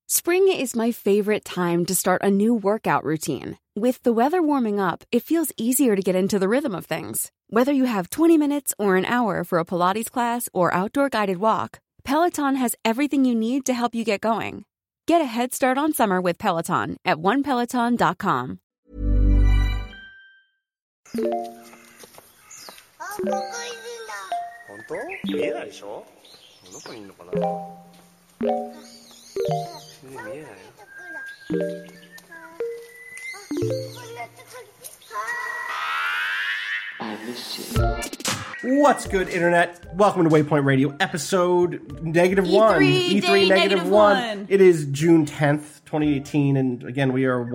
Spring is my favorite time to start a new workout routine. With the weather warming up, it feels easier to get into the rhythm of things. Whether you have 20 minutes or an hour for a Pilates class or outdoor guided walk, Peloton has everything you need to help you get going. Get a head start on summer with Peloton at onepeloton.com. 本当？見えないでしょ？どこにいるのかな？見えないよ。 What's good, Internet? Welcome to Waypoint Radio, episode -1. E3 negative one. It is June 10th, 2018, and again, we are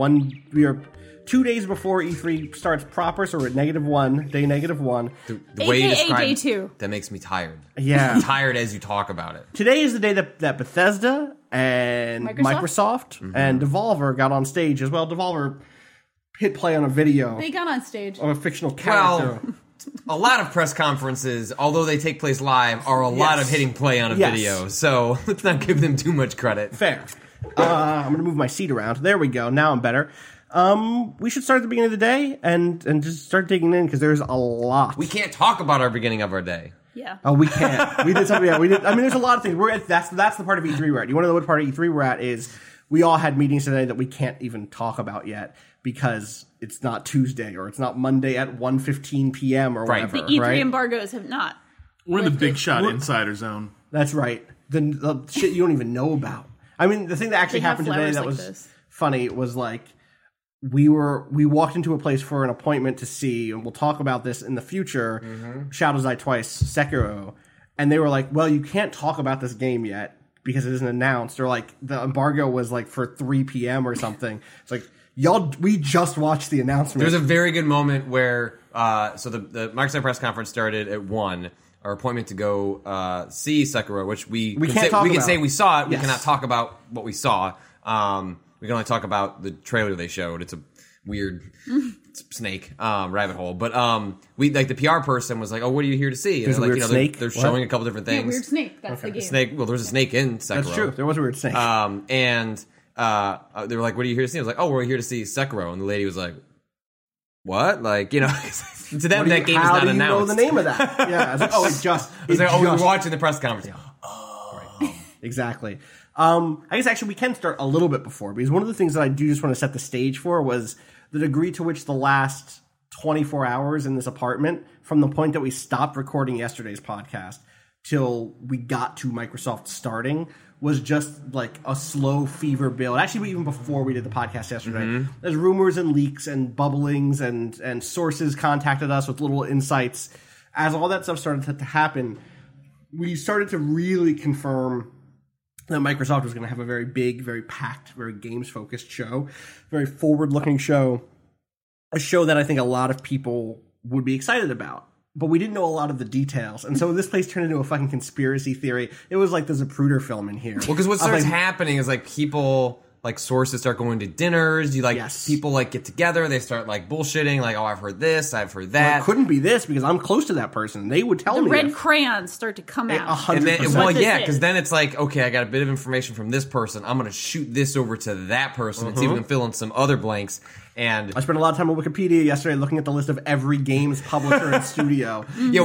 2 days before E3 starts proper, so we're at -1, day -1. The way you AKA describe day 2. that makes me tired. Yeah. I'm tired as you talk about it. Today is the day that Bethesda and Microsoft and Devolver got on stage as well. Devolver hit play on a video They got on stage. of a fictional character. Well, a lot of press conferences, although they take place live, are a lot of hitting play on a video. So let's not give them too much credit. Fair. I'm going to move my seat around. There we go. Now I'm better. We should start at the beginning of the day and just start digging in because there's a lot. We can't talk about our beginning of our day. Yeah. Oh, we can't. We did something. Yeah, we did. I mean, there's a lot of things. That's the part of E3 we're at. You want to know what part of E3 we're at is? We all had meetings today that we can't even talk about yet because it's not Tuesday or it's not Monday at 1:15 p.m. or Right. whatever. The E3 right? embargoes have not. We're in the big shot insider zone. That's right. The shit you don't even know about. I mean, the thing that actually They have happened today flowers that like was this. funny was like we walked into a place for an appointment to see, and we'll talk about this in the future, Shadows Die Twice, Sekiro, and they were like, well, you can't talk about this game yet because it isn't announced, or like the embargo was like for 3 p.m. or something. It's like, we just watched the announcement. There's a very good moment where, so the Microsoft press conference started at 1. Our appointment to go see Sekiro, which we can say we saw it. We Yes. cannot talk about what we saw. We can only talk about the trailer they showed. It's a weird snake rabbit hole. But we like the PR person was like, "Oh, what are you here to see?" And There's a weird snake? They're What? showing a couple different Yeah, things. weird snake. That's the game. Snake. Well, there was a snake in Sekiro. That's true. There was a weird snake. And they were like, "What are you here to see?" I was like, "Oh, we're here to see Sekiro." And the lady was like, "What?" Like, to them that game is How not do you announced. know the name of that? Yeah. I was like, oh, We were watching the press conference. Exactly. I guess actually we can start a little bit before, because one of the things that I do just want to set the stage for was the degree to which the last 24 hours in this apartment, from the point that we stopped recording yesterday's podcast till we got to Microsoft starting, was just like a slow fever build. Actually, even before we did the podcast yesterday, there's rumors and leaks and bubblings and sources contacted us with little insights. As all that stuff started to happen, we started to really confirm that Microsoft was going to have a very big, very packed, very games-focused show, very forward-looking show, a show that I think a lot of people would be excited about. But we didn't know a lot of the details. And so this place turned into a fucking conspiracy theory. It was like the Zapruder film in here. Well, because what starts happening is like people, like sources start going to dinners. People like get together. They start like bullshitting. Like, oh, I've heard this. I've heard that. Well, it couldn't be this because I'm close to that person. They would tell The me. red crayons start to come out. 100%. Well, What yeah, this because is. then it's like, okay, I got a bit of information from this person. I'm going to shoot this over to that person and see if we can fill in some other blanks. And I spent a lot of time on Wikipedia yesterday looking at the list of every game's publisher and studio.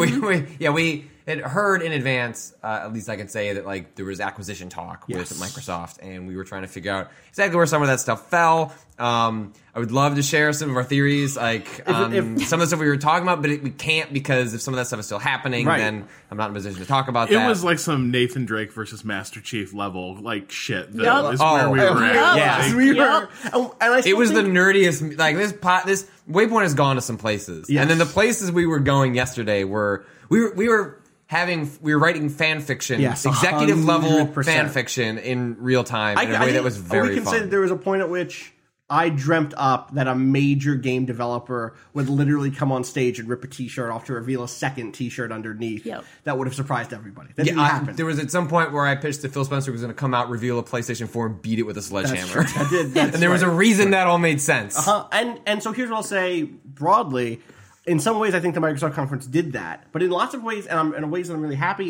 we had heard in advance, at least I can say that like there was acquisition talk with Microsoft, and we were trying to figure out exactly where some of that stuff fell. I would love to share some of our theories, like some of the stuff we were talking about, but we can't because if some of that stuff is still happening, then I'm not in a position to talk about that. It was like some Nathan Drake versus Master Chief level, like shit. That Yup. is where we were at. Yeah. We were, Yep. and I It was the think, nerdiest. Like this Waypoint has gone to some places, Yes. and then the places we were going yesterday were we were writing fan fiction, Yes, executive level 100%. fan fiction in real time in a way that was we very can say that fun. there was a point at which I dreamt up that a major game developer would literally come on stage and rip a t-shirt off to reveal a second t-shirt underneath. Yep. That would have surprised everybody. That didn't happen. There was at some point where I pitched that Phil Spencer was going to come out, reveal a PlayStation 4, and beat it with a sledgehammer. That's true. I did. That's and there was a right. reason that all made sense. And so here's what I'll say broadly. In some ways, I think the Microsoft conference did that. But in lots of ways, and in ways that I'm really happy,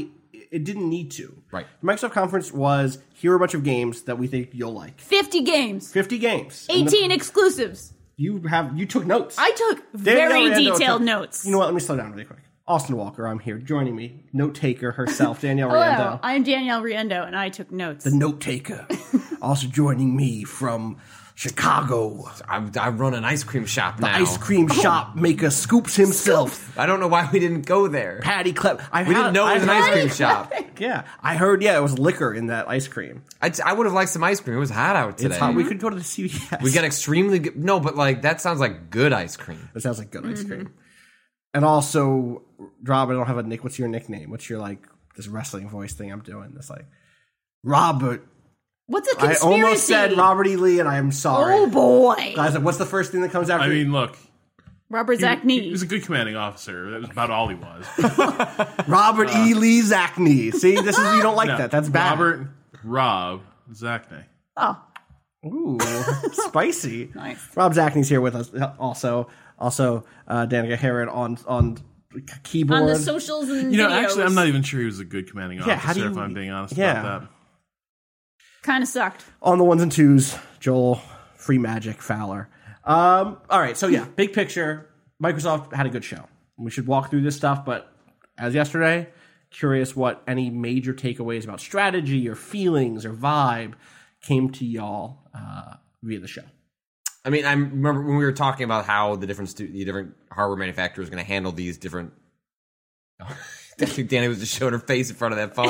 it didn't need to. Right. The Microsoft conference was, here are a bunch of games that we think you'll like. 50 games. 50 games. 18 exclusives. You took notes. I took Danielle very Riendeau detailed took- notes. You know what? Let me slow down really quick. Austin Walker, I'm here. Joining me, note taker herself, Danielle Hello, Riendeau. I'm Danielle Riendeau, and I took notes. The note taker. Also joining me from Chicago, I run an ice cream shop now. ice cream shop maker Scoops himself. I don't know why we didn't go there. Patty Clep. We didn't know it was an ice cream shop. Yeah, I heard. Yeah, it was liquor in that ice cream. I would have liked some ice cream. It was hot out today. It's hot. We could go to the CVS. We got extremely good. No, but like that sounds like good ice cream. That sounds like good ice cream. And also, Rob, I don't have a nick. What's your nickname? What's your like this wrestling voice thing I'm doing? This like Robert. What's a I conspiracy? almost said Robert E. Lee, and I am sorry. Oh, boy. Guys, what's the first thing that comes after? I mean, look, Robert he Zachnee. was a good commanding officer. That was about all he was. Robert E. Lee Zachnee. See, this is you don't like No, that. That's bad. Rob Zachney. Oh, Ooh, spicy. nice. Rob Zachney's here with us. Also, Danica Herod on keyboard. On the socials and You know, videos. actually, I'm not even sure he was a good commanding Yeah, how do officer, you- if I'm being honest yeah. about that. Kind of sucked. On the ones and twos, Joel, Free Magic, Fowler. All right, so yeah, big picture. Microsoft had a good show. We should walk through this stuff, but as yesterday, curious what any major takeaways about strategy or feelings or vibe came to y'all via the show. I mean, I remember when we were talking about how the different hardware manufacturers are going to handle these different. Danny was just showing her face in front of that phone.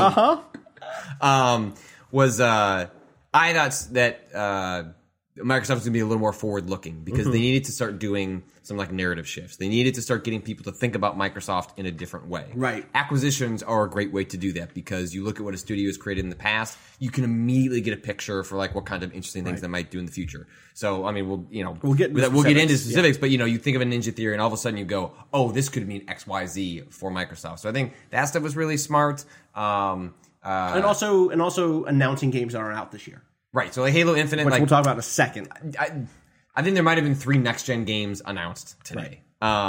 I thought that Microsoft was going to be a little more forward looking because they needed to start doing some like narrative shifts. They needed to start getting people to think about Microsoft in a different way. Right. Acquisitions are a great way to do that because you look at what a studio has created in the past, you can immediately get a picture for like what kind of interesting things they might do in the future. So, I mean, we'll get into specifics, but you think of a Ninja Theory and all of a sudden you go, oh, this could mean XYZ for Microsoft. So I think that stuff was really smart. And also announcing games that aren't out this year, Right, so like Halo Infinite, which like we'll talk about in a second. I think there might have been 3 next-gen games announced today,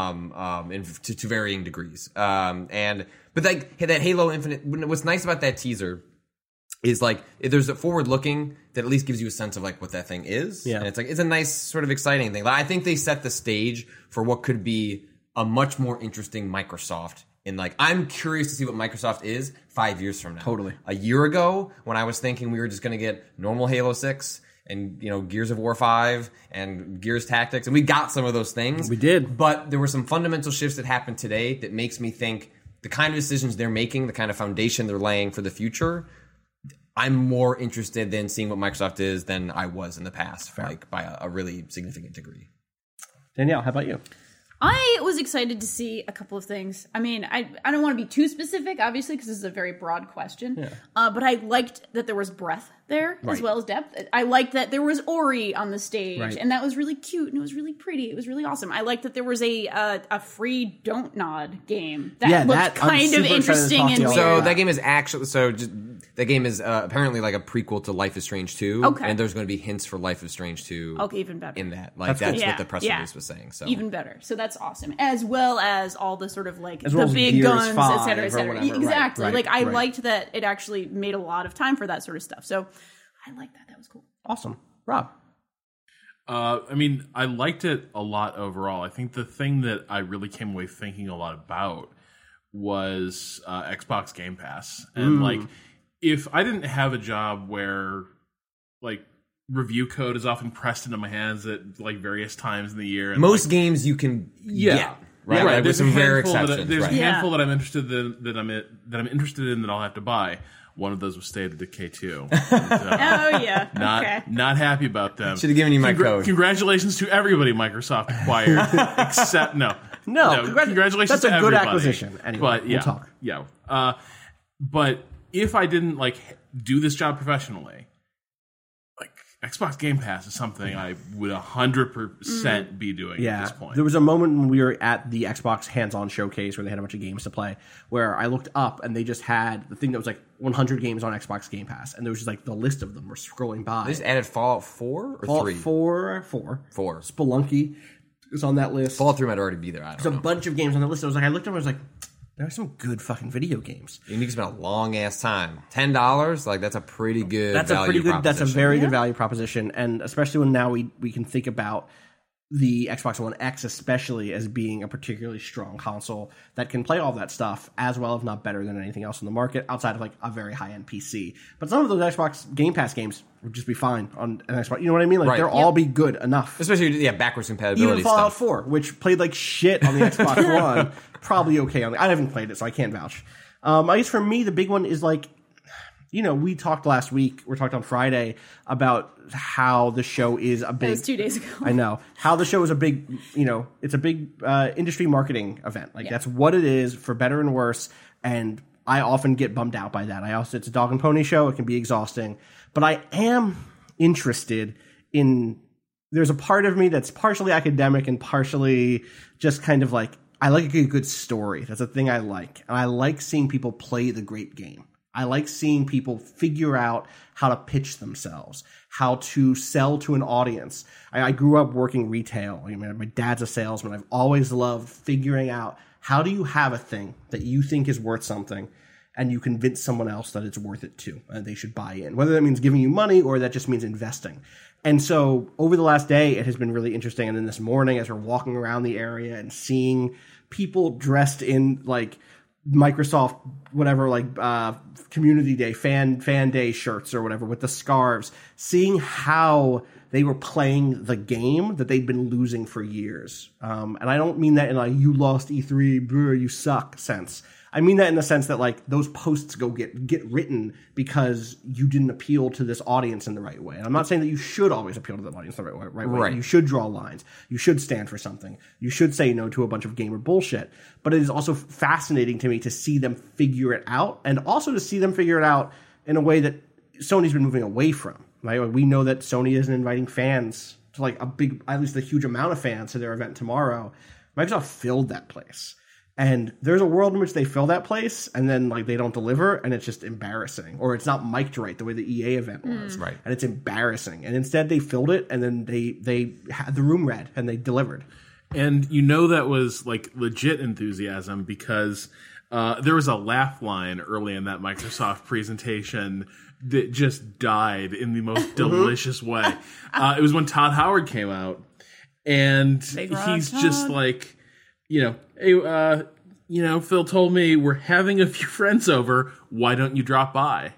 to varying degrees. But like that Halo Infinite, what's nice about that teaser is like there's a forward-looking that at least gives you a sense of like what that thing is. Yeah. And it's a nice sort of exciting thing. Like, I think they set the stage for what could be a much more interesting Microsoft. And like, I'm curious to see what Microsoft is 5 years from now. Totally. A year ago, when I was thinking we were just going to get normal Halo 6 and, Gears of War 5 and Gears Tactics, and we got some of those things. We did. But there were some fundamental shifts that happened today that makes me think the kind of decisions they're making, the kind of foundation they're laying for the future, I'm more interested in seeing what Microsoft is than I was in the past, like by a really significant degree. Danielle, how about you? I was excited to see a couple of things. I mean, I don't want to be too specific, obviously, because this is a very broad question. But I liked that there was breadth there as well as depth. I liked that there was Ori on the stage, and that was really cute and it was really pretty. It was really awesome. I liked that there was a free Don't Nod game that looked kind of interesting and weird. So that game is actually that game is apparently like a prequel to Life is Strange 2. Okay. And there's going to be hints for Life is Strange 2. Okay, even better. In that, like that's cool. what the press release was saying. So even better. So that's awesome. As well as all the sort of like As well the as big Gears guns, 5 et cetera, et or cetera. whatever. Exactly. Right, like I right. liked that it actually made a lot of time for that sort of stuff. So I liked that. That was cool. Awesome. Rob. I mean, I liked it a lot overall. I think the thing that I really came away thinking a lot about was Xbox Game Pass. And like, if I didn't have a job where like review code is often pressed into my hands at like various times in the year, and most games you can get. Right, right. With There's some a rare handful exceptions. there's right. a handful that I'm interested in that I'm interested in that I'll have to buy. One of those was State of Decay 2. Oh yeah. Okay. Not happy about them. Should have given you my code. Congratulations to everybody Microsoft acquired, except No, congratulations. that's to a good everybody. acquisition. Anyway, but we'll talk. Yeah. But if I didn't like do this job professionally, like Xbox Game Pass is something I would 100% be doing at this point. There was a moment when we were at the Xbox hands-on showcase where they had a bunch of games to play, where I looked up and they just had the thing that was like 100 games on Xbox Game Pass, and there was just like the list of them were scrolling by. They just added Fallout 4 or Fallout 3? 4. 4. Spelunky is on that list. Fallout 3 might already be there. I don't There's know. a bunch of games on the list. I looked up and I was like, there are some good fucking video games. And you can spend a long ass time. $10, like that's a pretty good. That's a pretty good. Proposition. That's a very good value proposition, and especially when now we can think about the Xbox One X especially as being a particularly strong console that can play all that stuff as well, if not better than anything else in the market outside of like a very high-end PC. But some of those Xbox Game Pass games would just be fine on an Xbox. You know what I mean? Like they'll all be good enough. Especially backwards compatibility. Even Fallout stuff. 4, which played like shit on the Xbox One, probably okay on the. I haven't played it, so I can't vouch. I guess for me, the big one is like, you know, we talked last week, we talked on Friday about how the show is a big... That was 2 days ago. I know. How the show is a big, you know, it's a big industry marketing event. Like, that's what it is, for better and worse, and I often get bummed out by that. It's a dog and pony show, it can be exhausting, but I am interested in... There's a part of me that's partially academic and partially just kind of like, I like a good story. That's a thing I like. And I like seeing people play the great game. I like seeing people figure out how to pitch themselves, how to sell to an audience. I grew up working retail. I mean, my dad's a salesman. I've always loved figuring out, how do you have a thing that you think is worth something and you convince someone else that it's worth it too, and they should buy in, whether that means giving you money or that just means investing. And so over the last day, it has been really interesting. And then this morning, as we're walking around the area and seeing people dressed in like Microsoft, whatever, like community day, fan day shirts or whatever with the scarves, seeing how they were playing the game that they'd been losing for years. And I don't mean that in a you lost E3, brr, you suck sense. I mean that in the sense that like those posts go get written because you didn't appeal to this audience in the right way. And I'm not saying that you should always appeal to the audience in the right way. Right. You should draw lines. You should stand for something. You should say no to a bunch of gamer bullshit. But it is also fascinating to me to see them figure it out, and also to see them figure it out in a way that Sony's been moving away from. Right? We know that Sony isn't inviting fans to like at least a huge amount of fans to their event tomorrow. Microsoft filled that place. And there's a world in which they fill that place and then like they don't deliver, and it's just embarrassing. Or it's not mic'd right the way the EA event was. Right. And it's embarrassing. And instead they filled it, and then they had the room read and they delivered. And you know that was like legit enthusiasm because there was a laugh line early in that Microsoft presentation that just died in the most delicious way. It was when Todd Howard came out, and he's just like, you know, hey, you know, Phil told me we're having a few friends over. Why don't you drop by?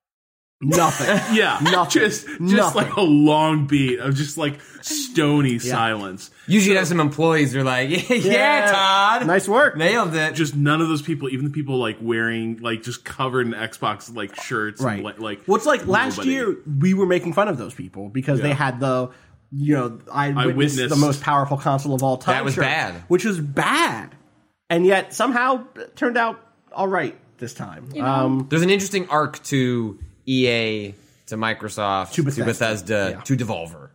Nothing. Yeah, Nothing. Just Nothing. like a long beat of just like stony silence. Usually you have some employees who are like, yeah, Todd. Nice work. Nailed it. Just none of those people, even the people like wearing like just covered in Xbox like shirts, Right. And, like well, it's like last nobody. year we were making fun of those people because they had the, you know, I witnessed the most powerful console of all time. That was shirt, bad. Which was bad. And yet somehow it turned out all right this time. There's an interesting arc to EA, to Microsoft, to Bethesda, to Devolver.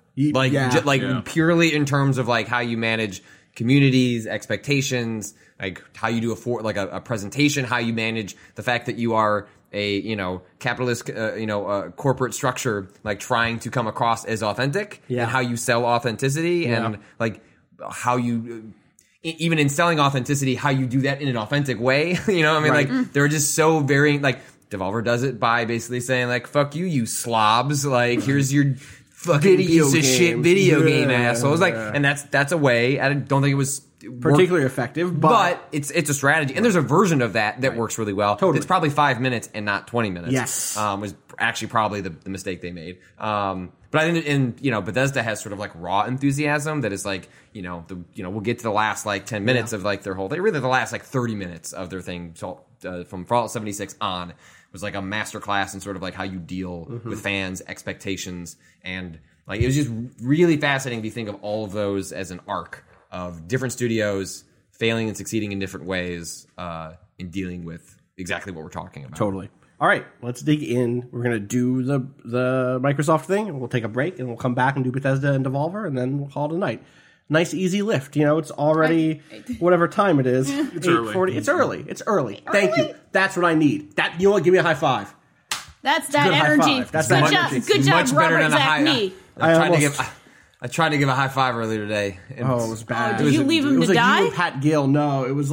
Like purely in terms of like how you manage communities, expectations, like how you do a presentation, how you manage the fact that you are a, you know, capitalist, corporate structure, like trying to come across as authentic, and how you sell authenticity, and like how you, even in selling authenticity, how you do that in an authentic way. You know what I mean? Like they're just so varying. Like Devolver does it by basically saying like, fuck you, you slobs. Like here's your fucking piece of shit video game assholes. Like, and that's a way. I don't think it was particularly effective, but it's a strategy, and there's a version of that works really well. Totally. It's probably 5 minutes and not 20 minutes. Yes, was actually probably the mistake they made. But I think Bethesda has sort of like raw enthusiasm that is like, we'll get to the last like 10 minutes of like their whole, really the last like 30 minutes of their thing. So, from Fallout 76 on was like a masterclass in sort of like how you deal with fans' expectations, and like it was just really fascinating to think of all of those as an arc of different studios failing and succeeding in different ways in dealing with exactly what we're talking about. Totally. All right, let's dig in. We're going to do the Microsoft thing, and we'll take a break, and we'll come back and do Bethesda and Devolver, and then we'll call it a night. Nice, easy lift. You know, it's already whatever time it is. It's 8:40. It's early. It's early. Thank you. That's what I need. You know what? Give me a high five. That's that energy. That's good that job. energy. Good job, Much better Robert than a high. Zach. I'm trying to give. I tried to give a high five earlier today. It was bad. Did you leave him to like die? You and Pat Gill. No, it was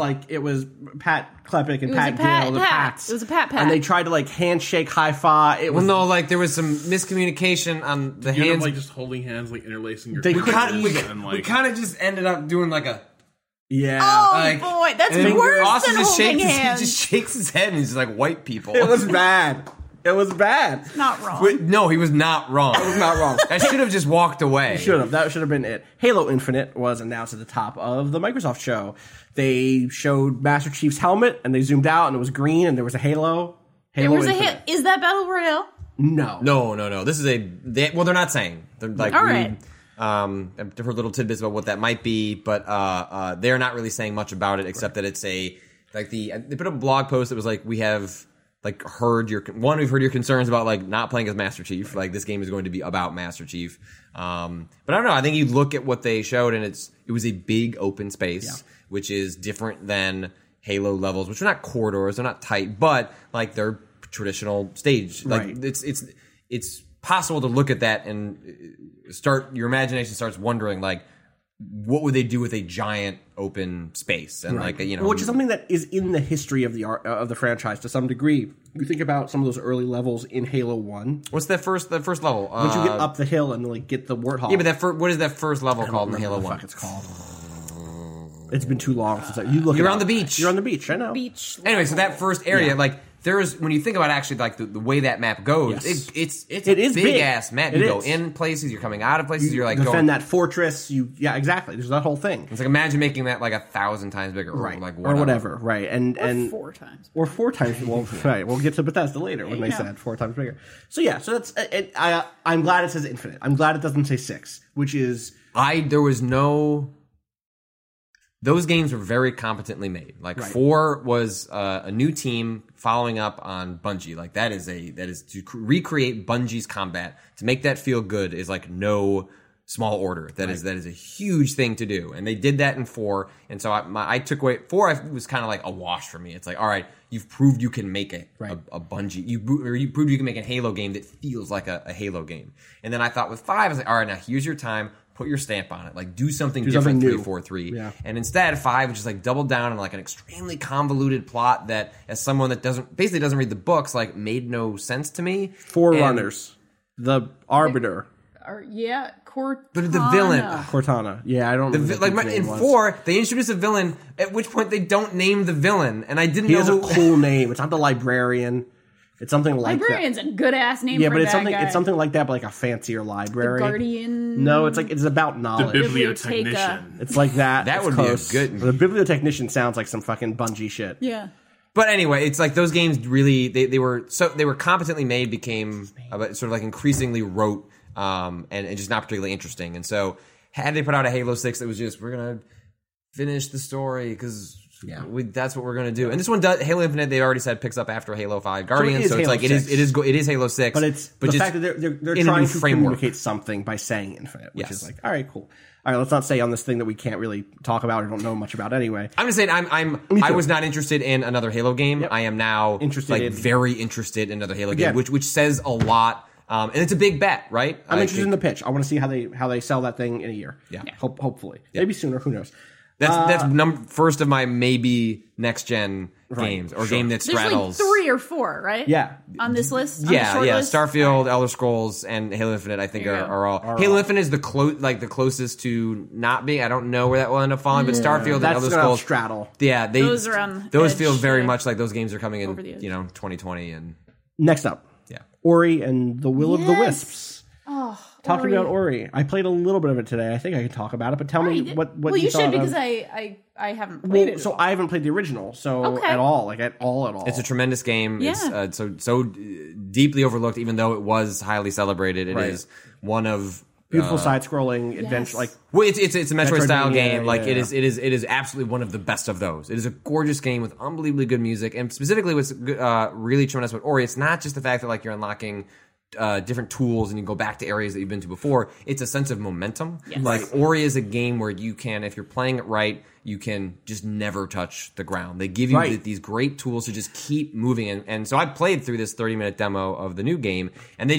Pat Klepek and Pat Gill. The Pats. It was a Pat. And they tried to like handshake, high five. It was there was some miscommunication on the You end hands. up, like just holding hands, like interlacing your They fingers, couldn't We kind of just ended up doing like a. yeah. Oh boy, that's and then worse Austin than just holding shakes hands. he just shakes his head and he's just like white people. It was bad. It was bad. Not wrong. But no, he was not wrong. It was not wrong. I should have just walked away. Should have. That should have been it. Halo Infinite was announced at the top of the Microsoft show. They showed Master Chief's helmet, and they zoomed out, and it was green, and there was a Halo. There was a Infinite. hit. Is that Battle Royale? No. No. This is they're not saying. They're like, All right. I've heard little tidbits about what that might be, but they're not really saying much about it except that it's they put up a blog post that was like, we have like we've heard your concerns about like not playing as Master Chief. Like this game is going to be about Master Chief. But I don't know. I think you look at what they showed and it was a big open space, which is different than Halo levels, which are not corridors, they're not tight, but like they're traditional stage. Like it's possible to look at that and your imagination starts wondering like, what would they do with a giant open space and like which is something that is in the history of the franchise to some degree. You think about some of those early levels in Halo 1. What's that first level? Once you get up the hill and like get the Warthog. Yeah, but what is that first level called in Halo 1? What the fuck it's called. It's been too long since you're on the beach. You're on the beach. I know. Beach. Anyway, so that first area, like when you think about actually like the way that map goes, Yes. it's It a is big big. ass map. It You go is. in places, you're coming out of places, you're like defend going. that fortress. Exactly. There's that whole thing. It's like imagine making that like 1,000 times bigger, Right. Or like or whatever. Right. And 4 times. or 4 times. Well, right. We'll get to Bethesda later when they said 4 times bigger. So yeah. So that's. I'm glad it says Infinite. I'm glad it doesn't say 6, which is. There was no. Those games were very competently made. Like 4 was a new team following up on Bungie. Like that is to recreate Bungie's combat, to make that feel good is like no small order. That is a huge thing to do, and they did that in 4. And so I took away 4. Was kind of like a wash for me. It's like, all right, you've proved you can make a Bungie. You proved you can make a Halo game that feels like a Halo game. And then I thought with 5, I was like, all right, now here's your time. Put your stamp on it. Like, do something different, 3, 4, 3. Yeah. And instead, 5 just like doubled down on like an extremely convoluted plot that, as someone that doesn't read the books, like made no sense to me. Forerunners. The Arbiter. Cortana. But the villain. Cortana. Yeah, I don't know. In 4, they introduce a villain, at which point they don't name the villain. And I didn't He know has a cool name. It's not the Librarian. It's something like Librarian's that. a good ass name. Yeah, for but a it's bad something. guy. It's something like that, but like a fancier library. Guardian. No, it's about The knowledge. bibliotechnician. It's like that. That It's would be a close. good- The bibliotechnician sounds like some fucking Bungie shit. Yeah. But anyway, it's like those games really they were competently made, became sort of like increasingly rote and just not particularly interesting. And so had they put out a Halo 6 that was just, we're gonna finish the story because that's what we're gonna do. And this one does. Halo Infinite, they already said, picks up after Halo 5 Guardians, so it's Halo like 6. it is Halo 6. But it's the just fact that they're in a new trying to framework. communicate something by saying Infinite, which Yes. is like, all right, cool. All right, let's not say on this thing that we can't really talk about or don't know much about anyway. I'm just saying, I was not interested in another Halo game. Yep. I am now very interested in another Halo game, which says a lot. And it's a big bet, right? I'm interested in the pitch. I want to see how they sell that thing in a year. Yeah. Hopefully, maybe sooner. Who knows? That's first of my maybe next gen games or game that There's like straddles. 3 or 4, right? Yeah. On this list. On the Yeah, short yeah. list? Starfield, Elder Scrolls, and Halo Infinite. I think There you are all. Halo Infinite is the closest to not being. I don't know where that will end up falling, but Starfield and That's Elder gonna Scrolls straddle. Yeah, Those are on those edge, feel very yeah. much like those games are coming Over the in, edge. 2020 and Next up, yeah. Ori and the Will of the Yes. Wisps. Talk Ori. about Ori. I played a little bit of it today. I think I can talk about it, but tell me what well, you you thought should of- because I haven't played it. So I haven't played the original, so Okay. at all, at all. It's a tremendous game. Yeah. It's so deeply overlooked, even though it was highly celebrated. It is one of beautiful side-scrolling adventure. Like well, it's a Metroid style Metroidvania, game. Like yeah. it is absolutely one of the best of those. It is a gorgeous game with unbelievably good music, and specifically what's really tremendous about Ori, it's not just the fact that like you're unlocking different tools and you go back to areas that you've been to before. It's a sense of momentum. Yes. Like Ori is a game where you can, if you're playing it right, you can just never touch the ground. They give you these great tools to just keep moving. And so I played through this 30-minute demo of the new game, and they just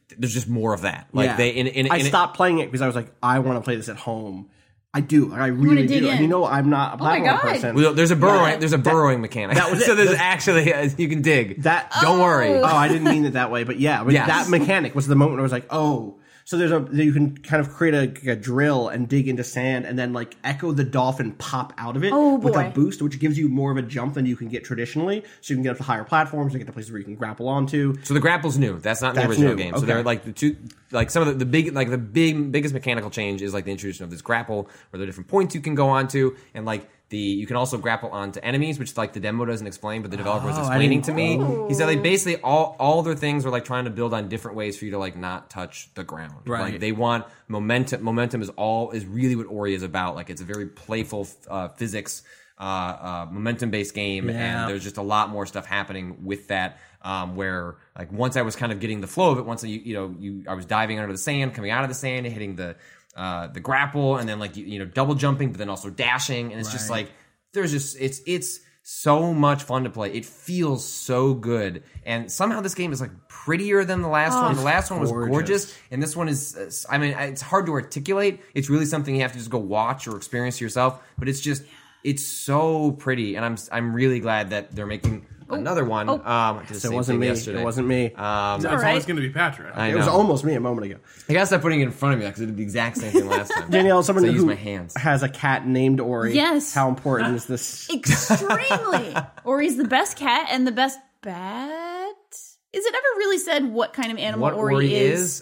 there's just more of that. Like I stopped playing it because I was like, I want to play this at home. I do. I really do. in. And I'm not a platform person. Well, there's a burrowing. There's a burrowing mechanic. That was it. So there's actually you can dig. Don't worry. Oh, I didn't mean it that way, but yeah, that mechanic was the moment where I was like, oh. So you can kind of create a drill and dig into sand, and then like Echo the Dolphin pop out of it with a boost, which gives you more of a jump than you can get traditionally. So you can get up to higher platforms, you get to places where you can grapple onto. So the grapple's new. That's not in the original game. So they're like the two, like some of the biggest mechanical change is like the introduction of this grapple, where there are different points you can go onto, and like you can also grapple onto enemies, which like the demo doesn't explain, but the developer was explaining to me. He said like basically all their things are like trying to build on different ways for you to like not touch the ground. Right. Like they want momentum. Momentum is really what Ori is about. Like it's a very playful physics, momentum based game, and there's just a lot more stuff happening with that. Where like once I was kind of getting the flow of it, once I was diving under the sand, coming out of the sand, hitting the grapple, and then like double jumping, but then also dashing, and it's just like there's just it's so much fun to play. It feels so good, and somehow this game is like prettier than the last one. The last one was gorgeous, and this one is. I mean, it's hard to articulate. It's really something you have to just go watch or experience yourself. But it's just it's so pretty, and I'm really glad that they're making another one. It wasn't me. Yesterday. It wasn't me. It's always going to be Patrick. It was almost me a moment ago. I gotta stop putting it in front of me because it did the exact same thing last time. Danielle, someone so I who use my hands. has a cat named Ori. Yes. How important is this? Extremely. Ori's the best cat and the best bat. Is it ever really said what kind of animal Ori is?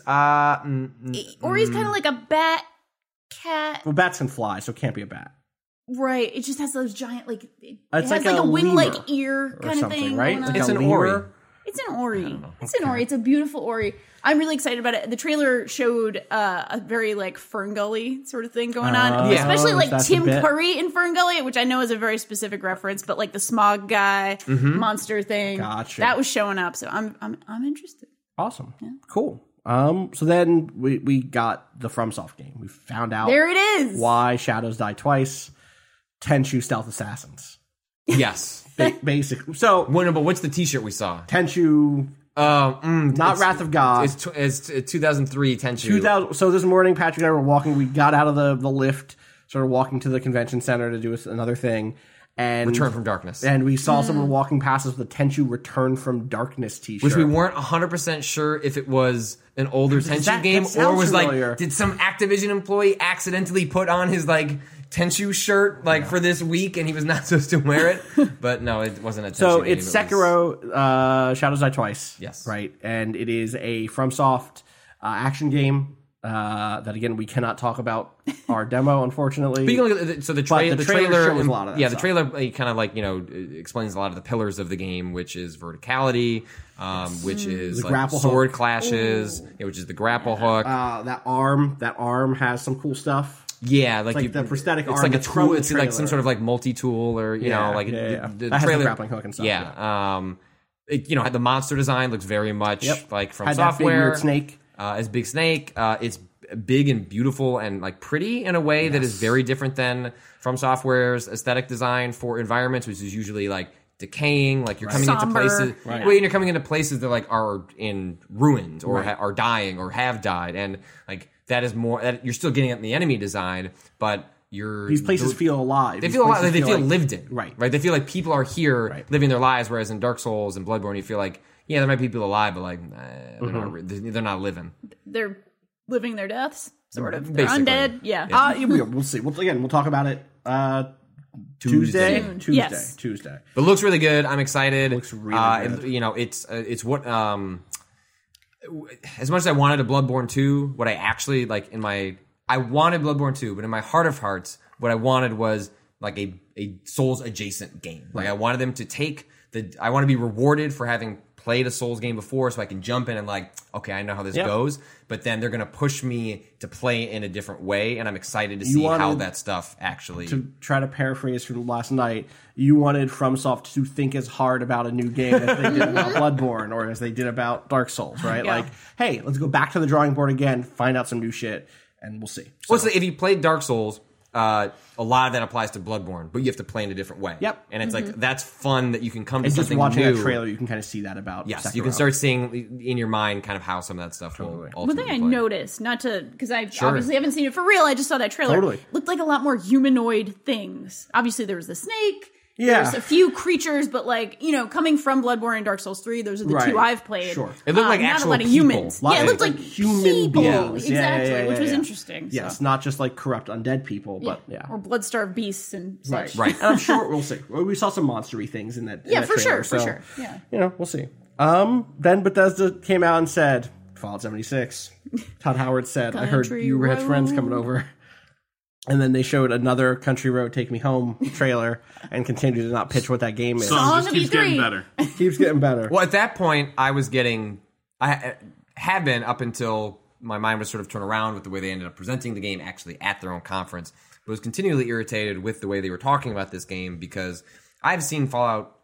Ori's kind of like a bat cat. Well, bats can fly, so it can't be a bat. Right. It just has those giant, like, it It's has like a a wing-like lemur ear or kind of something, thing. right? going on. It's an Ori. It's an Ori. It's an Ori. It's a beautiful Ori. I'm really excited about it. The trailer showed a very like Ferngully sort of thing going on, especially like Tim Curry in Ferngully, which I know is a very specific reference, but like the smog guy monster thing, that was showing up. So I'm interested. Awesome, cool. So then we got the FromSoft game. We found out there it is. Why Shadows Die Twice. Tenchu Stealth Assassins. Yes. Basically. So, but what's the T-shirt we saw? Tenchu. Not Wrath of God. It's 2003 Tenchu. So this morning, Patrick and I were walking. We got out of the lift, started walking to the convention center to do another thing. And Return from Darkness. And we saw someone walking past us with the Tenchu Return from Darkness t-shirt. Which we weren't 100% sure if it was an older Tenchu game or was familiar. Like, did some Activision employee accidentally put on his like Tenchu shirt for this week and he was not supposed to wear it? But no, it wasn't a Tenchu so game. It's Sekiro, Shadows Die Twice. Yes. Right. And it is a FromSoft action game. That again, we cannot talk about our demo, unfortunately. So the trailer shows a lot of that the trailer kind of explains a lot of the pillars of the game, which is verticality, which is the like sword hook. clashes, which is the grapple hook. That arm has some cool stuff. Yeah, like the prosthetic arm. It's like a tool. It's like some sort of like multi-tool, or the that has trailer, the grappling hook and stuff. Yeah. The monster design looks very much like from had software. That big weird snake. As Big Snake, it's big and beautiful and like pretty in a way that is very different than From Software's aesthetic design for environments, which is usually like decaying, like you're coming into places. Right. Well, you're coming into places that like are in ruins or are dying or have died, and like that is more. That you're still getting at the enemy design, but these places feel alive. They feel alive. They feel lived in. Right. They feel like people are here living their lives. Whereas in Dark Souls and Bloodborne, you feel like there might be people alive, but like they're not living. They're living their deaths, sort of. Basically. They're undead. Yeah. We'll see. We'll talk about it Tuesday. Yes. Tuesday. But it looks really good. I'm excited. Looks really good. It's what as much as I wanted a Bloodborne 2, what I actually like I wanted Bloodborne 2, but in my heart of hearts, what I wanted was like a Souls adjacent game. Like I wanted them to I want to be rewarded for having played a Souls game before, so I can jump in and okay, I know how this goes. But then they're going to push me to play in a different way, and I'm excited to see how that stuff actually. To try to paraphrase from last night, you wanted FromSoft to think as hard about a new game as they did about Bloodborne or as they did about Dark Souls, right? Yeah. Like, hey, let's go back to the drawing board again, find out some new shit, and we'll see. So if you played Dark Souls, a lot of that applies to Bloodborne, but you have to play in a different way. Yep. And it's like, that's fun that you can come to And just something watching new. that trailer, you can kind of see that about Yes, Sekiro. you can start seeing in your mind kind of how some of that stuff will ultimately One thing I play. noticed, not to, because I obviously haven't seen it for real, I just saw that trailer. Totally. Looked like a lot more humanoid things. Obviously, there was the snake. Yeah. There's a few creatures, but like, coming from Bloodborne and Dark Souls 3, those are the Right. two I've played. Sure. It looked like not actual a lot of people. humans. Lot Yeah, it of, looked like human people. beings. Exactly, which was yeah. interesting. Yes, So. not just like corrupt undead people, but yeah. Or blood-starved beasts and such. Right. And I'm sure we'll see. We saw some monstery things in that. Yeah, that for trailer, sure, for so, sure. Yeah. We'll see. Then Bethesda came out and said, Fallout 76. Todd Howard said, I heard Country you had friends road. coming over. And then they showed another Country Road Take Me Home trailer and continued to not pitch what that game is. Song just of keeps getting E3. better. Keeps getting better. Well, at that point, I had been up until my mind was sort of turned around with the way they ended up presenting the game actually at their own conference. But was continually irritated with the way they were talking about this game because I've seen Fallout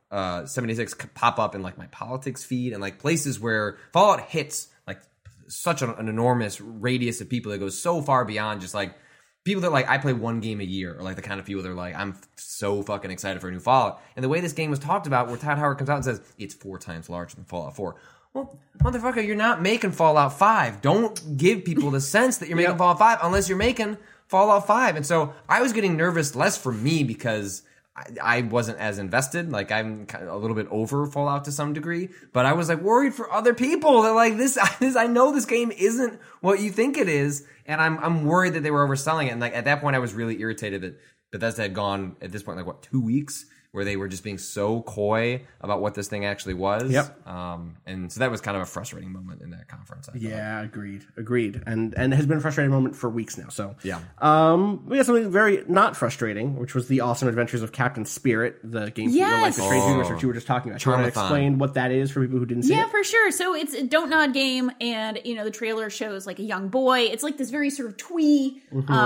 76 pop up in like my politics feed and like places where Fallout hits like such an enormous radius of people that goes so far beyond just like people that like I play one game a year or like the kind of people that are like I'm so fucking excited for a new Fallout. And the way this game was talked about where Todd Howard comes out and says it's 4 times larger than Fallout 4. Well, motherfucker, you're not making Fallout 5. Don't give people the sense that you're making Fallout 5 unless you're making Fallout 5. And so I was getting nervous less for me because I wasn't as invested. Like I'm kind of a little bit over Fallout to some degree, but I was like worried for other people that like this. I know this game isn't what you think it is, and I'm worried that they were overselling it. And like at that point, I was really irritated that Bethesda had gone at this point like what 2 weeks where they were just being so coy about what this thing actually was. Yep. And so that was kind of a frustrating moment in that conference. I thought. Yeah, agreed. And it has been a frustrating moment for weeks now. So Yeah. We had something very not frustrating, which was the Awesome Adventures of Captain Spirit, the game from Life is Strange universe, which you were just talking about. Do you want to Turnathon. explain what that is for people who didn't see Yeah, it? for sure. So it's a Don't Nod game, and the trailer shows like a young boy. It's like this very sort of twee,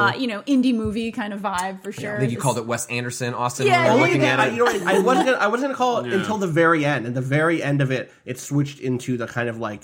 indie movie kind of vibe for sure. I think you called it Wes Anderson, Austin. Yeah, when we were there you looking go. at it. I wasn't gonna call it until the very end. And the very end of it, it switched into the kind of like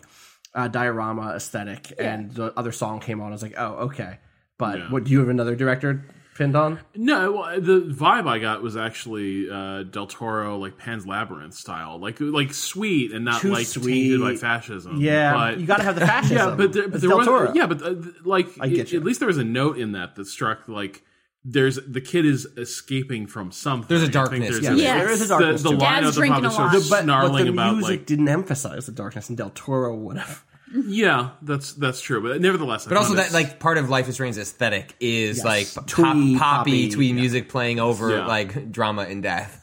diorama aesthetic, and the other song came on. I was like, oh, okay. But what do you have another director pinned on? No, well, the vibe I got was actually Del Toro, like Pan's Labyrinth style, like sweet and not Too like sweet. tainted by fascism. Yeah, but, you got to have the fascism. yeah, but It's there Del was Toro. like get you. at least there was a note in that struck like. The kid is escaping from something. There's a I think darkness. there's Yes. There is a darkness. The to it. line Dad's of the drinking puppet a lot. starts but snarling the about music like didn't emphasize the darkness, and Del Toro would have. yeah, that's true. But nevertheless, But also that like part of Life is Strange's aesthetic is Yes. like Twee, poppy poppy, music playing over Yeah. like drama and death.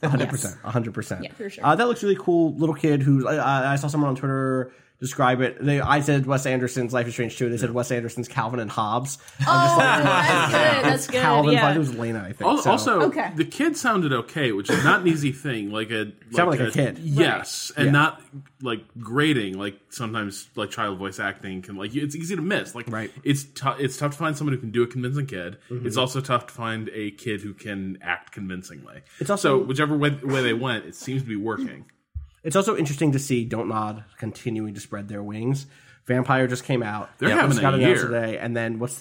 100%. Yeah, for sure. That looks really cool. Little kid who I saw someone on Twitter describe it. I said Wes Anderson's Life is Strange 2. They said Wes Anderson's Calvin and Hobbes. That's good. That's good. Calvin, Yeah. it was Lena, I think. so. Also, Okay. the kid sounded okay, which is not an easy thing. Sounded like a kid. Yes, and Yeah. not like grating. Like sometimes, like child voice acting can it's easy to miss. Like Right. it's tough to find someone who can do a convincing kid. It's also tough to find a kid who can act convincingly. It's also- so whichever way they went, it seems to be working. It's also interesting to see Don't Nod continuing to spread their wings. Vampire just came out. They're It having just got a announced year. today. And then what's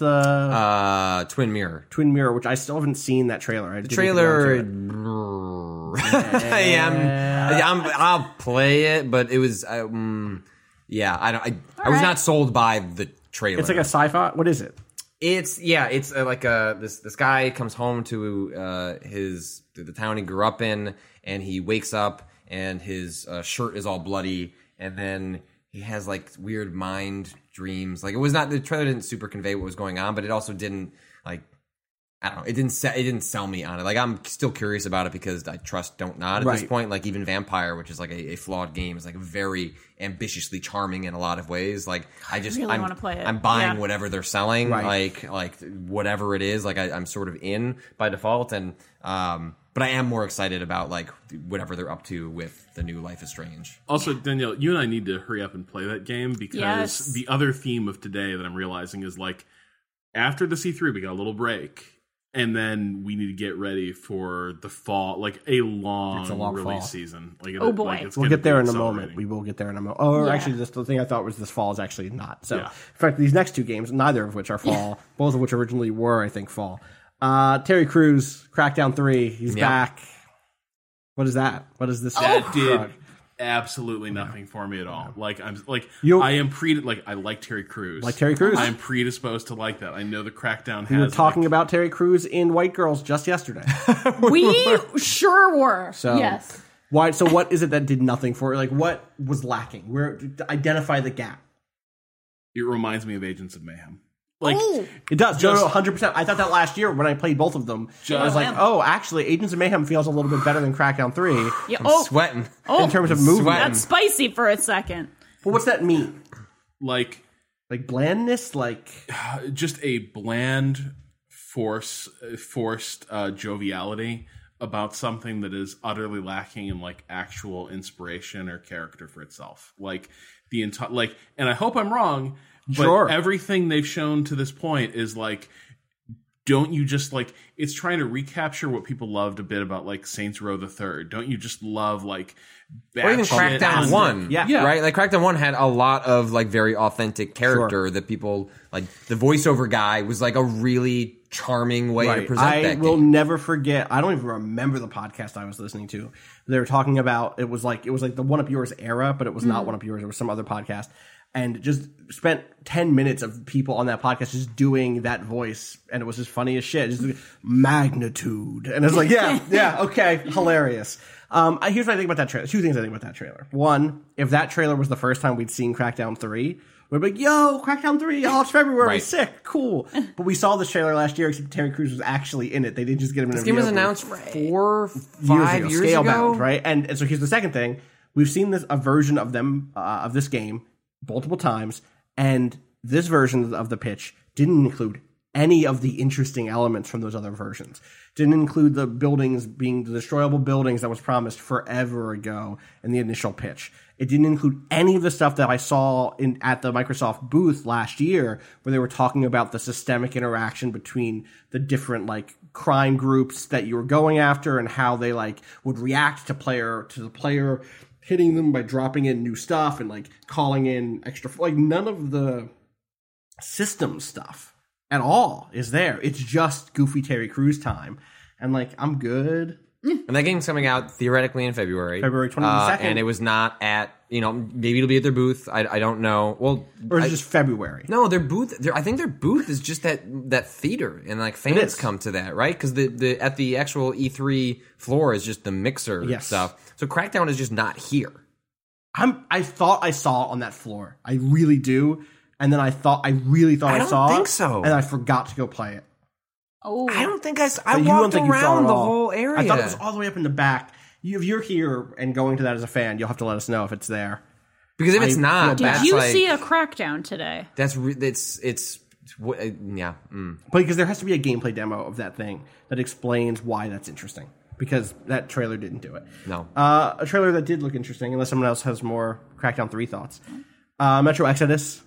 the Twin Mirror. Twin Mirror, which I still haven't seen that trailer. The trailer. I'll play it, but it was. I was right. not sold by the trailer. It's like a sci-fi. What is it? It's like this guy comes home to the town he grew up in, and he wakes up and his shirt is all bloody, and then he has like weird mind dreams. Like the trailer didn't super convey what was going on, but it also didn't like. I don't know. It didn't sell me on it. Like I'm still curious about it because I trust Don't Nod at this Right. point. Like even Vampire, which is like a flawed game, is like very ambitiously charming in a lot of ways. Like I'm really wanna play it. I'm buying Yeah. whatever they're selling. Right. Like whatever it is. Like I'm sort of in by default, and but I am more excited about like whatever they're up to with the new Life is Strange. Also, Danielle, you and I need to hurry up and play that game because Yes. the other theme of today that I'm realizing is like after the C3, we got a little break. And then we need to get ready for the fall, like a long release fall. season. Like, Oh, boy. it's We'll gonna get there be in a accelerating. moment. We will get there in a moment. Oh, Yeah. actually, the thing I thought was this fall is actually not. So, Yeah. in fact, these next two games, neither of which are fall, both of which originally were, I think, fall. Terry Crews, Crackdown 3. He's back. What is that? What is this? That did absolutely nothing for me at all. Like I like Terry Crews. Like Terry Crews? I'm predisposed to like that. I know the Crackdown We were talking about Terry Crews in White Girls just yesterday. We sure were. So, yes. Why? So what is it that did nothing for you? Like, what was lacking? Where identify the gap? It reminds me of Agents of Mayhem. Like It does. 100%. I thought that last year when I played both of them. I was like, actually, Agents of Mayhem feels a little bit better than Crackdown 3 Yeah, I'm sweating. in terms of movement. That's spicy for a second. But what's that mean? like Like blandness? Like just a bland, forced joviality about something that is utterly lacking in like actual inspiration or character for itself. Like the entire and I hope I'm wrong, but everything they've shown to this point is like, don't you just like, it's trying to recapture what people loved a bit about like Saints Row the Third. Don't you just love like or even Crackdown 1. Yeah. Right? Like Crackdown 1 had a lot of like very authentic character that people like. The voiceover guy was like a really charming way to present that I will game. never forget. I don't even remember the podcast I was listening to. They were talking about it was like the One Up Yours era, but it was not One Up Yours. It was some other podcast, and just spent 10 minutes of people on that podcast just doing that voice, and it was just funny as shit. Just like, magnitude, and it's like okay, hilarious. Here's what I think about that trailer. Two things I think about that trailer. One, if that trailer was the first time we'd seen Crackdown 3, we'd be like, yo, Crackdown 3, it's February, Right. sick, cool. But we saw this trailer last year, except Terry Crews was actually in it. They didn't just get him in a This game was announced 4 or 5 years ago. Scalebound, right? And so here's the second thing. We've seen a version of them, of this game, multiple times, and this version of the pitch didn't include any of the interesting elements from those other versions. Didn't include the buildings being the destroyable buildings that was promised forever ago in the initial pitch. It didn't include any of the stuff that I saw at the Microsoft booth last year, where they were talking about the systemic interaction between the different like crime groups that you were going after and how they like would react to the player hitting them by dropping in new stuff and like calling in extra, like none of the system stuff at all is there. It's just goofy Terry Crews time. And like, I'm good. And that game's coming out theoretically in February. February 22nd. And it was not at, maybe it'll be at their booth. I don't know. Well, or is it just February? No, their booth. I think their booth is just that theater, and like fans come to that, right? Because the at the actual E3 floor is just the mixer stuff. So Crackdown is just not here. I thought I saw it on that floor. I really do. And then I really thought I saw it. I don't think so. And I forgot to go play it. Oh, I don't think I walked around the whole area. I thought it was all the way up in the back. If you're here and going to that as a fan, you'll have to let us know if it's there. Because if it's not, did that's you like, see a Crackdown today? That's yeah. But because there has to be a gameplay demo of that thing that explains why that's interesting. Because that trailer didn't do it. No. A trailer that did look interesting, unless someone else has more Crackdown 3 thoughts. Metro Exodus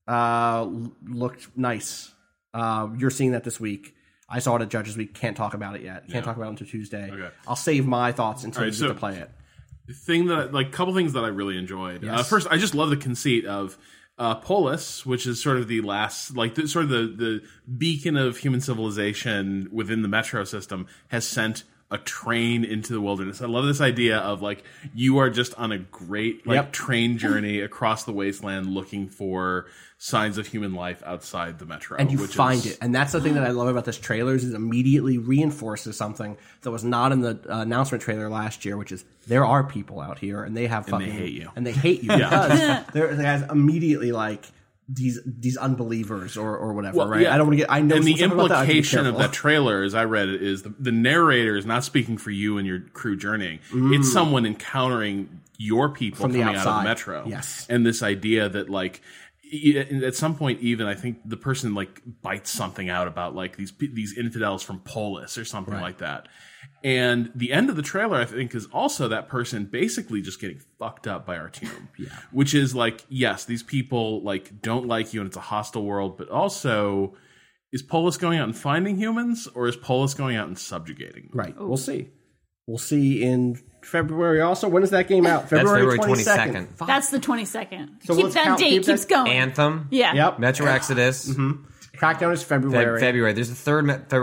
looked nice. You're seeing that this week. I saw it at Judges Week. Can't talk about it yet. Can't talk about it until Tuesday. Okay. I'll save my thoughts until you get to play it. Couple things that I really enjoyed. Yes. First, I just love the conceit of Polis, which is sort of the last, sort of the beacon of human civilization within the Metro system, has sent a train into the wilderness. I love this idea of like you are just on a great train journey across the wasteland looking for signs of human life outside the Metro. And you find it. And that's the thing that I love about this trailer is it immediately reinforces something that was not in the announcement trailer last year, which is there are people out here and they have fucking... And they hate you. And they hate you because they're guys immediately like these unbelievers or whatever, right? Yeah. I don't want to get... I know and the something about that. implication of that trailer, as I read it, is the narrator is not speaking for you and your crew journeying. It's someone encountering your people From the coming out outside. of the Metro. Yes. And this idea that like... At some point, even I think the person like bites something out about like these infidels from Polis or something like that, and the end of the trailer I think is also that person basically just getting fucked up by Artyom, which is like yes, these people like don't like you and it's a hostile world, but also is Polis going out and finding humans or is Polis going out and subjugating them? Right. We'll see. We'll see in February also. When is that game out? February 22nd. That's the 22nd. So keep let's that count- date. keep that- Keeps going. Anthem. Yeah. Yep. Metro Exodus. Crackdown is February. February. There's a third February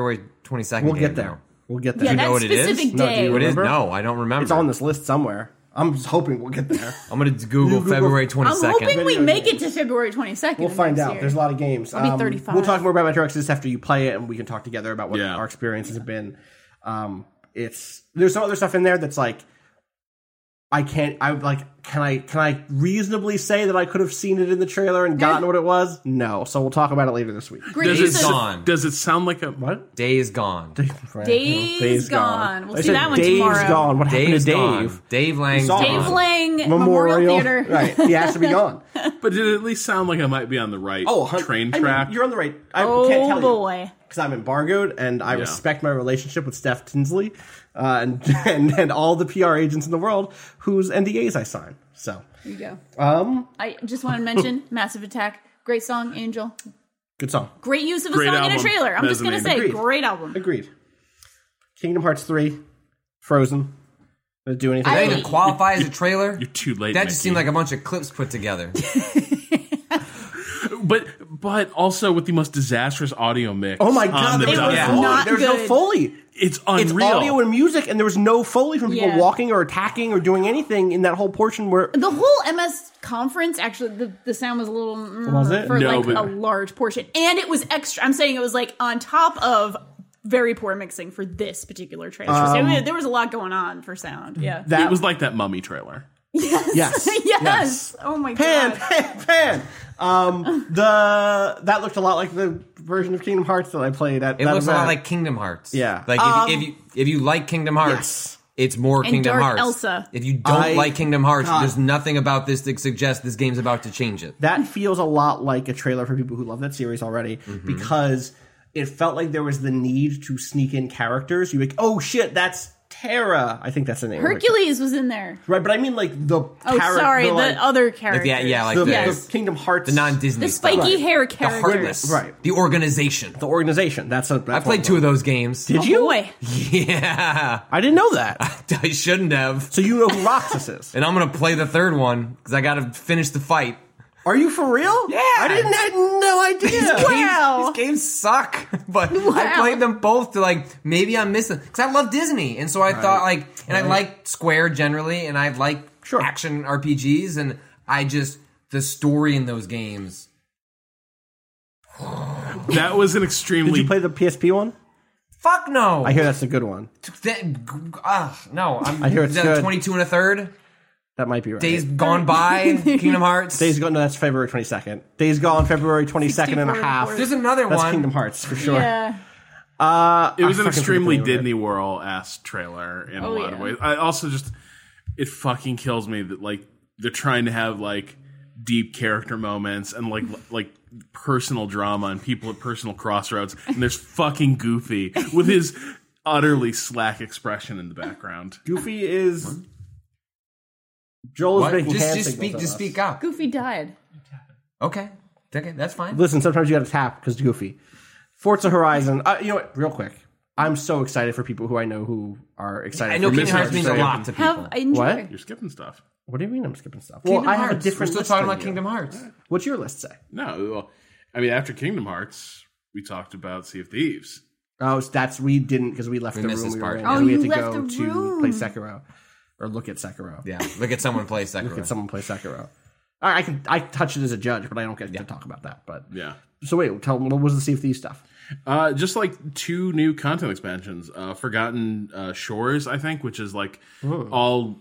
22nd. We'll game get there. now. We'll get there. Yeah, You know that what it is? specific No, do day. you What is? remember? No, I don't remember. It's on this list somewhere. I'm just hoping we'll get there. I'm gonna Google February 22nd. I'm hoping we Video make games. it to February 22nd. We'll of find next out. year. There's a lot of games. I'll be 35. We'll talk more about Metro Exodus after you play it, and we can talk together about what Yeah. our experiences have been. There's some other stuff in there that's like can I reasonably say that I could have seen it in the trailer and gotten what it was? No. So we'll talk about it later this week. Great Does use it, of- gone. does it sound like a What? Days gone. Days Gone. We'll I see said that one Days tomorrow. Gone. What happened Days to gone. Dave? Dave Lang's saw Dave gone. Lang Memorial Theater. Right. He has to be gone. But did it at least sound like I might be on the right train I mean, track? you're on the right. I can't Oh tell you. boy. Because I'm embargoed, and I Yeah. respect my relationship with Steph Tinsley and all the PR agents in the world whose NDAs I sign. So, There you go. I just want to mention Massive Attack. Great song, Angel. good song. Great use of a Great song in a album. trailer. I'm just going to say, Agreed. great album. Agreed. Kingdom Hearts 3, Frozen. Does it do anything? That I- even qualify as a trailer? You're too late. That just Mickey. seemed like a bunch of clips put together. But also with the most disastrous audio mix. Oh my on god, the there was no dot. Foley. not There's no good. Foley. It's It's unreal. audio and music, and there was no Foley from people Yeah. walking or attacking or doing anything in that whole portion where. The whole MS conference, actually, the sound was a little Was it? for No, like but- a large portion, and it was extra. I'm saying it was like on top of very poor mixing for this particular trailer. So there was a lot going on for sound. Yeah. That It was like that Mummy trailer. yes, yes. Oh my Pan, god. pan, pan. That looked a lot like the version of Kingdom Hearts that I played at. It that looks a event. lot like Kingdom Hearts. Yeah. Like if you like Kingdom Hearts, Yes. it's more And Kingdom Dark Hearts. Elsa. If you don't like Kingdom Hearts, God. there's nothing about this that suggests this game's about to change it. That feels a lot like a trailer for people who love that series already because it felt like there was the need to sneak in characters. You're like, oh shit, that's Terra. I think that's the name. Hercules was in there. Right, but I mean like the Oh, sorry, the like, other Like character. like the, the Kingdom Hearts, the non-Disney the stuff. spiky hair The character. Heartless. Right. The organization. the organization. That's I played two of those games. Did Oh, you? boy. Yeah. I didn't know that. I shouldn't have. So you know who Roxas is? And I'm going to play the third one because I got to finish the fight. Are you for real? Yeah. I had no idea. Wow. These games suck, but I Wow. played them both to like maybe I'm missing because I love Disney, and so I thought like, and I like Square generally, and I like Sure. action RPGs, and I just the story in those games. That was an Did extremely. you play the PSP one? Fuck no! I hear that's a good one. No, I hear it's is that good. 22 and a third. That might be right. Days gone by, Kingdom Hearts. Days Gone. No, that's February 22nd. Days Gone, February 22nd and a 64 half. There's another That's one. Kingdom Hearts for sure. Yeah. It was I an fucking extremely forget the name of it. Disney World ass trailer in a Oh, lot of yeah. ways. I also just it fucking kills me that like they're trying to have like deep character moments and like personal drama and people at personal crossroads, and there's fucking Goofy with his utterly slack expression in the background. Goofy is. Joel is What? making hand Just signals at us. speak up. Goofy died. Okay, that's fine. Listen, sometimes you got to tap because Goofy. Forza Horizon. You know what? Real quick, I'm so excited for people who I know who are excited. I know for Kingdom Missing Hearts means a Arcade. lot to people. Have enjoy. What? You're skipping stuff. What do you mean I'm skipping stuff? Kingdom well, I have a Hearts. different. We're still list talking than about you. Kingdom Hearts. What's your list say? No, well, I mean after Kingdom Hearts, we talked about Sea of Thieves. Oh, that's we didn't because we left We the missed room this we were part. in. Oh, and we you had to left go the to room. play Sekiro or look at Sekiro. Yeah, look at someone play Sekiro. Look at someone play Sekiro. I touch it as a judge, but I don't get to talk about that. But Yeah. so wait, tell me what was the Sea of Thieves stuff? Just like 2 new content expansions. Forgotten Shores, I think, which is like all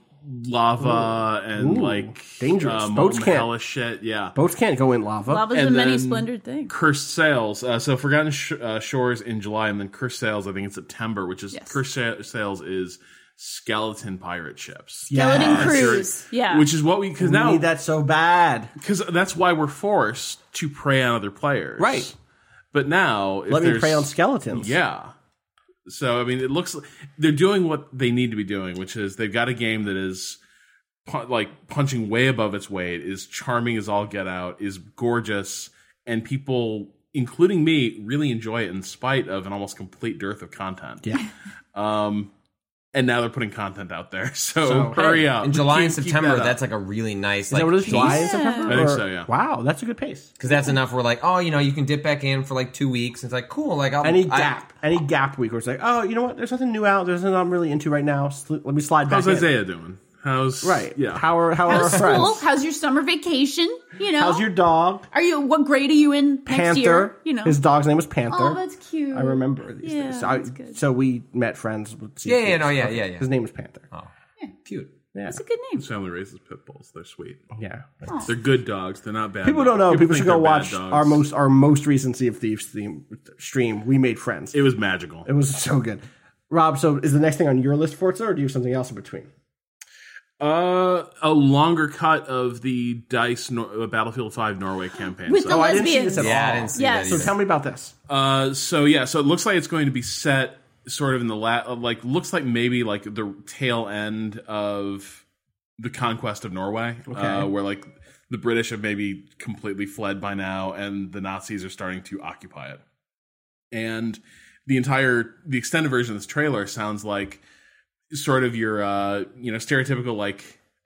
lava and Ooh. like Dangerous. Boats can't- hellish shit. Yeah. Boats can't go in lava. Lava's And a many then- splendored thing. Cursed Sails. So Forgotten Shores in July, and then Cursed Sails, I think in September, which is Yes. Cursed Sails is skeleton pirate ships. Skeleton Yes. Cruise. Yeah. Which is what because We now need that so bad. because that's why we're forced to prey on other players, Right. But now, if Let me there's- prey on skeletons. Yeah. So I mean, it looks they're doing what they need to be doing, which is they've got a game that is like punching way above its weight, is charming as all get out, is gorgeous, and people, including me, really enjoy it in spite of an almost complete dearth of content. Yeah. and now they're putting content out there. So hurry up. In July and Keep September, that up. that's like a really nice. Is that what it is? July and Yeah. September? I think so, yeah. Wow, that's a good pace. Because that's enough. We're like, oh, you can dip back in for like 2 weeks. It's like cool. Like Any gap week where it's like, oh, you know what? There's nothing new out. There's nothing I'm really into right now. Let me slide back How's in. Isaiah doing? How's Yeah. How are our How's friends? school? How's your summer vacation? How's your dog? What grade are you in next year? Panther. His dog's name was Panther. Oh, that's cute. I remember these Yeah, things. that's good. So we met friends. With Yeah. His name was Panther. Oh, cute. Yeah. That's a good name. His family raises pit bulls. They're sweet. Yeah. They're good dogs. They're not bad. People dogs. don't know. People should think go they're bad watch dogs. our most recent Sea of Thieves stream. We made friends. It was magical. It was so good. Rob, so is the next thing on your list Forza, or do you have something else in between? A longer cut of the DICE Battlefield 5 Norway campaign. With So- the I didn't see lesbians. this at Yeah, all. I didn't see Yes. that So either. tell me about this. So it looks like it's going to be set sort of in the looks like maybe like the tail end of the conquest of Norway, Okay. where like the British have maybe completely fled by now, and the Nazis are starting to occupy it. And the extended version of this trailer sounds like sort of your stereotypical like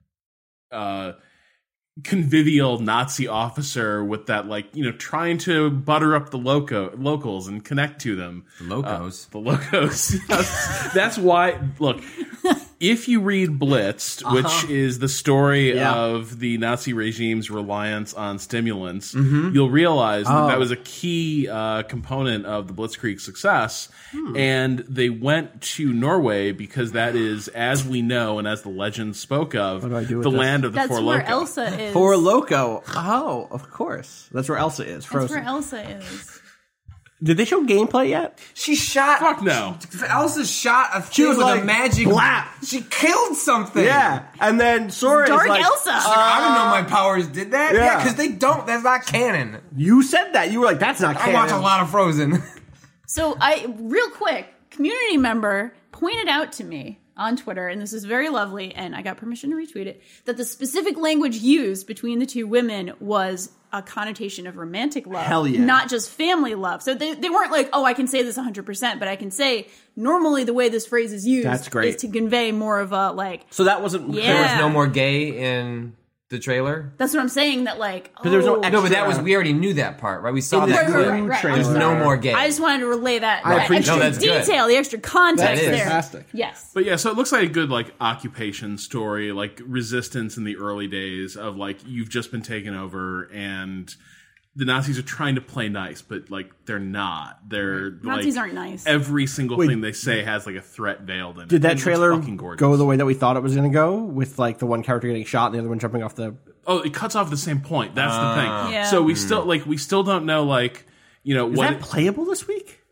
convivial Nazi officer with that trying to butter up the locals and connect to them. Locos. The locos. That's why. Look, if you read Blitzed, which is the story Yeah. of the Nazi regime's reliance on stimulants, you'll realize that was a key component of the Blitzkrieg success. And they went to Norway because that is, as we know and as the legend spoke of, do I do with the this? land of the That's Four where Loko. Elsa is. For Loco. Oh, of course. That's where Elsa is. That's Frozen. where Elsa is. Did they show gameplay yet? She shot. Fuck no. Elsa shot a thing She was with like, a magic. blap. She killed something. Yeah. And then Sora Dark is like, Elsa. I don't know my powers did that. Yeah. Yeah, because they don't. That's not canon. you said that. You were like, that's not I canon. watch a lot of Frozen. So real quick, community member pointed out to me on Twitter, and this is very lovely, and I got permission to retweet it, that the specific language used between the two women was a connotation of romantic love. Hell yeah. Not just family love. So they weren't like, oh, I can say this 100%, but I can say normally the way this phrase is used That's great. is to convey more of a like, So that wasn't. Yeah. There was no more gay in the trailer. that's what I'm saying, that like, there was no oh, extra- No, but that was we already knew that part, right? We saw In the that. Right, clearly. right, right. trailer. There's no more gay. I just wanted to relay that, I that appreciate extra No, that's good. detail, the extra context That is there. fantastic. Yes. But yeah, so it looks like a good like occupation story, like resistance in the early days of like you've just been taken over and the Nazis are trying to play nice, but like they're not. They're Nazis like, aren't nice. Every single thing they say has like a threat veiled in it. Did that And it's trailer fucking gorgeous. go the way that we thought it was going to go, with like the one character getting shot and the other one jumping off the? Oh, it cuts off the same point. That's the thing. Yeah. So we still don't know like Is what that playable this week?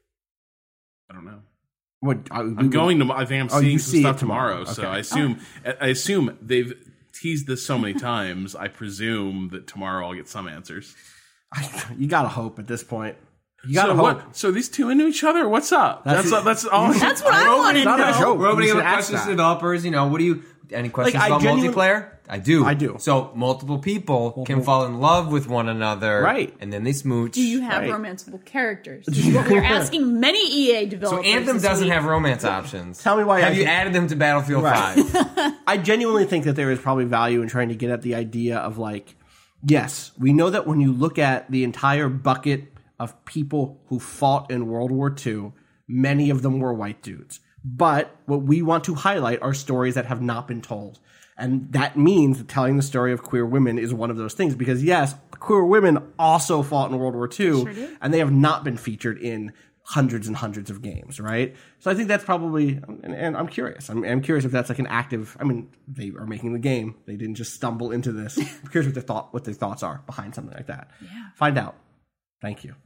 I don't know. What I'm going to. I think I'm Oh, seeing you some see it stuff tomorrow. tomorrow. So Okay. I assume they've teased this so many times. I presume that tomorrow I'll get some answers. You gotta hope at this point. You gotta So hope. what? So these two into each other? What's up? That's all. That's what I wanted to not a know. joke. We're opening You up should ask questions to that. developers. What do you? Any questions I about genuinely- multiplayer? I do. I do. So multiple people can fall in love with one another, Right. And then they smooch. Do you have Right. romanceable characters? This is what we're asking many EA So developers. Anthem this doesn't week. have romance options. Tell me why Have I you think- added them to Battlefield Right. 5? I genuinely think that there is probably value in trying to get at the idea of like, yes, we know that when you look at the entire bucket of people who fought in World War II, many of them were white dudes. But what we want to highlight are stories that have not been told. And that means that telling the story of queer women is one of those things. Because yes, queer women also fought in World War II, Sure did. and they have not been featured in hundreds and hundreds of games, right? So I think that's probably, and I'm curious. I'm curious if that's like an active. I mean, they are making the game. They didn't just stumble into this. I'm curious what their thoughts are behind something like that. Yeah. Find out. Thank you.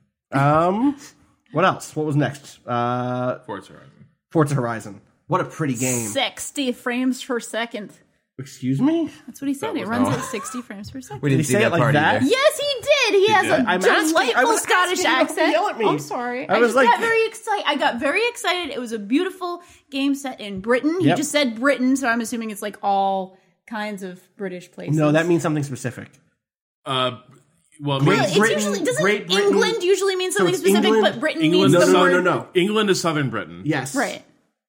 What else? What was next? Forza Horizon. Forza Horizon. What a pretty game. 60 frames per second. Excuse me? That's what he said. It runs at 60 frames per second. We Did didn't he see say that it like part that? either. Yes, he did. He has a I'm asking- delightful I was Scottish asking you not to accent. yell at me. I'm sorry. I I was just like- got very excited. I got very excited. It was a beautiful game set in Britain. He Yep. just said Britain, so I'm assuming it's like all kinds of British places. No, that means something specific. Well, Well, it means it's Britain- usually doesn't Great Britain- England usually mean something it's specific, England- but Britain England. means No, the no, more no, no. England is southern Britain. Yes. right.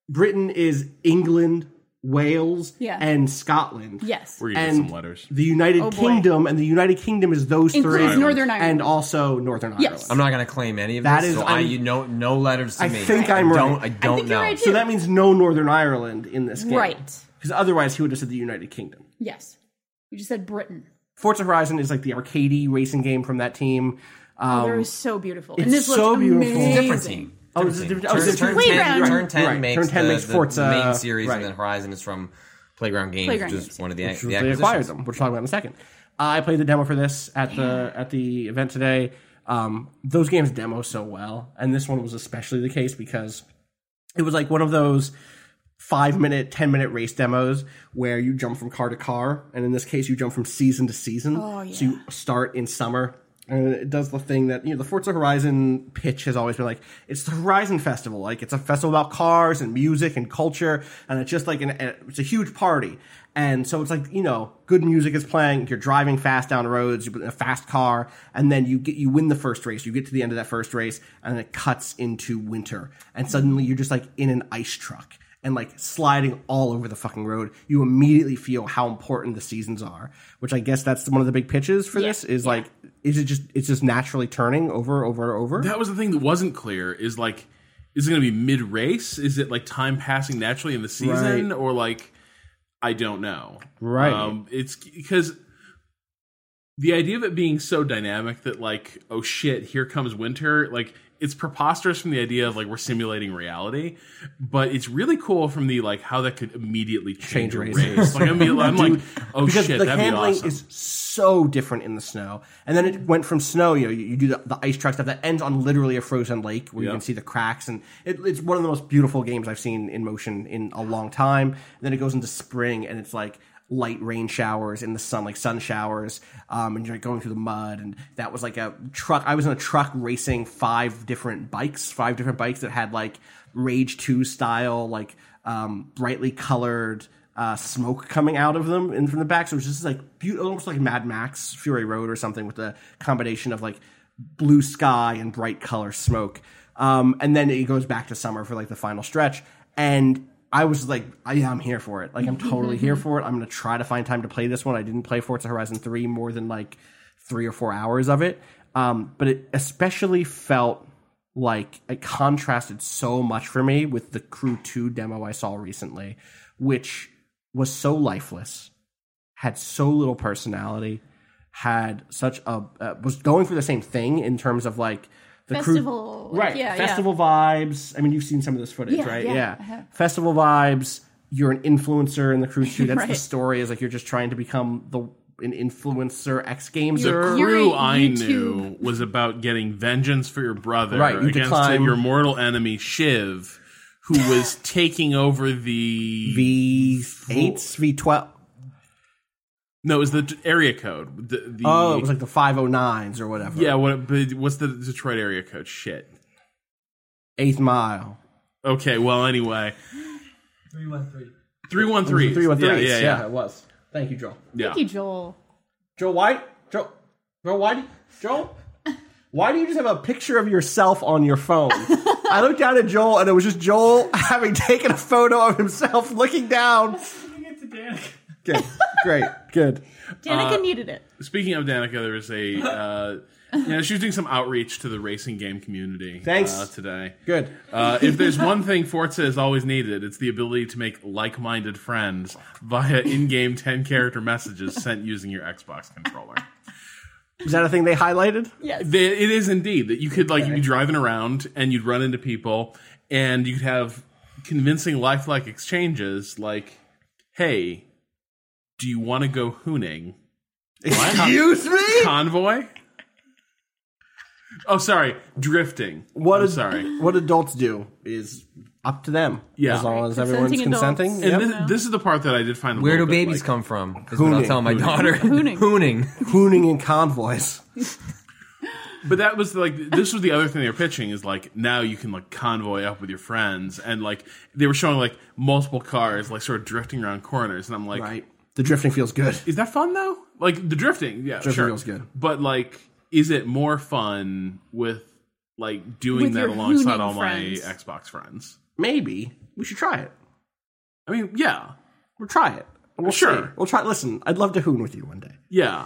Britain is England, Wales, Yeah. and Scotland. Yes. We're getting And some letters. the United boy. Kingdom, and the United Kingdom is those Includes three. Northern Ireland. And also Northern Yes. Ireland. I'm not going to claim any of That this, is- so I'm- no letters to I me. think I'm right. I don't think you're know. right, too. So that means no Northern Ireland in this game. Right. Because otherwise he would have said the United Kingdom. Yes. You just said Britain. Forza Horizon is like the arcadey racing game from that team. It was so beautiful. And it's this looks so beautiful. amazing. It's a different team. Oh, it's a different- oh, it's a different Playground. team. Turn 10 Right. makes Turn 10 the, makes the Forza, main series, right. and then Horizon is from Playground Games, Playground which is Games. one of the They acquisitions. acquired them, which we'll talk about in a second. I played the demo for this at the event today. Those games demo so well, and this one was especially the case because it was like one of those 5-minute, 10-minute race demos where you jump from car to car, and in this case, you jump from season to season. Oh, yeah. So you start in summer. And it does the thing that, the Forza Horizon pitch has always been like, it's the Horizon Festival. Like, it's a festival about cars and music and culture. And it's just like, it's a huge party. And so it's like, good music is playing. You're driving fast down roads. You're in a fast car. And then you win the first race. You get to the end of that first race and it cuts into winter. And suddenly you're just like in an ice truck and like sliding all over the fucking road. You immediately feel how important the seasons are, which I guess that's one of the big pitches for this is like, it's just naturally turning over. That was the thing that wasn't clear. Is like, is it going to be mid race? Is it like time passing naturally in the season, Right. or like, I don't know. Right. It's because the idea of it being so dynamic that like, oh shit, here comes winter. Like, it's preposterous from the idea of like we're simulating reality, but it's really cool from the like how that could immediately change a race. Like, I'm like, oh because shit, the that'd be handling awesome. is so different in the snow. And then it went from snow, you do the ice truck stuff that ends on literally a frozen lake where you Yep. can see the cracks. And it's one of the most beautiful games I've seen in motion in a long time. And then it goes into spring and it's like light rain showers in the sun, like sun showers, and you're going through the mud. And that was like a truck. I was in a truck racing 5 different bikes that had like Rage 2 style, like brightly colored smoke coming out of them and from the back. So it was just like almost like Mad Max Fury Road or something with a combination of like blue sky and bright color smoke. And then it goes back to summer for like the final stretch. And I was like, I'm here for it. Like, I'm totally here for it. I'm going to try to find time to play this one. I didn't play Forza Horizon 3 more than like 3 or 4 hours of it. But it especially felt like it contrasted so much for me with the Crew 2 demo I saw recently, which was so lifeless, had so little personality, had such was going for the same thing in terms of like, the Festival. crew, right? Yeah, festival vibes. I mean, you've seen some of this footage, Yeah, right? yeah, I have. Festival vibes. You're an influencer in the Crew 2. That's the Right. story. Is like you're just trying to become an influencer, X Games. The You're crew a I YouTube. knew was about getting vengeance for your brother Right, you against decline- your mortal enemy Shiv, who was taking over the V8s, V12. No, it was the area code. The Oh, it was like the 509s or whatever. yeah. What's the Detroit area code? Shit. 8th Mile. Okay. Well, anyway. 313. 313. 313. Yeah. It was. Thank you, Joel. Yeah. Thank you, Joel. Joel, why do you just have a picture of yourself on your phone? I looked down at Joel, and it was just Joel having taken a photo of himself looking down. Good. Great. Good. Danica needed it. Speaking of Danica, there was a. She was doing some outreach to the racing game community. Thanks. Today. Good. If there's one thing Forza has always needed, it's the ability to make like-minded friends via in-game 10-character messages sent using your Xbox controller. Is that a thing they highlighted? Yes. It is indeed that you could you'd be driving around and you'd run into people and you'd have convincing lifelike exchanges like, "Hey, do you want to go hooning?" Excuse me? Convoy? Oh, sorry, drifting. Sorry. What adults do is up to them. Yeah. As long as Consenting everyone's adults. consenting. And Yep. this is the part that I did find. Where do little bit, babies like- come from? Is what I'll Hooning. tell my daughter. Hooning. Hooning. Hooning in convoys. But that was this was the other thing they were pitching is like now you can like convoy up with your friends and like they were showing like multiple cars like sort of drifting around corners and I'm like, Right. The drifting feels good. is that fun though? Like the drifting, yeah, Drifting sure. feels good. But like, is it more fun with like doing With that your alongside hooning all friends. my Xbox friends? maybe we should try it. I mean, yeah. We'll try it. We'll Sure. see. We'll try. Listen, I'd love to hoon with you one day. Yeah.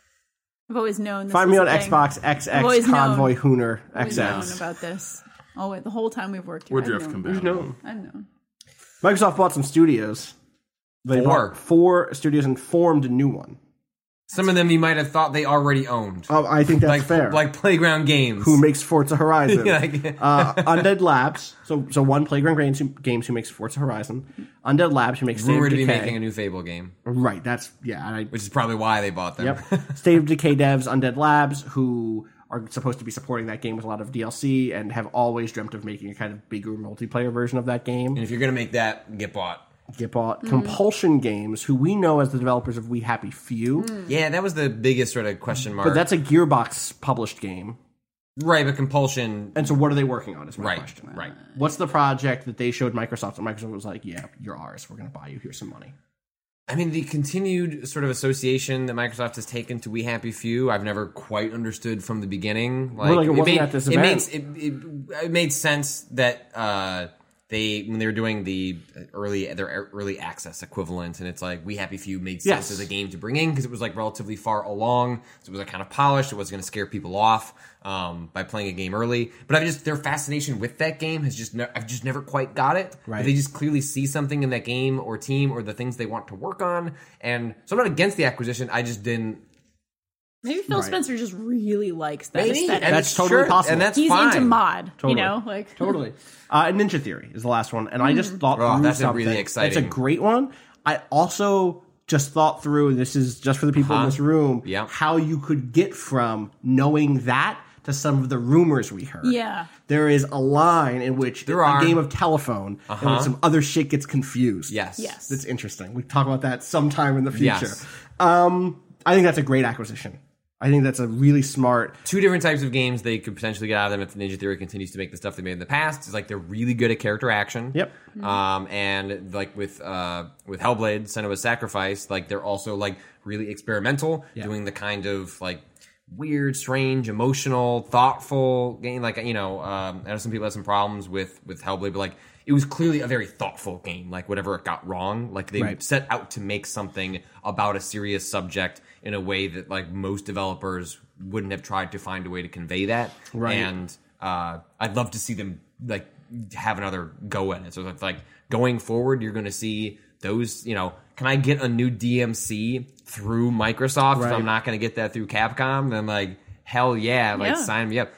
I've always known. This Find me is on a thing. Xbox I've always XX Convoy known. Hooner I've known XX. about this. Oh wait, the whole time we've worked here, We're I've drift known. compatible. I've known. Microsoft bought some studios. They 4. bought 4 studios and formed a new one. Some of them you might have thought they already owned. I think that's like fair. like Playground Games. Who makes Forza Horizon? Yeah, like- Undead Labs. So one Playground Games who makes Forza Horizon. Undead Labs who makes State of rumored to be Decay. making a new Fable game, Right. That's yeah. which is probably why they bought them. Yep. State of Decay devs, Undead Labs, who are supposed to be supporting that game with a lot of DLC and have always dreamt of making a kind of bigger multiplayer version of that game. And if you're gonna make that, get bought. Get bought. Compulsion Games, who we know as the developers of We Happy Few, Yeah, that was the biggest sort of question mark. but that's a Gearbox published game. right, but Compulsion. And so what are they working on is my Right, question. right. What's the project that they showed Microsoft and Microsoft was like, yeah, you're ours. We're going to buy you. Here's some money. I mean, the continued sort of association that Microsoft has taken to We Happy Few, I've never quite understood from the beginning. Like, it wasn't at this event. It made sense that when they were doing their early access equivalent, and it's like We Happy Few made sense Yes. as a game to bring in because it was like relatively far along, so it was like kind of polished. It wasn't going to scare people off by playing a game early. But their fascination with that game has I've just never quite got it. Right. They just clearly see something in that game or team or the things they want to work on, and so I'm not against the acquisition. I just didn't. Maybe Phil Spencer just really likes that Maybe aesthetic. and That's it's totally possible. and that's He's fine. into mod, Totally. you know, like Totally. And Ninja Theory is the last one. And I just thought Oh, through that's a something. really exciting- It's a great one. I also just thought through, this is just for the people in this room, Yeah. how you could get from knowing that to some of the rumors we heard. Yeah. There is a line in which There a are. game of telephone in which some other shit gets confused. Yes. Yes. That's interesting. We talk about that sometime in the future. Yes. I think that's a great acquisition. I think that's a really smart. Two different types of games they could potentially get out of them if Ninja Theory continues to make the stuff they made in the past. It's like they're really good at character action. Yep. And like with Hellblade, Senua's Sacrifice, like they're also like really experimental, doing the kind of like weird, strange, emotional, thoughtful game. Like I know some people have some problems with Hellblade, but like it was clearly a very thoughtful game. Like whatever it got wrong, like they Right. set out to make something about a serious subject in a way that like most developers wouldn't have tried to find a way to convey that. Right. And I'd love to see them like have another go at it. So it's like going forward, you're going to see those. Can I get a new DMC through Microsoft if Right. I'm not going to get that through Capcom? Then like hell yeah, like Yeah. sign me up.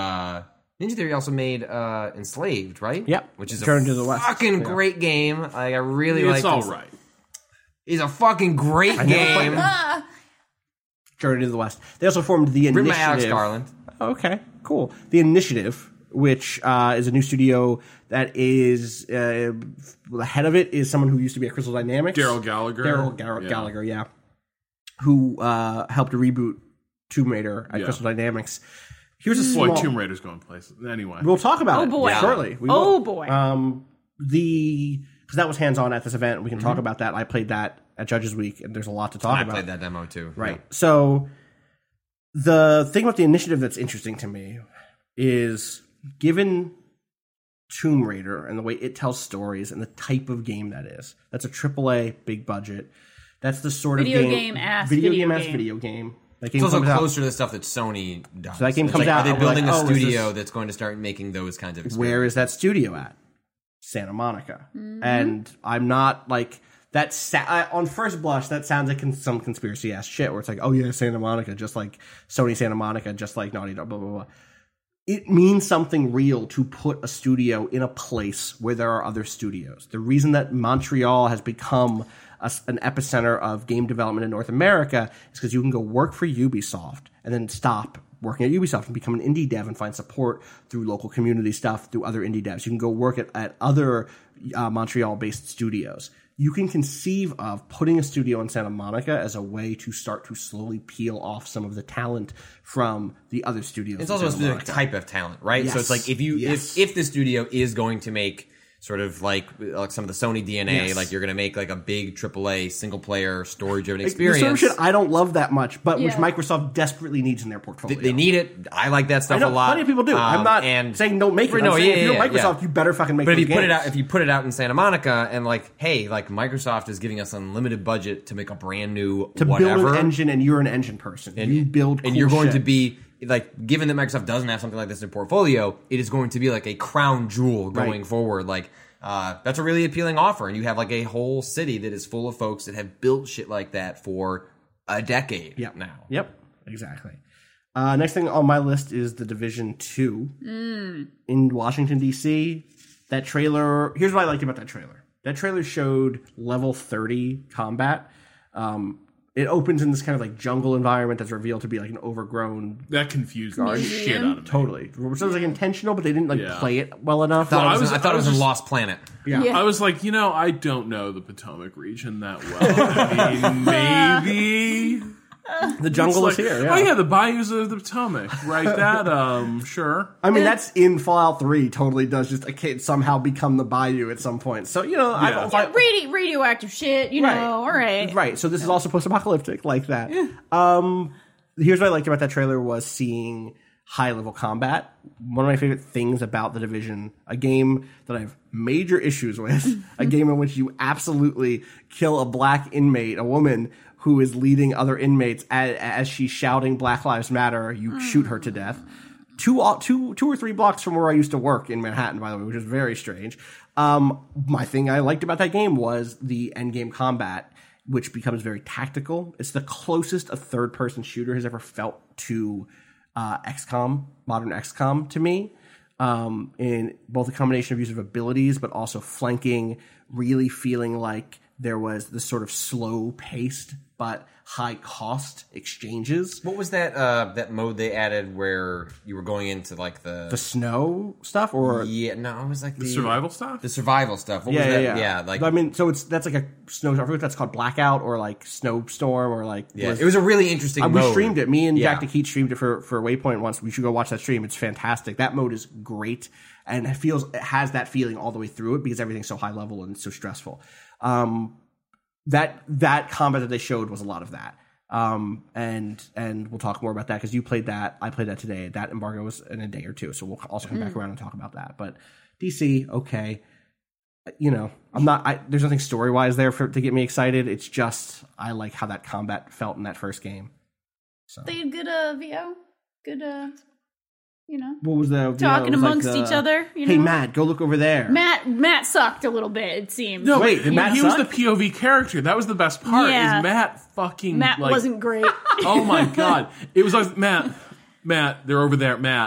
Ninja Theory also made Enslaved, right? Yep. Which is Turn a to the West. fucking Yeah. great game. Like I really It's like. all right. It's a fucking great game. Journey to the West. They also formed the Written Initiative. by Alex Garland. Okay, cool. The Initiative, which is a new studio that is the head of it is someone who used to be at Crystal Dynamics. Daryl Gallagher. Daryl Yeah. Gallagher, yeah. Who helped to reboot Tomb Raider at Yeah. Crystal Dynamics. Here's a small. Boy, Tomb Raider's going places. Anyway. We'll talk about Oh, it boy. shortly. We Oh, will. boy. Because that was hands on at this event. We can Mm-hmm. talk about that. I played that at Judges Week, and there's a lot to talk I about. played that demo too. Right. So the thing about the Initiative that's interesting to me is given Tomb Raider and the way it tells stories and the type of game that is. That's a AAA, big budget. That's the sort Video of game ass video video game ass game. video game. That It's game also comes out. closer to the stuff that Sony does. So that game It's comes like, out, Are they and we're building like, a oh, is studio this- that's going to start making those kinds of experiences? Where is that studio at? Santa Monica. And I'm not like that. On first blush, that sounds like some conspiracy ass shit. Where it's like, oh yeah, Santa Monica, just like Sony Santa Monica, just like Naughty Dog, blah blah blah. It means something real to put a studio in a place where there are other studios. The reason that Montreal has become an epicenter of game development in North America is because you can go work for Ubisoft and then stop working at Ubisoft and become an indie dev and find support through local community stuff, through other indie devs. You can go work at other Montreal-based studios. You can conceive of putting a studio in Santa Monica as a way to start to slowly peel off some of the talent from the other studios. It's in also a Santa specific Monica. type of talent, right? So it's Yes. like if Yes. if the studio is going to make sort of like some of the Sony DNA. Yes. Like you're going to make like a big AAA single player story driven The experience. sort of shit I don't love that much, but which Yeah. Microsoft desperately needs in their portfolio. They need it. I like that stuff I know a lot. plenty of people do. I'm not and saying don't make it. I'm No, saying yeah, if you're yeah, Microsoft, yeah. you better fucking make But if those you put it games. out, if you put it out in Santa Monica, and like, hey, like Microsoft is giving us unlimited budget to make a brand new to whatever, build an engine, and you're an engine person. You build cool and you're going shit. to be like, given that Microsoft doesn't have something like this in their portfolio, it is going to be like a crown jewel going Right. forward. Like, that's a really appealing offer, and you have like a whole city that is full of folks that have built shit like that for a decade now. Yep, exactly. Next thing on my list is The Division 2 in Washington, D.C. That trailer, here's what I liked about that trailer. That trailer showed level 30 combat. It opens in this kind of like jungle environment that's revealed to be like an overgrown. That confused the shit out of me. Totally. Which was like intentional, but they didn't like Yeah. play it well enough. I was- thought it was in just- Lost Planet. Yeah. Yeah. I was like, I don't know the Potomac region that well. I mean, maybe. The jungle It's is like, here. Oh, yeah, the bayous of the Potomac. Right, that, sure. I mean, that's in Fallout 3. Totally does just somehow become the bayou at some point. So, I Radioactive shit, Right. all right. Right. So this is also post-apocalyptic like that. Here's what I liked about that trailer was seeing high-level combat. One of my favorite things about The Division, a game that I have major issues with, a game in which you absolutely kill a black inmate, a woman who is leading other inmates as she's shouting Black Lives Matter, you shoot her to death. Two or three blocks from where I used to work in Manhattan, by the way, which is very strange. My thing I liked about that game was the endgame combat, which becomes very tactical. It's the closest a third-person shooter has ever felt to XCOM, modern XCOM, to me. In both a combination of use of abilities, but also flanking, really feeling like there was this sort of slow-paced but high-cost exchanges. What was that mode they added where you were going into like The snow stuff, or it was like The survival stuff? The survival stuff. What was that? Yeah, like I mean, so that's like a snow. I forget that's called blackout or like snowstorm or like. it was a really interesting We mode. streamed it. Me and Yeah. Jack DeKeat streamed it for Waypoint once. We should go watch that stream. It's fantastic. That mode is great, and it has that feeling all the way through it because everything's so high level and so stressful. That combat that they showed was a lot of that. And we'll talk more about that because you played that. I played that today. That embargo was in a day or two, so we'll also come back around and talk about that. But DC, okay. I'm not. There's nothing story wise there to get me excited. It's just I like how that combat felt in that first game. So They had good VO. Good what was the talking it was amongst like each other. Hey Matt, go look over there. Matt sucked a little bit, it seems. No, Wait, did Matt he was suck? the POV character. That was the best part. Yeah. Is Matt fucking Matt like, wasn't great. Oh my god! It was like Matt, they're over there. Matt,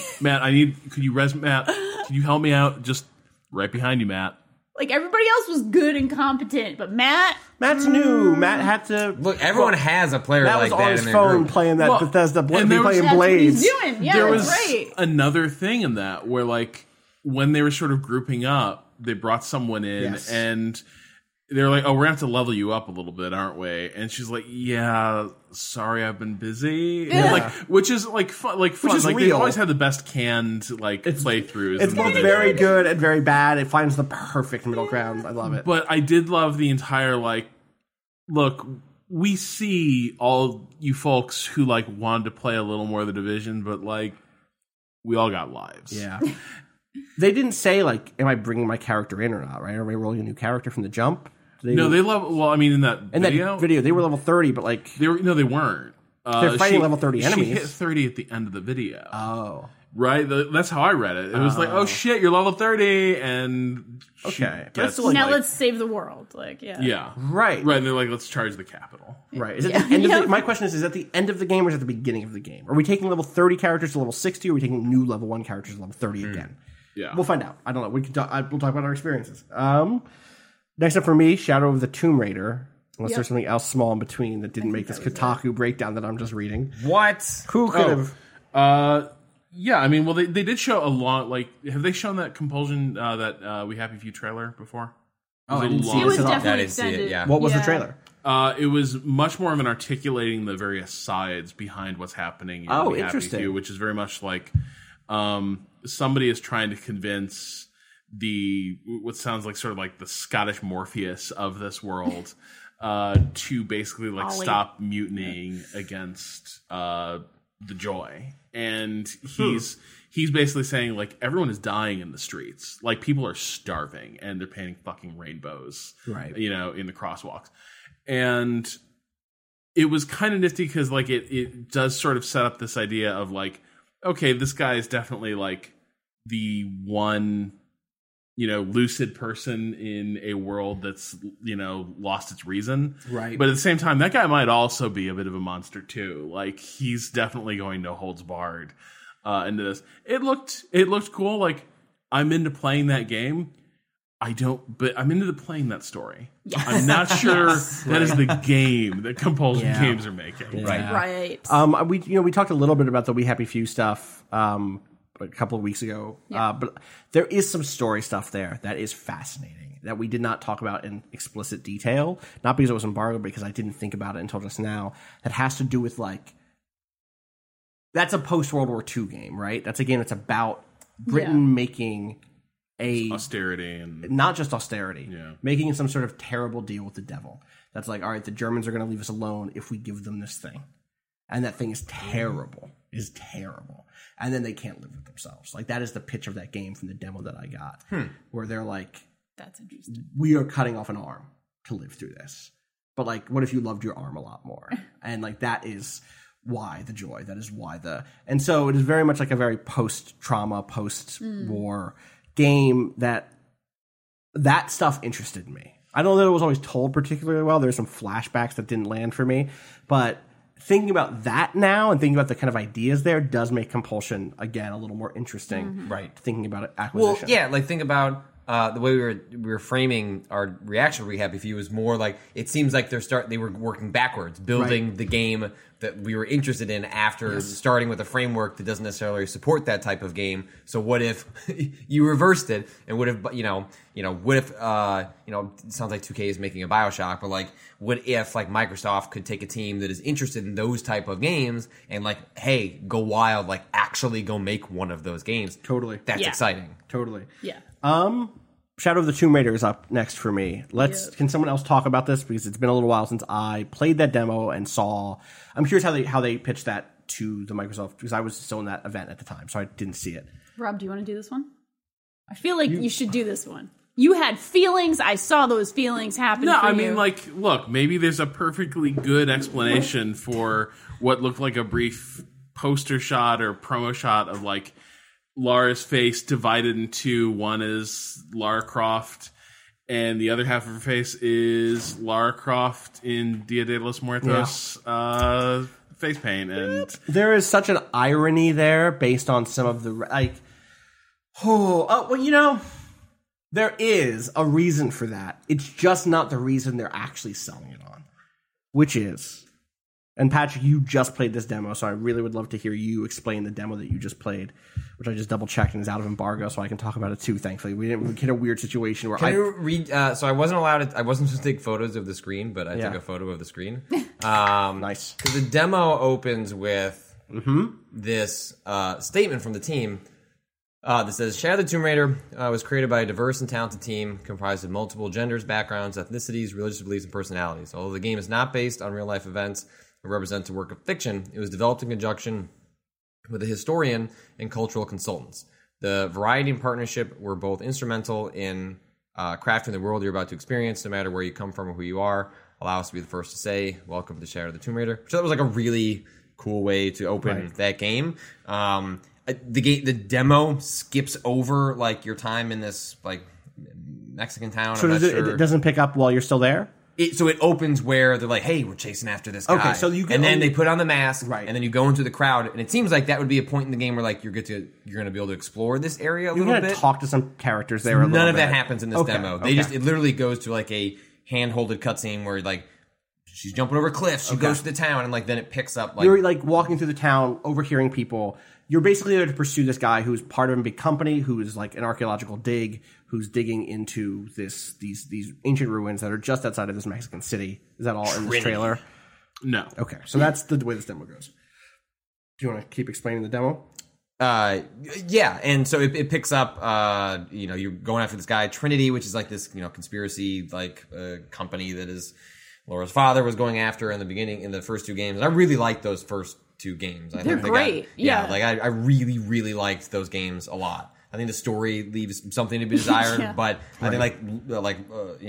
could you Matt? Can you help me out? Just right behind you, Matt. Like everybody else was good and competent, but Matt's new. Matt had to Look, everyone has a player Matt like was on that his in their phone group. playing that Well, Bethesda, and there was- playing that's what Blades. he's doing. Yeah, There that's was right. another thing in that where like when they were sort of grouping up, they brought someone in Yes. and they're like, "Oh, we're gonna have to level you up a little bit, aren't we?" And she's like, "Yeah, sorry, I've been busy." And like, which is like fun. Like is they real. always have the best canned like playthroughs. It's and both they- very good and very bad. It finds the perfect middle ground. I love it. But I did love the entire like, look, we see all you folks who like wanted to play a little more of the Division, but like, we all got lives. Yeah. They didn't say, like, am I bringing my character in or not, right? Are we rolling a new character from the jump? No, they love. Well, I mean, in that in video, that video, they were level 30, but, like... they weren't. They're fighting level 30 She enemies. hit 30 at the end of the video. Oh. Right? That's how I read it. It was like, oh shit, you're level 30, and she Okay. That's gets, still, like, Now let's save the world. Like, yeah. Right. Right, and they're like, let's charge the capital. Right. Is it the end of the... My question is at the end of the game or is it at the beginning of the game? Are we taking level 30 characters to level 60 or are we taking new level 1 characters to level 30 again? Yeah. We'll find out. I don't know. We'll talk about our experiences. Next up for me, Shadow of the Tomb Raider. Unless there's something else small in between that didn't make this Kotaku breakdown that I'm just reading. What? Who could have... Yeah, I mean, well, they did show a lot. Like, have they shown that Compulsion, that We Happy Few trailer before? Oh, I didn't see it was this at all. definitely I didn't see it, extended. yeah. What was the trailer? It was much more of an articulating the various sides behind what's happening in Oh, We Happy interesting. Few, which is very much like somebody is trying to convince what sounds like sort of like the Scottish Morpheus of this world, to basically like Ollie. stop mutinying against the Joy. And he's basically saying like everyone is dying in the streets, like people are starving and they're painting fucking rainbows, Right. you know, in the crosswalks. And it was kind of nifty because like it does sort of set up this idea of like, okay, this guy is definitely like the one, you know, lucid person in a world that's, you know, lost its reason. Right. But at the same time, that guy might also be a bit of a monster too. Like he's definitely going no holds barred into this. It looked cool. Like I'm into playing that game. But I'm into playing that story. Yes. I'm not sure that is the game that Compulsion Games are making. Yeah. Right. We talked a little bit about the We Happy Few stuff a couple of weeks ago, but there is some story stuff there that is fascinating that we did not talk about in explicit detail, not because it was embargoed, but because I didn't think about it until just now. That has to do with like that's a post World War II game, right? That's a game that's about Britain making austerity and not just austerity, Yeah. making some sort of terrible deal with the devil. That's like, all right, the Germans are going to leave us alone if we give them this thing. And that thing is terrible, And then they can't live with themselves. Like that is the pitch of that game from the demo that I got, where they're like, That's interesting. we are cutting off an arm to live through this. But like, what if you loved your arm a lot more? And like, that is why the joy. That is why and so it is very much like a very post-trauma, post-war game that stuff interested me. I don't know that it was always told particularly well. There's some flashbacks that didn't land for me, but thinking about that now and thinking about the kind of ideas there does make Compulsion again a little more interesting. Right. Thinking about it, acquisition. Well, yeah, like think about the way we were framing our reaction to We Happy Few was more like it seems like they were working backwards, building the game that we were interested in after starting with a framework that doesn't necessarily support that type of game. So what if you reversed it and what if what if it sounds like 2K is making a BioShock, but like what if like Microsoft could take a team that is interested in those type of games and like, hey, go wild, like actually go make one of those games. Totally. That's Yeah. exciting. Totally. Yeah. Shadow of the Tomb Raider is up next for me. Can someone else talk about this because it's been a little while since I played that demo and saw. I'm curious how they pitched that to the Microsoft because I was still in that event at the time, so I didn't see it. Rob, do you want to do this one? I feel like you should do this one. You had feelings. I saw those feelings happen. No, for I you. mean, like, look, maybe there's a perfectly good explanation for what looked like a brief poster shot or promo shot of like Lara's face divided in two. One is Lara Croft, and the other half of her face is Lara Croft in Dia de los Muertos face paint. And There is such an irony there based on some of the there is a reason for that. It's just not the reason they're actually selling it on, which is. And Patrick, you just played this demo, so I really would love to hear you explain the demo that you just played, which I just double checked and is out of embargo, so I can talk about it too. Thankfully, we hit a weird situation where Can you read? So I wasn't allowed. I wasn't supposed to take photos of the screen, but I took a photo of the screen. Nice. Because the demo opens with this statement from the team that says, Shadow of the Tomb Raider was created by a diverse and talented team comprised of multiple genders, backgrounds, ethnicities, religious beliefs, and personalities. Although the game is not based on real-life events or represents a work of fiction, it was developed in conjunction with a historian and cultural consultants. The variety and partnership were both instrumental in crafting the world you're about to experience, no matter where you come from or who you are. Allow us to be the first to say, welcome to Shadow of the Tomb Raider. So that was like a really cool way to open that game. The demo skips over like your time in this like Mexican town. So it doesn't pick up while you're still there? So it opens where they're like, hey, we're chasing after this guy. Okay, so you and then they put on the mask, Right. and then you go into the crowd, and it seems like that would be a point in the game where like you're going to be able to explore this area a You're little going to bit. talk to some characters there a little bit. None of that happens in this demo. Okay. It literally goes to like a hand-holded cutscene where like she's jumping over cliffs, she goes to the town, and like then it picks up like You're like walking through the town, overhearing people. You're basically there to pursue this guy who's part of a big company, who is like an archaeological dig, who's digging into these ancient ruins that are just outside of this Mexican city. Is that all in this trailer? no. Okay, so that's the way this demo goes. Do you want to keep explaining the demo? Yeah, and so it picks up, you're going after this guy, Trinity, which is like this, conspiracy, company that is Laura's father was going after in the beginning, in the first 2 games. And I really liked those first 2 games. I They're think great. Yeah. I really, really liked those games a lot. I think the story leaves something to be desired, Yeah. but I think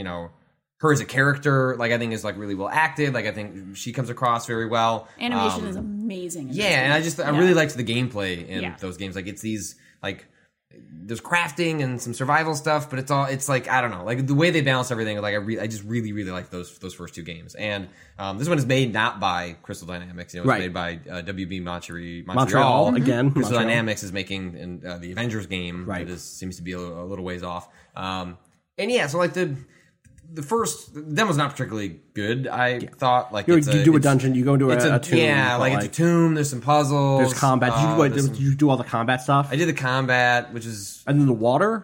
her as a character, I think is really well acted. I think she comes across very well. Animation is amazing. Yeah, and I really liked the gameplay in those games. It's these there's crafting and some survival stuff, but it's I don't know, the way they balance everything. I just really, really like those first 2 games. And this one is made not by Crystal Dynamics. It's made by WB Montreal again. Crystal Montreal. Dynamics is making the Avengers game. Right. That seems to be a little ways off. And yeah, so the first demo's not particularly good. I thought you do a dungeon, you go into a tomb. Yeah, it's a tomb. There's some puzzles. There's combat. Did you do all the combat stuff? I did the combat, which is And then the water.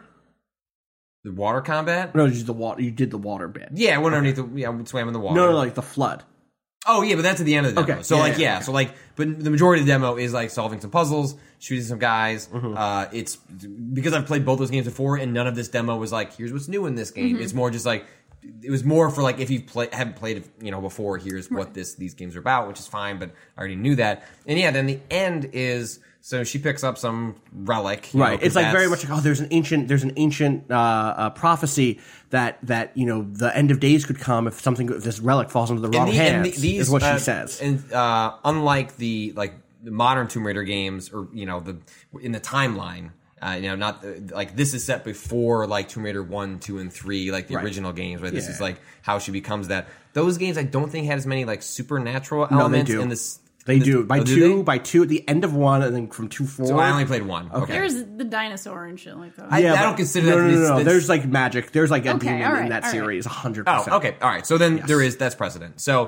the water combat. No, just the water. You did the water bit. Yeah, I went underneath the. Yeah, I swam in the water. No, the flood. Oh yeah, but that's at the end of the demo. Okay. So Yeah. so but the majority of the demo is solving some puzzles, shooting some guys. It's because I've played both those games before, and none of this demo was here's what's new in this game. It's more just it was more for if you haven't played it, before. Here's what these games are about, which is fine. But I already knew that. And yeah, then the end is so she picks up some relic. Right. It's very much there's an ancient prophecy that the end of days could come if this relic falls into the wrong hands. Is what she says. And unlike the modern Tomb Raider games, or in the timeline. Not this is set before Tomb Raider 1, 2, and 3, the original games. Right, this is how she becomes that. Those games I don't think had as many supernatural elements in this. They do. By two, at the end of 1, and then from 2 forward. So I only played 1. Okay. There's the dinosaur and shit like that. I don't consider that. No. There's magic. There's a demon in that all series, 100%. Oh, okay, all right. So then that's precedent. So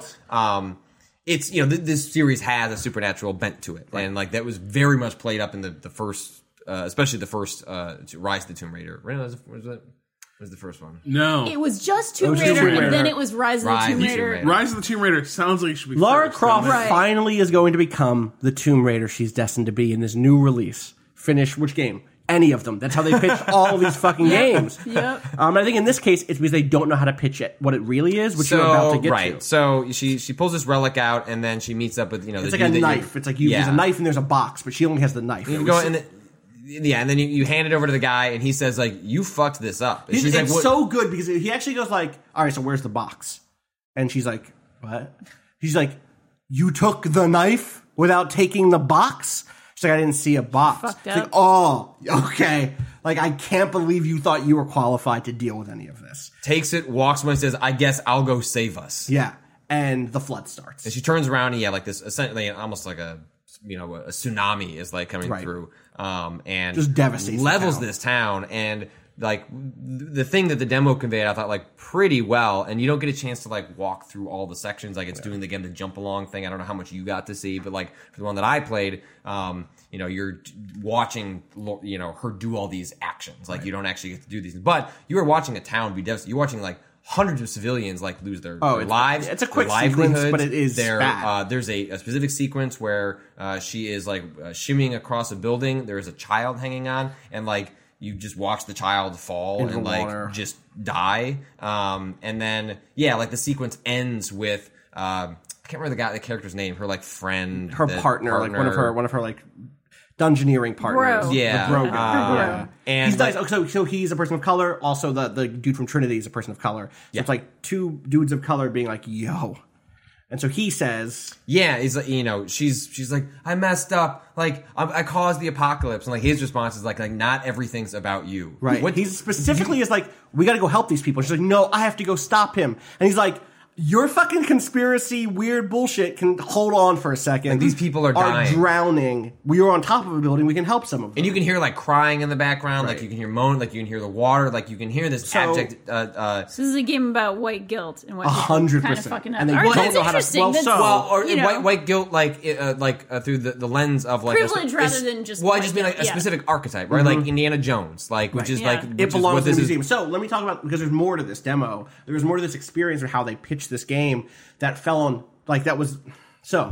it's this series has a supernatural bent to it, and that was very much played up in the first. Especially the first Rise of the Tomb Raider. Right? Was the first one? No. It was just Tomb Raider, and then it was Rise of the Tomb Raider. Rise of the Tomb Raider sounds like it should be Lara first, Croft doesn't it? finally is going to become the Tomb Raider she's destined to be in this new release. Finish which game? Any of them. That's how they pitch all of these fucking games. Yep. I think in this case, it's because they don't know how to pitch it, what it really is, which you're about to get to. So she pulls this relic out, and then she meets up with It's like a knife. It's there's a knife and there's a box, but she only has the knife. And then you hand it over to the guy, and he says you fucked this up. And It's so good because he actually goes all right, so where's the box? And she's like, what? She's like, you took the knife without taking the box? She's like, I didn't see a box. Fucked She's up. like, oh, okay. I can't believe you thought you were qualified to deal with any of this. Takes it, walks away, and says, I guess I'll go save us. Yeah. And the flood starts. And she turns around, and this essentially almost a tsunami is coming through, and just devastates levels the town. this town. And the thing that the demo conveyed, I thought pretty well. And you don't get a chance to walk through all the sections. It's doing the jump along thing. I don't know how much you got to see, but for the one that I played, you're watching her do all these actions. You don't actually get to do these, but you are watching a town be devastated. You're watching hundreds of civilians lose their lives. It's a quick their sequence, livelihoods. but it is bad. There's a specific sequence where she is shimmying across a building. There is a child hanging on, and you just watch the child fall into and the water. just die. And then the sequence ends with I can't remember the character's name. Her friend, Her partner, one of her dungeoneering partners. Bro. Yeah. The Brogan. Yeah. And he's nice. So he's a person of color. Also, the dude from Trinity is a person of color. So it's two dudes of color being yo. And so he says, yeah, he's she's like, I messed up. I caused the apocalypse. And his response is not everything's about you. right. What he specifically is we got to go help these people. She's like, no, I have to go stop him. And he's like, your fucking conspiracy weird bullshit can hold on for a second. These people are dying. Drowning. We are on top of a building. We can help some of them. And you can hear crying in the background. Right. You can hear moan. You can hear the water. You can hear this abject. This is a game about white guilt and what 100%. kind of fucking up. And they All right, don't that's know how to- interesting. well, That's, so- Or white guilt, through the lens of privilege rather than just. Well, I white just mean guilt. a specific archetype, right? Indiana Jones, which is Yeah. It belongs to the museum. So let me talk about, because there's more to this demo. There's more to this experience of how they pitched this game that fell on, that was, so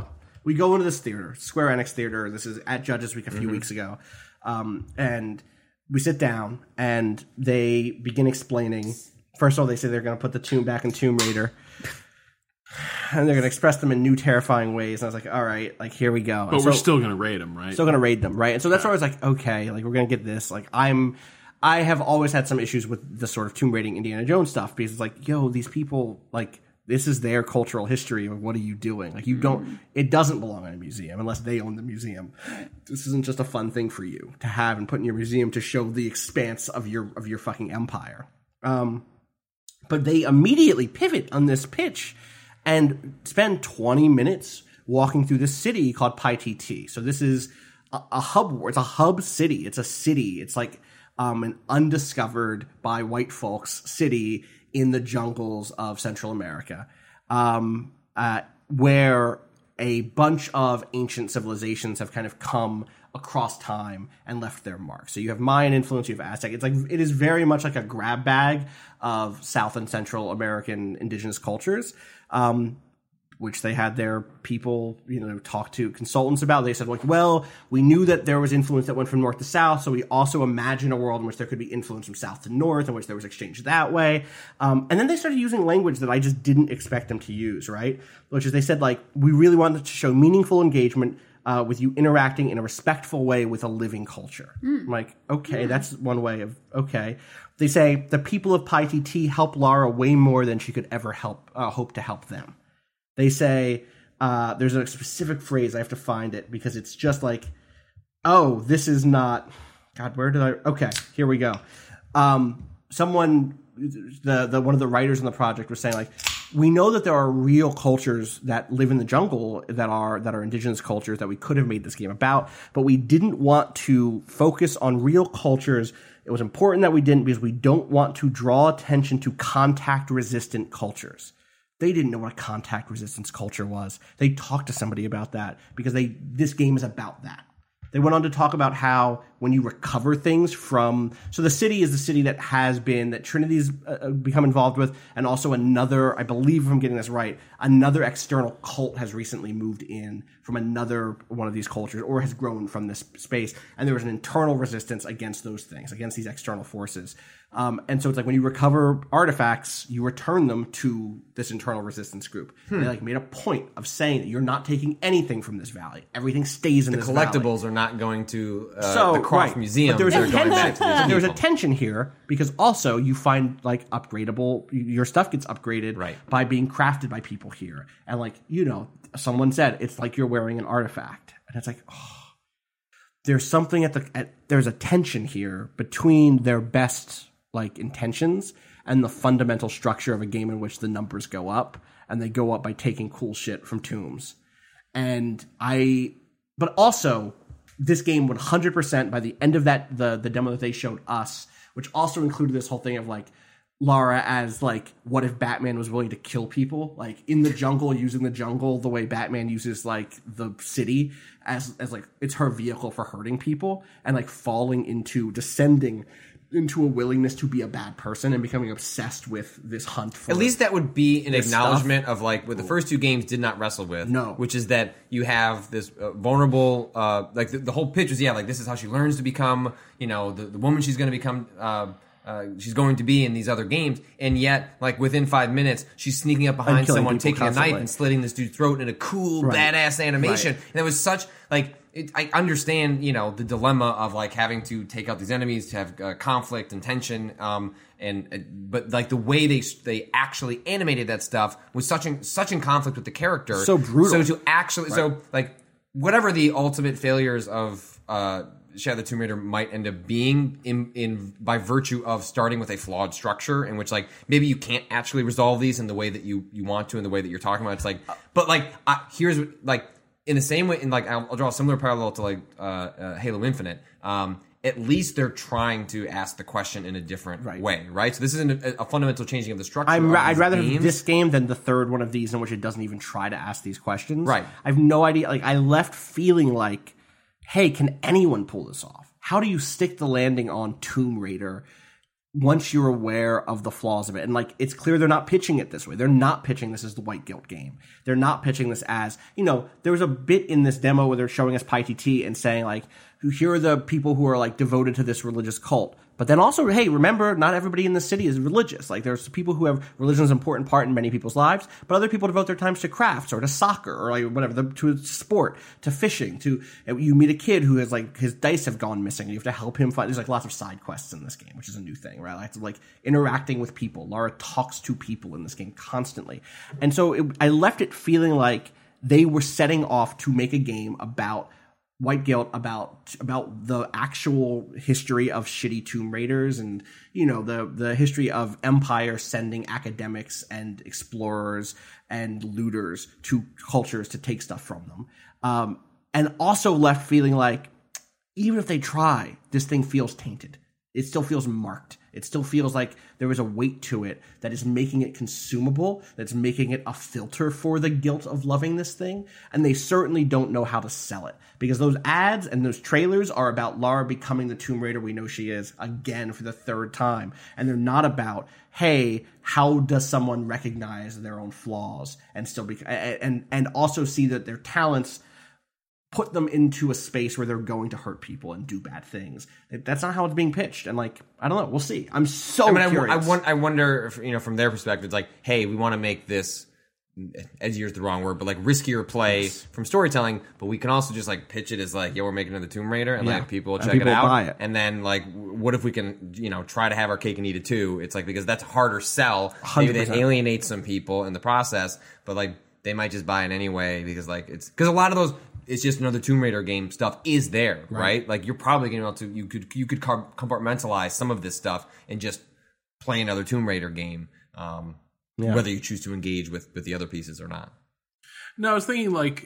we go into this theater, Square Enix Theater. This is at Judges Week a few weeks ago. And we sit down, and they begin explaining. First of all, they say they're going to put the tomb back in Tomb Raider. And they're going to express them in new, terrifying ways. And I was like, all right, like, here we go. But we're still going to raid them, right? Still going to raid them, right? And so that's where I was like, okay, like, we're going to get this. Like, I have always had some issues with the sort of tomb raiding Indiana Jones stuff because it's like, yo, these people, like, this is their cultural history. What are you doing? Like, you don't, it doesn't belong in a museum unless they own the museum. This isn't just a fun thing for you to have and put in your museum to show the expanse of your fucking empire. But they immediately pivot on this pitch and spend 20 minutes walking through this city called Paititi. So this is a hub. It's a hub city. It's a city. It's like an undiscovered by white folks city in the jungles of Central America, where a bunch of ancient civilizations have kind of come across time and left their mark. So you have Mayan influence, you have Aztec. It's like, it is very much like a grab bag of South and Central American indigenous cultures, which they had their people, talk to consultants about. They said, like, well, we knew that there was influence that went from north to south, so we also imagined a world in which there could be influence from south to north, in which there was exchange that way. And then they started using language that I just didn't expect them to use, right? Which is, they said, like, we really wanted to show meaningful engagement with you interacting in a respectful way with a living culture. I'm like, okay, that's one way of, okay. They say, the people of Paititi help Lara way more than she could ever hope to help them. They say, there's a specific phrase, I have to find it, because it's just like, oh, this is not, God, where did okay, here we go. Someone, one of the writers in the project was saying, like, we know that there are real cultures that live in the jungle that are indigenous cultures that we could have made this game about, but we didn't want to focus on real cultures. It was important that we didn't because we don't want to draw attention to contact-resistant cultures. They didn't know what a contact resistance culture was. They talked to somebody about that because this game is about that. They went on to talk about how when you recover things from... So the city is the city that Trinity's become involved with, and also another, I believe if I'm getting this right, another external cult has recently moved in from another one of these cultures, or has grown from this space, and there was an internal resistance against those things, against these external forces. And so it's like when you recover artifacts, you return them to this internal resistance group. They made a point of saying that you're not taking anything from this valley. Everything stays in this valley. The collectibles are not going to the Croft Museum. But there's They're going back to these there's a people. tension here because also you find like upgradable. Your stuff gets upgraded by being crafted by people here, and like someone said it's like you're wearing an artifact, and it's like there's something there's a tension here between their best intentions and the fundamental structure of a game in which the numbers go up, and they go up by taking cool shit from tombs. But also this game 100% by the end of that, the demo that they showed us, which also included this whole thing of Lara as what if Batman was willing to kill people in the jungle, using the jungle the way Batman uses the city as it's her vehicle for hurting people, and descending into a willingness to be a bad person and becoming obsessed with this hunt for... At least that would be an acknowledgement of what the first two games did not wrestle with. No. Which is that you have this vulnerable... the whole pitch was, this is how she learns to become, the woman she's going to become... she's going to be in these other games, and yet, within 5 minutes, she's sneaking up behind someone, taking a knife and slitting this dude's throat in a cool, badass animation. And it was such, I understand, the dilemma of, having to take out these enemies, to have conflict and tension, but the way they actually animated that stuff was such in conflict with the character. So brutal. So to actually, whatever the ultimate failures of, Shadow of the Tomb Raider might end up being in by virtue of starting with a flawed structure in which maybe you can't actually resolve these in the way that you want to, in the way that you're talking about. It's here's in the same way, I'll draw a similar parallel to Halo Infinite. At least they're trying to ask the question in a different way, right? So this isn't a fundamental changing of the structure. I'd rather have this game than the third one of these in which it doesn't even try to ask these questions. Right. I have no idea. I left feeling hey, can anyone pull this off? How do you stick the landing on Tomb Raider once you're aware of the flaws of it. And like, it's clear they're not pitching it this way. They're not pitching this as the White Guilt game. They're not pitching this as, there was a bit in this demo where they're showing us PyTT and saying like, here are the people who are like devoted to this religious cult. But then also, hey, remember, not everybody in the city is religious. Like, there's people who have religion as an important part in many people's lives, but other people devote their times to crafts or to soccer or like whatever, to sport, to fishing, you meet a kid who has like, his dice have gone missing. You have to help him find, there's like lots of side quests in this game, which is a new thing, right? Like interacting with people. Lara talks to people in this game constantly. And so I left it feeling like they were setting off to make a game about White Guilt, about the actual history of shitty Tomb Raiders and, the history of Empire sending academics and explorers and looters to cultures to take stuff from them. And also left feeling like, even if they try, this thing feels tainted. It still feels marked. It still feels like there is a weight to it that is making it consumable, that's making it a filter for the guilt of loving this thing. And they certainly don't know how to sell it. Because those ads and those trailers are about Lara becoming the Tomb Raider we know she is again for the third time. And they're not about, hey, how does someone recognize their own flaws and still be, and also see that their talents put them into a space where they're going to hurt people and do bad things. That's not how it's being pitched. And like, I don't know. We'll see. I'm so curious. I wonder if, from their perspective, it's like, hey, we want to make this, edgier is the wrong word, but like riskier play from storytelling, but we can also just like pitch it as like, we're making another Tomb Raider and like people will check it out. Buy it. And then like, what if we can, try to have our cake and eat it too? It's like, because that's a harder sell. 100%. Maybe they alienate some people in the process, but like, they might just buy it anyway because like because a lot of those, it's just another Tomb Raider game stuff is there, right? Like you're probably going to be able to, you could compartmentalize some of this stuff and just play another Tomb Raider game, whether you choose to engage with the other pieces or not. No, I was thinking like,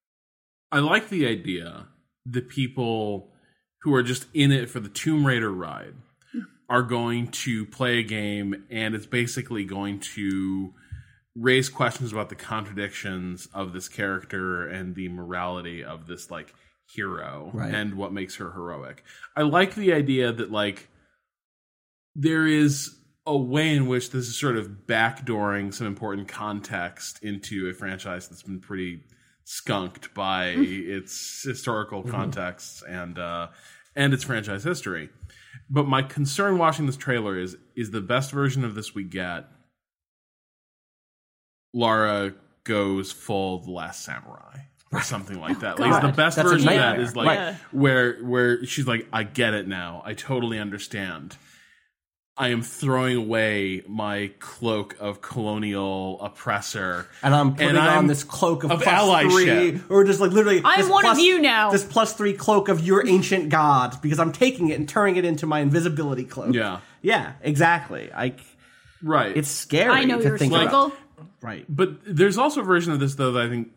I like the idea that people who are just in it for the Tomb Raider ride are going to play a game and it's basically going to raise questions about the contradictions of this character and the morality of this like hero and what makes her heroic. I like the idea that like there is a way in which this is sort of backdooring some important context into a franchise that's been pretty skunked by its historical contexts and its franchise history. But my concern watching this trailer is the best version of this we get, Lara goes full The Last Samurai or something like that. Like the best version of that is like where she's like, I get it now. I totally understand. I am throwing away my cloak of colonial oppressor, and I'm putting on this cloak of allyship, or just like literally, I'm one of you now. This +3 cloak of your ancient god, because I'm taking it and turning it into my invisibility cloak. Yeah, exactly. Right, it's scary. I know your struggle. Right, but there's also a version of this though that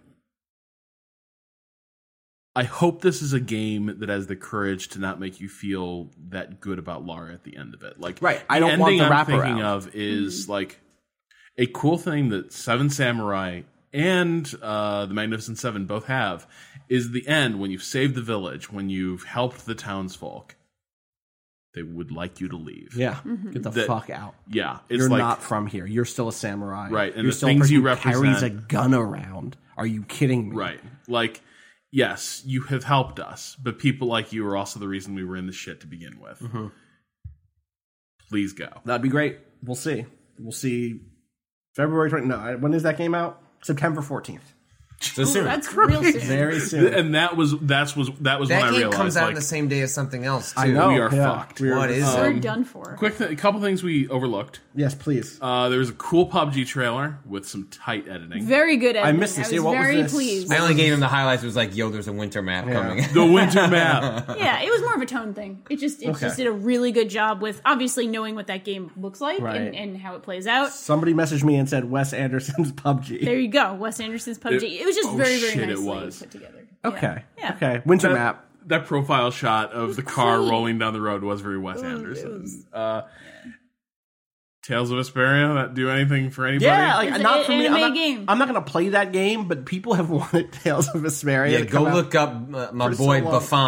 I hope this is a game that has the courage to not make you feel that good about Lara at the end of it. Like, I don't want the wraparound. I'm thinking of is like a cool thing that Seven Samurai and the Magnificent Seven both have is the end when you've saved the village, when you've helped the townsfolk. They would like you to leave. Yeah, get the fuck out. Yeah, you're not from here. You're still a samurai. Right, and you're the still things a person you who represent carries a gun around. Are you kidding me? Right, like. Yes, you have helped us, but people like you are also the reason we were in this shit to begin with. Please go. That'd be great. We'll see. We'll see. February 20th. No, when is that game out? September 14th. So soon. That's real soon. Very soon. And that was when I realized that game comes out the same day as something else too. I know. We are fucked. What is We're done for. A couple things we overlooked. Yes, please. There was a cool PUBG trailer with some tight editing. Very good editing. I missed this. I was very this? pleased. I only gave him the highlights. It was like, yo, there's a winter map coming. The winter map. Yeah, it was more of a tone thing. It just did a really good job with obviously knowing what that game looks like and how it plays out. Somebody messaged me and said Wes Anderson's PUBG. There you go, Wes Anderson's PUBG. It was just very nicely put together. Okay. Yeah. Okay. Winter map. That profile shot of the car rolling down the road was very Wes Anderson. Tales of Vesperia, that do anything for anybody? Yeah, like It's not for me. game. I'm not going to play that game, but people have wanted Tales of Vesperia. Yeah, to go come out look up my for boy so long. Buffon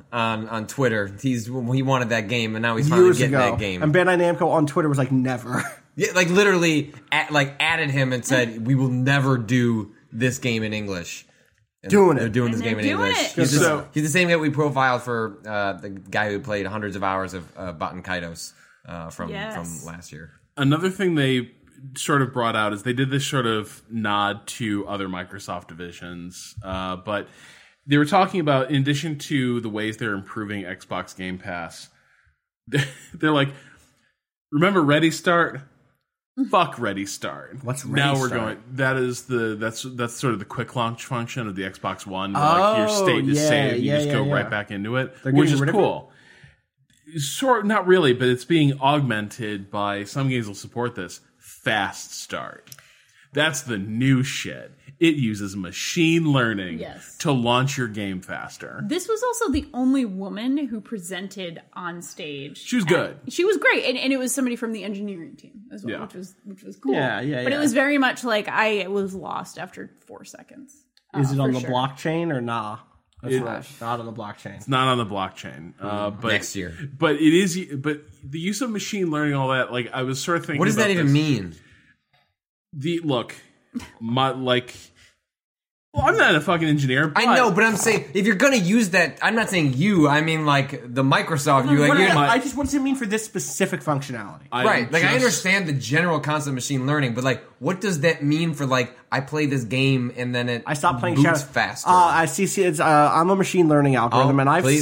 on Twitter. He wanted that game, and now he's finally Years getting ago. that game. And Bandai Namco on Twitter was like, never. Yeah, like literally, added him and said, "We will never do this game in English." And they're doing this game in English. He's the same guy we profiled for the guy who played hundreds of hours of Baten Kaitos from last year. Another thing they sort of brought out is they did this sort of nod to other Microsoft divisions, but they were talking about, in addition to the ways they're improving Xbox Game Pass, they're like, remember Ready Start? Fuck Ready Start. What's Ready now we're Start? going. That's sort of the quick launch function of the Xbox One. Like your state is saved, you just go right back into it, which is cool. Not really, but it's being augmented by some games will support this. Fast Start. That's the new shit. It uses machine learning to launch your game faster. This was also the only woman who presented on stage. She was good. She was great, and it was somebody from the engineering team as well, which was cool. Yeah. But it was very much like I was lost after 4 seconds. Is it on the blockchain or nah? That's not on the blockchain. It's not on the blockchain. But next year. But it is. But the use of machine learning, all that. Like I was sort of thinking. What does that even mean? Well, I'm not a fucking engineer. But I know, but I'm saying if you're gonna use that, I'm not saying you. I mean like the Microsoft. What does it mean for this specific functionality? I understand the general concept of machine learning, but like, what does that mean for like I play this game and then I stop playing boots faster? I see. It's I'm a machine learning algorithm, and I've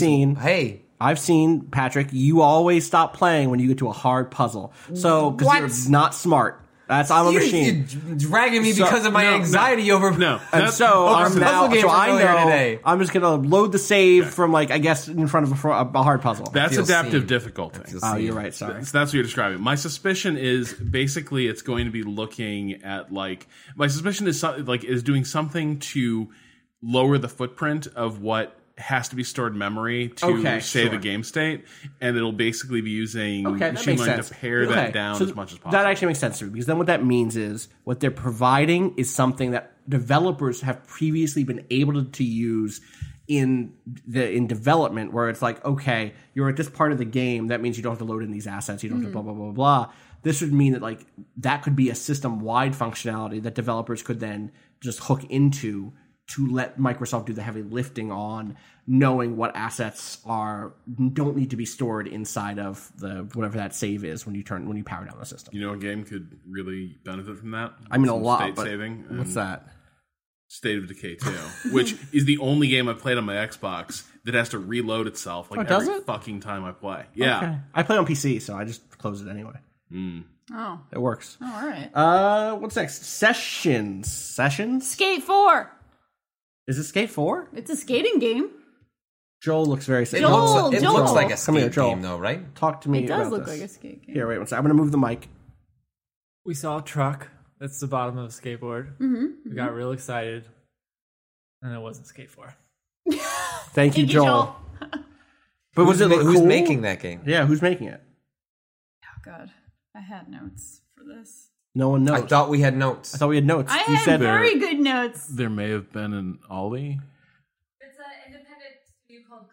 seen Patrick. You always stop playing when you get to a hard puzzle. So because you're not smart. I'm a machine. You're dragging me because of my anxiety over. No, and so I'm now. So I know today. I'm just gonna load the save from like I guess in front of a hard puzzle. That's adaptive difficulty. Oh, you're right. Sorry. So that's what you're describing. My suspicion is basically it's going to be looking at like my suspicion is is doing something to lower the footprint of what has to be stored in memory to save a game state, and it'll basically be using machine learning to pare that down as much as possible. That actually makes sense to me, because then what that means is what they're providing is something that developers have previously been able to use in development, where it's like, okay, you're at this part of the game, that means you don't have to load in these assets, you don't have to blah, blah, blah, blah. This would mean that like that could be a system-wide functionality that developers could then just hook into to let Microsoft do the heavy lifting on knowing what assets don't need to be stored inside of the whatever that save is when you power down the system. You know, a game could really benefit from that. I mean, a lot. State but saving. What's that? State of Decay 2, which is the only game I've played on my Xbox that has to reload itself every fucking time I play. Yeah, okay. I play on PC, so I just close it anyway. Oh, it works. Oh, all right. What's next? Sessions. Skate 4. Is it Skate 4? It's a skating game. Joel looks very sad. It looks like a skate game, though, right? Talk to me. It does look like a skate game. Here, wait one second. I'm going to move the mic. We saw a truck. That's the bottom of a skateboard. Mm-hmm. We got real excited, and it wasn't Skate 4. Thank you, Joel. But who's making that game? Yeah, who's making it? Oh God, I had notes for this. No one knows. I thought we had notes. I I had very good notes. There may have been an Ollie. It's an independent studio called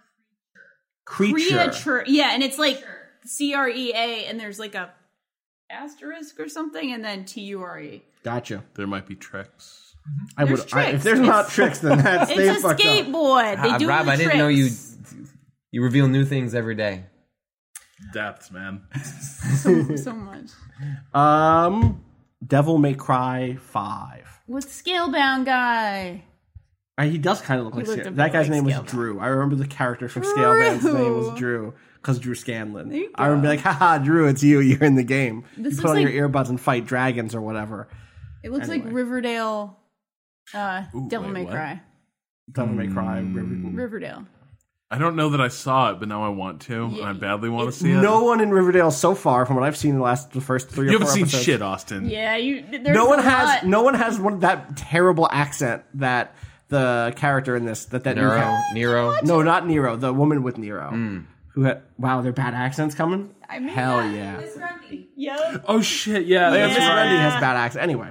Creature. Yeah, and it's like CREA, and there's like a asterisk or something, and then TURE. Gotcha. There might be tricks. If there's not tricks, then that's it's a skateboard. They do Rob, the I didn't know you reveal new things every day. Depths, man. so much. Devil May Cry 5 with Scalebound guy. He does kind of look like Scalebound. That guy's name was Drew. I remember the character from Scalebound's name was Drew, because Drew Scanlon. I remember like, haha, Drew, it's you. You're in the game. You put on your earbuds and fight dragons or whatever. It looks like Riverdale. Devil May Cry. Devil May Cry. Riverdale. I don't know that I saw it, but now I want to, and I badly want to see it. No one in Riverdale so far, from what I've seen in the first 3 or 4 You haven't seen episodes. shit, Austin. Yeah, no one has that terrible accent that the character in this that Nero. No, not Nero. The woman with Nero. Who had their bad accents coming. Hell yeah. Miss Grundy. Yep. Oh shit, yeah. Miss Grundy has bad accent. Anyway,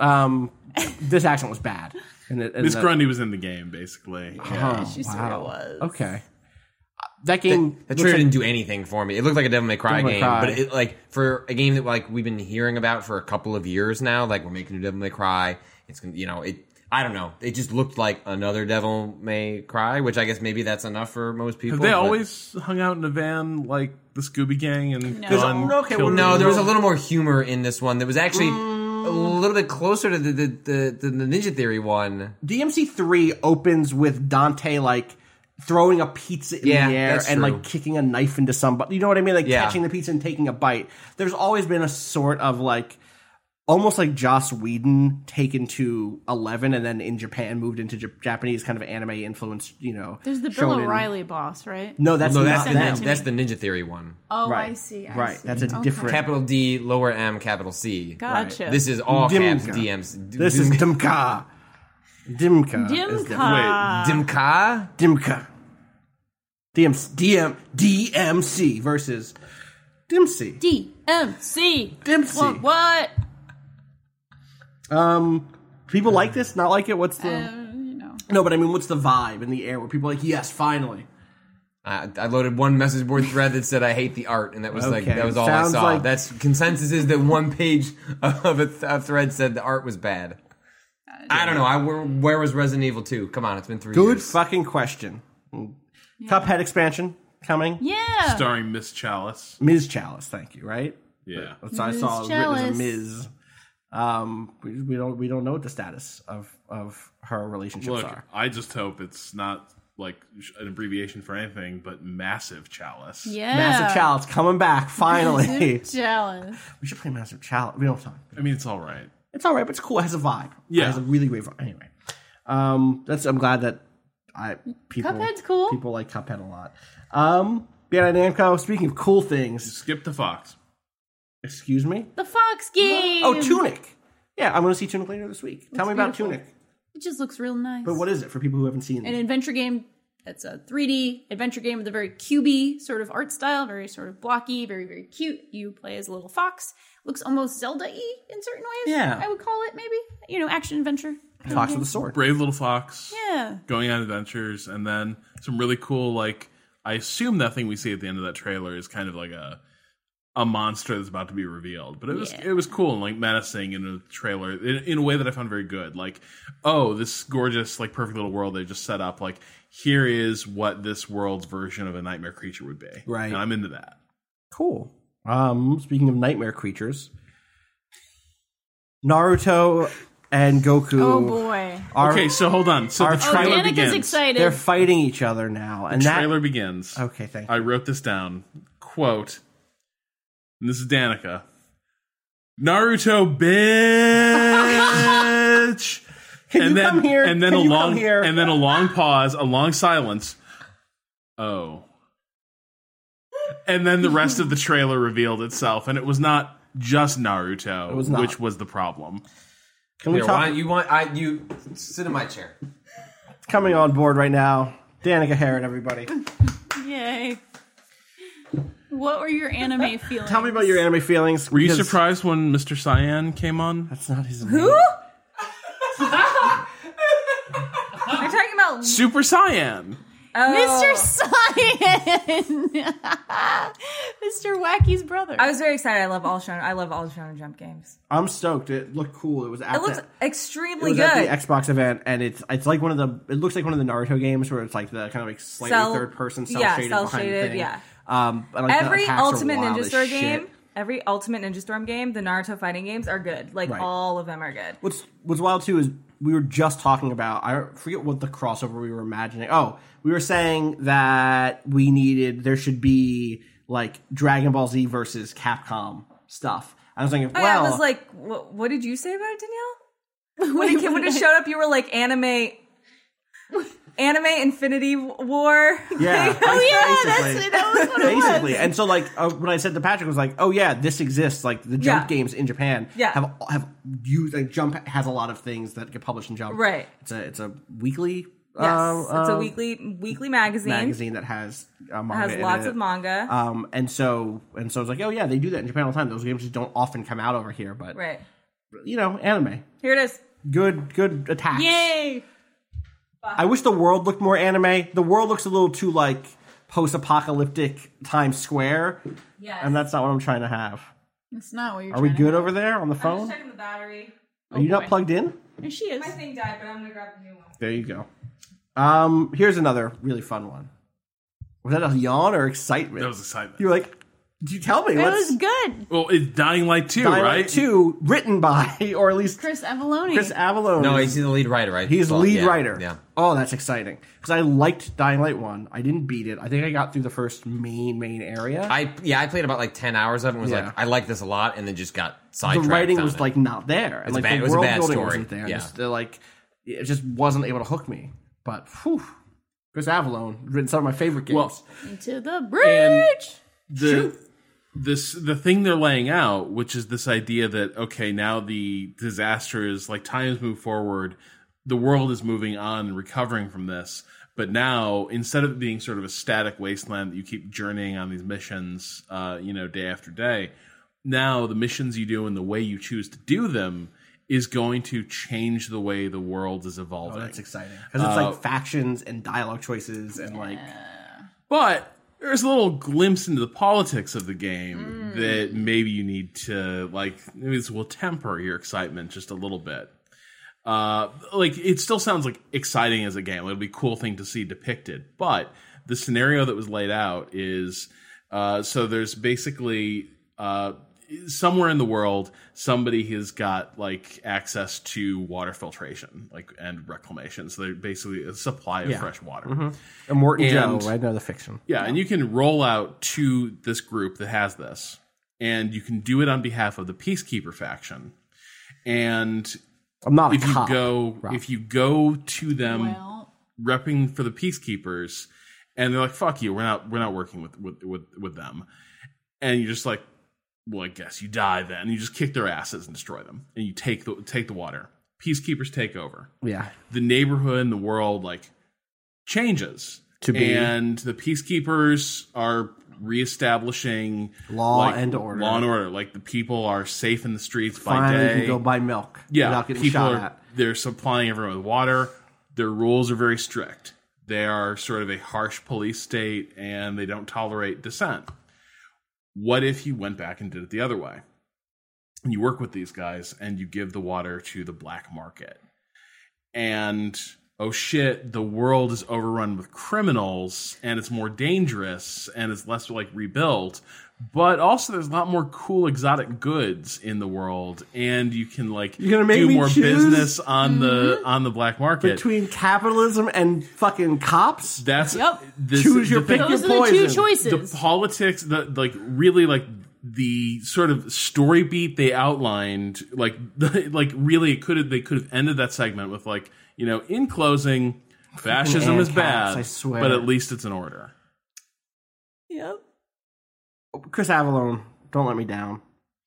this accent was bad. Miss Grundy was in the game, basically. Yeah. She sort of was. Okay. That game. That looks trailer like- didn't do anything for me. It looked like a Devil May Cry Devil May game, Cry. but it, like for a game that like we've been hearing about for a couple of years now, like we're making a new Devil May Cry. It's gonna, I don't know. It just looked like another Devil May Cry, which I guess maybe that's enough for most people. Have they but- always hung out in a van like the Scooby Gang and No. gone Okay, killed well, No, there was a little more humor in this one. That was actually a little bit closer to the Ninja Theory one. DMC3 opens with Dante like throwing a pizza in Yeah, the air that's and true. like kicking a knife into somebody. You know what I mean? Like Yeah. catching the pizza and taking a bite. There's always been a sort of like almost like Joss Whedon taken to 11 and then in Japan moved into Japanese kind of anime influence, There's the Bill shonen. O'Reilly boss, right? No, that's No, not that's them. that's the Ninja Theory one. Oh, Right. I see. Right. See. That's a Okay. different Capital D, lower M, capital C. Gotcha. This is all caps Dimka. DMs. This is Dimka. Dimka. is the- Dimka. Dimka. Dimka. DMC versus Dimsy. DMC. Dimsy. What? People like this, not like it? What's the... No. No, but I mean, what's the vibe in the air where people are like, yes, finally. I loaded one message board thread that said I hate the art, and that was Okay. that was all Sounds I saw. like- That's consensus is that one page of a thread said the art was bad. I don't know. Where was Resident Evil 2? Come on, it's been 3 Good years. fucking question. Cuphead expansion coming. Yeah. starring Miss Chalice. Ms. Chalice, thank you, right? Yeah. So I Ms. saw it written as a Chalice. Ms. We don't know what the status of her relationships Look, are. I just hope it's not like an abbreviation for anything, but Massive Chalice. Yeah. Massive Chalice coming back finally. Chalice. We should play Massive Chalice. We don't talk. I mean, it's all right. It's all right, but it's cool. It has a vibe. Yeah. It has a really great vibe. Anyway, I'm glad that Cuphead's cool. People like Cuphead a lot. Bandai Namco. Speaking of cool things, Skip the Fox. excuse me. The Fox game. Oh, Tunic. Yeah, I'm going to see Tunic later this week. Tell me about beautiful. Tunic. It just looks real nice. But what is it for people who haven't seen An it? adventure game. It's a 3D adventure game with a very cubey sort of art style, very sort of blocky, very, very cute. You play as a little fox. Looks almost Zelda-y in certain ways. Yeah. I would call it maybe. Action adventure. Fox with a sword. Brave little fox. Yeah. Going on adventures, and then some really cool, like, I assume that thing we see at the end of that trailer is kind of like a monster that's about to be revealed. But it was cool and like menacing in a trailer in a way that I found very good. Like, oh, this gorgeous, like perfect little world they just set up. Like, here is what this world's version of a nightmare creature would be. Right. And I'm into that. Cool. Speaking of nightmare creatures, Naruto and Goku. Oh boy. Are, Okay, so hold on. So the Our trailer Danica's begins. excited. they're fighting each other now, and The that trailer begins. Okay, thank you. I wrote this down. Quote. And this is Danica. Naruto, bitch. Can you come here? And then Can a you long, come here? and then a long pause, a long silence. Oh. And then the rest of the trailer revealed itself, and it was not just Naruto, was not. which was the problem. Can we Here, talk? you sit in my chair. Coming on board right now, Danica Herron, everybody. Yay. What were your anime feelings? Tell me about your anime feelings. Were you because surprised when Mr. Cyan came on? That's not his Who? name. Are you talking about Super Cyan. Mr. Cyan! Mr. Wacky's brother. I was very excited. I love all Shonen Jump games. I'm stoked. It looked cool. It was at It looks the, extremely it was good. at the Xbox event, and it's like one of the. It looks like one of the Naruto games where it's like the kind of like slightly third person cell shaded behind the cel-shaded, thing. yeah. I like Every the attacks are Ultimate wild Ninja as Storm shit. game, every Ultimate Ninja Storm game, the Naruto fighting games are good. Like Right. all of them are good. What's wild too is we were just talking about. I forget what the crossover we were imagining. Oh, we were saying that there should be like Dragon Ball Z versus Capcom stuff. I was thinking, Oh, well, yeah, I was like, what did you say about it, Danielle? When it showed up, you were like anime Infinity War. yeah, basically. that was what it was. Basically, and so like when I said to Patrick, I was like, "Oh yeah, this exists." Like the Jump Yeah. games in Japan Yeah. have used like Jump has a lot of things that get published in Jump. Right. It's a weekly. Yes, it's a weekly magazine. that has manga. It has in lots it. of manga. And so I was like, "Oh yeah, they do that in Japan all the time. Those games just don't often come out over here." But Right. Anime, Here it is. good attacks. Yay! I wish the world looked more anime. The world looks a little too like post-apocalyptic Times Square, Yes. and that's not what I'm trying to have. That's not what you're Are we trying to good have. over there on the I'm phone? just checking the battery. Are you not boy. plugged in? There she is. My thing died, but I'm gonna grab the new one. There you go. Here's another really fun one. Was that a yawn or excitement? That was excitement. You were like, did you tell me? It was good. Well, it's Dying Light 2, Dying right? Light 2, written by, or at least Chris Avalone. Chris Avalone. No, he's the lead writer, right? He's the Well, lead yeah, writer. Yeah. Oh, that's exciting. Because I liked Dying Light 1. I didn't beat it. I think I got through the first main area. I played about like 10 hours of it and was Yeah. like, I like this a lot, and then just got The sidetracked. writing on was it. like not there. And It's a like bad- it the was a world bad building story. wasn't there. Yeah. They're like, it just wasn't able to hook me. But whew, Chris Avalone written some of my favorite games. Well, Into the bridge. the thing they're laying out, which is this idea that, okay, now the disaster is like times move forward, the world is moving on and recovering from this. But now, instead of it being sort of a static wasteland that you keep journeying on these missions, day after day, now the missions you do and the way you choose to do them is going to change the way the world is evolving. Oh, that's exciting. Because it's like factions and dialogue choices and like... But there's a little glimpse into the politics of the game that maybe you need to, maybe this will temper your excitement just a little bit. It still sounds like exciting as a game. It'll be a cool thing to see depicted. But the scenario that was laid out is, so there's basically, somewhere in the world, somebody has got access to water filtration, and reclamation. So they're basically a supply of fresh water. And Morton And- Joe, right? Another fiction. Yeah, and you can roll out to this group that has this, and you can do it on behalf of the Peacekeeper faction. And I'm not a if you cop. go to them Well, repping for the Peacekeepers, and they're like, "Fuck you, we're not working with them," and you're just like, well, I guess you die then. You just kick their asses and destroy them, and you take the water. Peacekeepers take over. Yeah. The neighborhood and the world changes To be. and the peacekeepers are reestablishing Law and order. Law and order. The people are safe in the streets by Finally day. can go buy milk Yeah, without getting people shot are at. they're supplying everyone with water. Their rules are very strict. They are sort of a harsh police state, and they don't tolerate dissent. What if you went back and did it the other way? And you work with these guys, and you give the water to the black market. And, oh shit, the world is overrun with criminals, and it's more dangerous, and it's less rebuilt. But also, there's a lot more cool exotic goods in the world, and you can You're gonna make do me more choose? business on the black market. Between capitalism and fucking cops? That's Yep. Choose your the thing- pick those your are the two poison. choices. the politics, the sort of story beat they outlined, really they could have ended that segment with in closing, fascism is ANCAPs, bad, I swear. but at least it's in order. yep. Chris Avalone, don't let me down.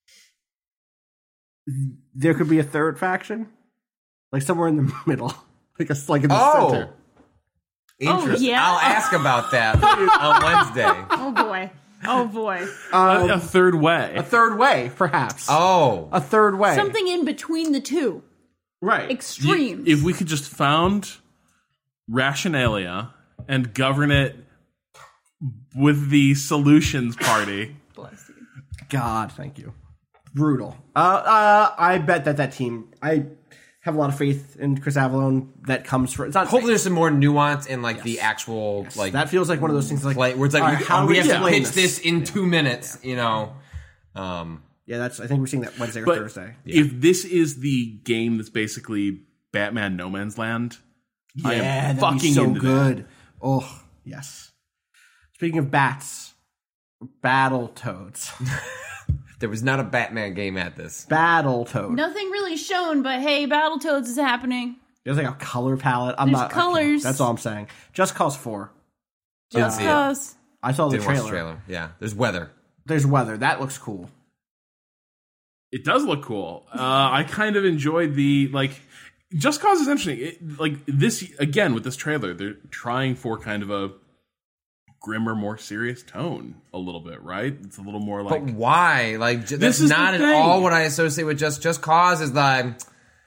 There could be a third faction, somewhere in the middle, in the center. Interesting. yeah? I'll ask about that on Wednesday. Oh boy. Oh boy. A third way. A third way, perhaps. Oh. A third way, Something in between the two right? extremes. If we could just found Rationalia and govern it with the Solutions Party. Bless you. God, thank you. Brutal. I bet that team. I have a lot of faith in Chris Avalone. That comes from. It's not. Hopefully there's some more nuance in the actual that feels like one of those things. play where it's all right, how do we have to explain pitch this in 2 minutes, Yeah, that's. I think we're seeing that Wednesday or But Thursday. if this is the game that's basically Batman No Man's Land, I am that'd be fucking so into that. good. Oh yes. Speaking of bats, Battletoads. There was not a Batman game at this. Battletoad. Nothing really shown, but hey, Battletoads is happening. There's a color palette. There's okay, colors. that's all I'm saying. Just Cause 4. Just see it. cause. I saw the Didn't watch trailer. the trailer. Yeah. There's weather. There's weather. That looks cool. It does look cool. I kind of enjoyed the Just Cause is interesting. This again with this trailer, they're trying for kind of a grimmer, more serious tone a little bit, right? It's a little more But why? That's is the not at thing. all what I associate with Just Cause is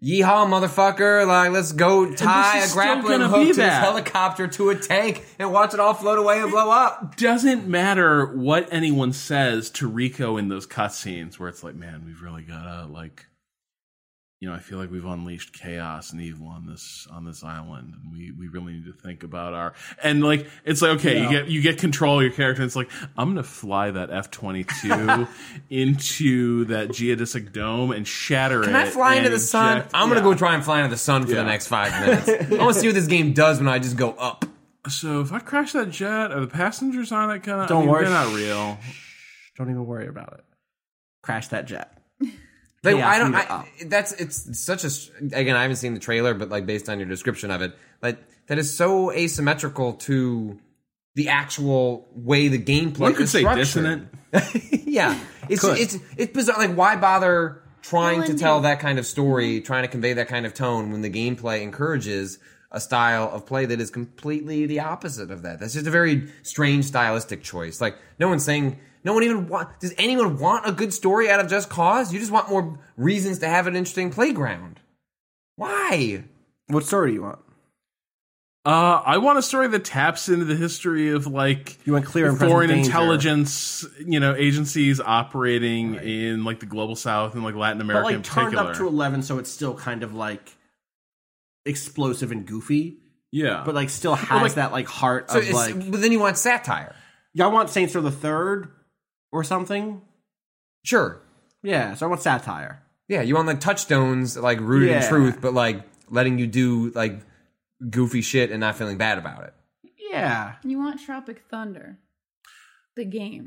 yeehaw, motherfucker, like, let's go tie is a still grappling gonna hook be to this that. helicopter to a tank and watch it all float away and blow up. Doesn't matter what anyone says to Rico in those cutscenes where it's like, man, we've really gotta, like, you know, I feel like we've unleashed chaos and evil on this island, and we really need to think about our, and like, it's like, okay, you get control of your character, and it's like, I'm gonna fly that F-22 into that geodesic dome and shatter it. Can I fly into the sun? inject- I'm gonna go try and fly into the sun for the next 5 minutes. I want to see what this game does when I just go up. So if I crash that jet, are the passengers on it gonna? Don't worry. They're not real. Don't even worry about it. Crash that jet. Like, Yeah, it's such a, again, I haven't seen the trailer, but like based on your description of it, like that is so asymmetrical to the actual way the gameplay One could is say structured. dissonant. Yeah. It's bizarre. Like, why bother trying to tell that kind of story, trying to convey that kind of tone when the gameplay encourages a style of play that is completely the opposite of that? That's just a very strange stylistic choice. Like, does anyone want a good story out of Just Cause? You just want more reasons to have an interesting playground. Why? What story do you want? I want a story that taps into the history of, like, You want clear and foreign present danger. intelligence, agencies operating in, like, the global south and, like, Latin America But in like turned particular. up to 11, so it's still kind of like explosive and goofy, Yeah. but like still has that like heart So of like. but then you want satire. Yeah, I want Saints Row the Third or something. Sure. Yeah, so I want satire. Yeah, you want like touchstones, like rooted in Yeah. truth, but like letting you do like goofy shit and not feeling bad about it. Yeah, You want Tropic Thunder, the game.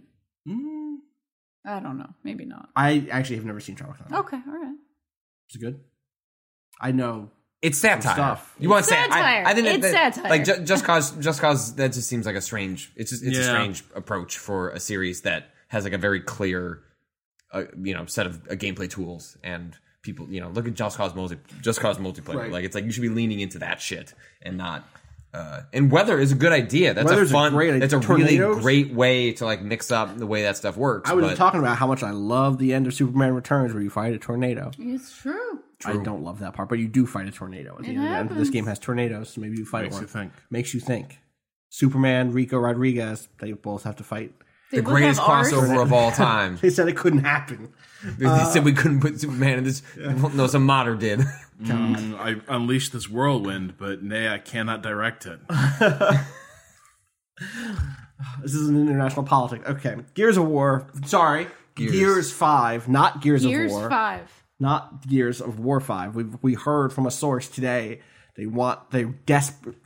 I don't know. Maybe not. I actually have never seen Tropic Thunder. Okay, all right. Is it good? I know. It's satire. Stuff. You want It's satire. satire. I think It's satire. Like just cause that just seems like a strange. It's a Yeah. strange approach for a series that has like a very clear, set of gameplay tools and people. Look at Just Cause multiplayer. Right. Like, it's like you should be leaning into that shit and not. And weather is a good idea. That's Weather's a fun. great idea. That's a Tornadoes? really great way to like mix up the way that stuff works. I was but talking about how much I love the end of Superman Returns, where you fight a tornado. It's true. I don't love that part, but you do fight a tornado at the end of the end. This game has tornadoes, so maybe you fight Makes one. you think. Makes you think. Superman, Rico Rodriguez, they both have to fight. They the both greatest have Rs. crossover of all time. They said it couldn't happen. They said we couldn't put Superman in this. No, some modder did. I unleashed this whirlwind, but nay, I cannot direct it. This is an international politics. Okay. Gears of War. Sorry. Gears 5, not Gears of Gears War. 5. Not Gears of War 5. We heard from a source today they desperate.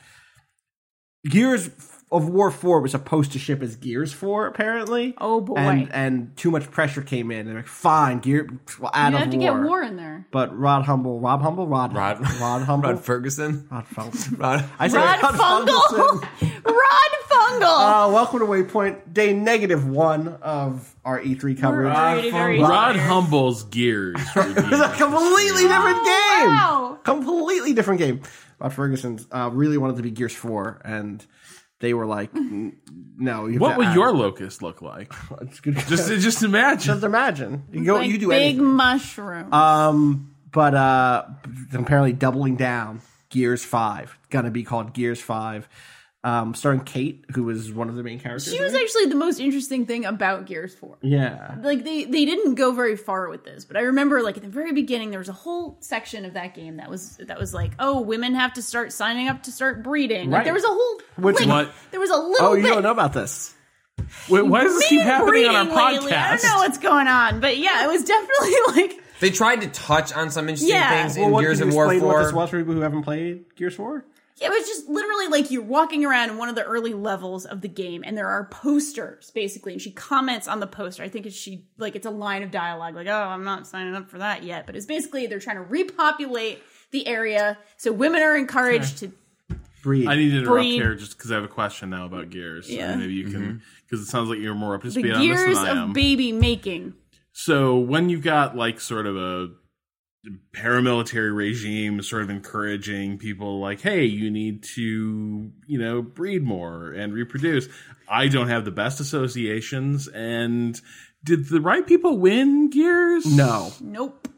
Gears of War 4 was supposed to ship as Gears 4, apparently. Oh, boy. And too much pressure came in. They're like, fine, we'll add You a have to get war in there. But Rod Humble, Humble? Rod Humble? Rod Ferguson. Rod Fungal. Rod. I said Rod Fungal! Rod Fungal! Welcome to Waypoint, day -1 of our E3 coverage. Very Rod Humble's Gears. It's a completely different game. wow. Completely different game. Rod Ferguson's really wanted to be Gears 4, and they were like, "No." You have What to would add your it." locust look like? It's good. Just imagine. Just imagine. You go. Like you do big anything. mushroom. But apparently doubling down. Gears 5 gonna be called Gears 5. Starring Kate, who was one of the main characters. She was actually the most interesting thing about Gears 4. Yeah. Like, they didn't go very far with this, but I remember, like, at the very beginning, there was a whole section of that game that was like, oh, women have to start signing up to start breeding. Like, Right. there was a whole... Which like, what? There was a little Oh, bit... you don't know about this. Wait, why does this keep happening on our breeding lately. I podcast? don't know what's going on, but yeah, it was definitely, like... They tried to touch on some interesting Yeah. things Well, in what, Gears can of you War explain 4. what this was for people who haven't played Gears 4? Yeah, it was just literally like you're walking around in one of the early levels of the game, and there are posters basically, and she comments on the poster. I think it's a line of dialogue, like, "Oh, I'm not signing up for that yet," but it's basically they're trying to repopulate the area, so women are encouraged to. Breed. I need to interrupt Breed. here just because I have a question now about Gears. Yeah. And maybe you can, because it sounds like you're more up to The speed on this gears than I am. of baby making. So when you got like sort of a paramilitary regime sort of encouraging people like, hey, you need to, breed more and reproduce. I don't have the best associations. And did the right people win Gears? No. Nope.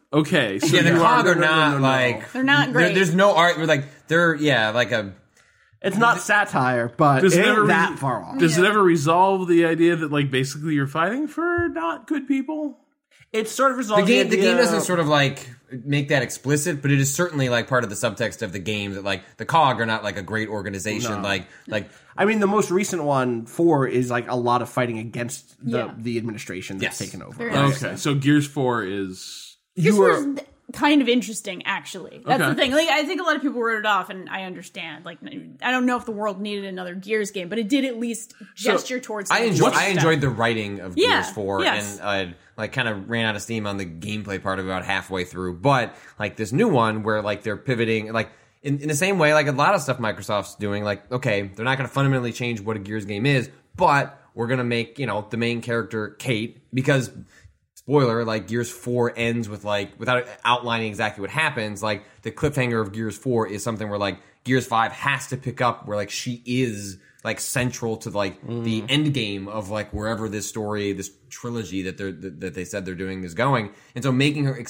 Okay, so Yeah, the you COG are- are not like They're not great. There's no art. Like they're like a. It's not satire, but Does it it ain't ever that re- far off. Does it ever resolve the idea that like basically you're fighting for not good people? It's sort of resolved The game idea- doesn't sort of like make that explicit, but it is certainly like part of the subtext of the game that like the COG are not like a great organization. No. Like I mean, the most recent one, 4, is like a lot of fighting against Yeah. the administration that's Yes. taken over. Very right? Okay, so Gears 4 is This You was kind of interesting, actually. That's Okay. the thing. Like, I think a lot of people wrote it off, and I understand. Like, I don't know if the world needed another Gears game, but it did at least gesture towards. I something. enjoyed the writing of Yeah, Gears 4 yes. and I like kind of ran out of steam on the gameplay part of it about halfway through. But like this new one where like they're pivoting like in the same way like a lot of stuff Microsoft's doing, like okay, they're not going to fundamentally change what a Gears game is, but we're going to make, the main character Kate, because spoiler, like Gears 4 ends with like without outlining exactly what happens, like the cliffhanger of Gears 4 is something where like Gears 5 has to pick up where like she is like central to like the end game of like wherever this story, this trilogy that they said they're doing is going. And so making her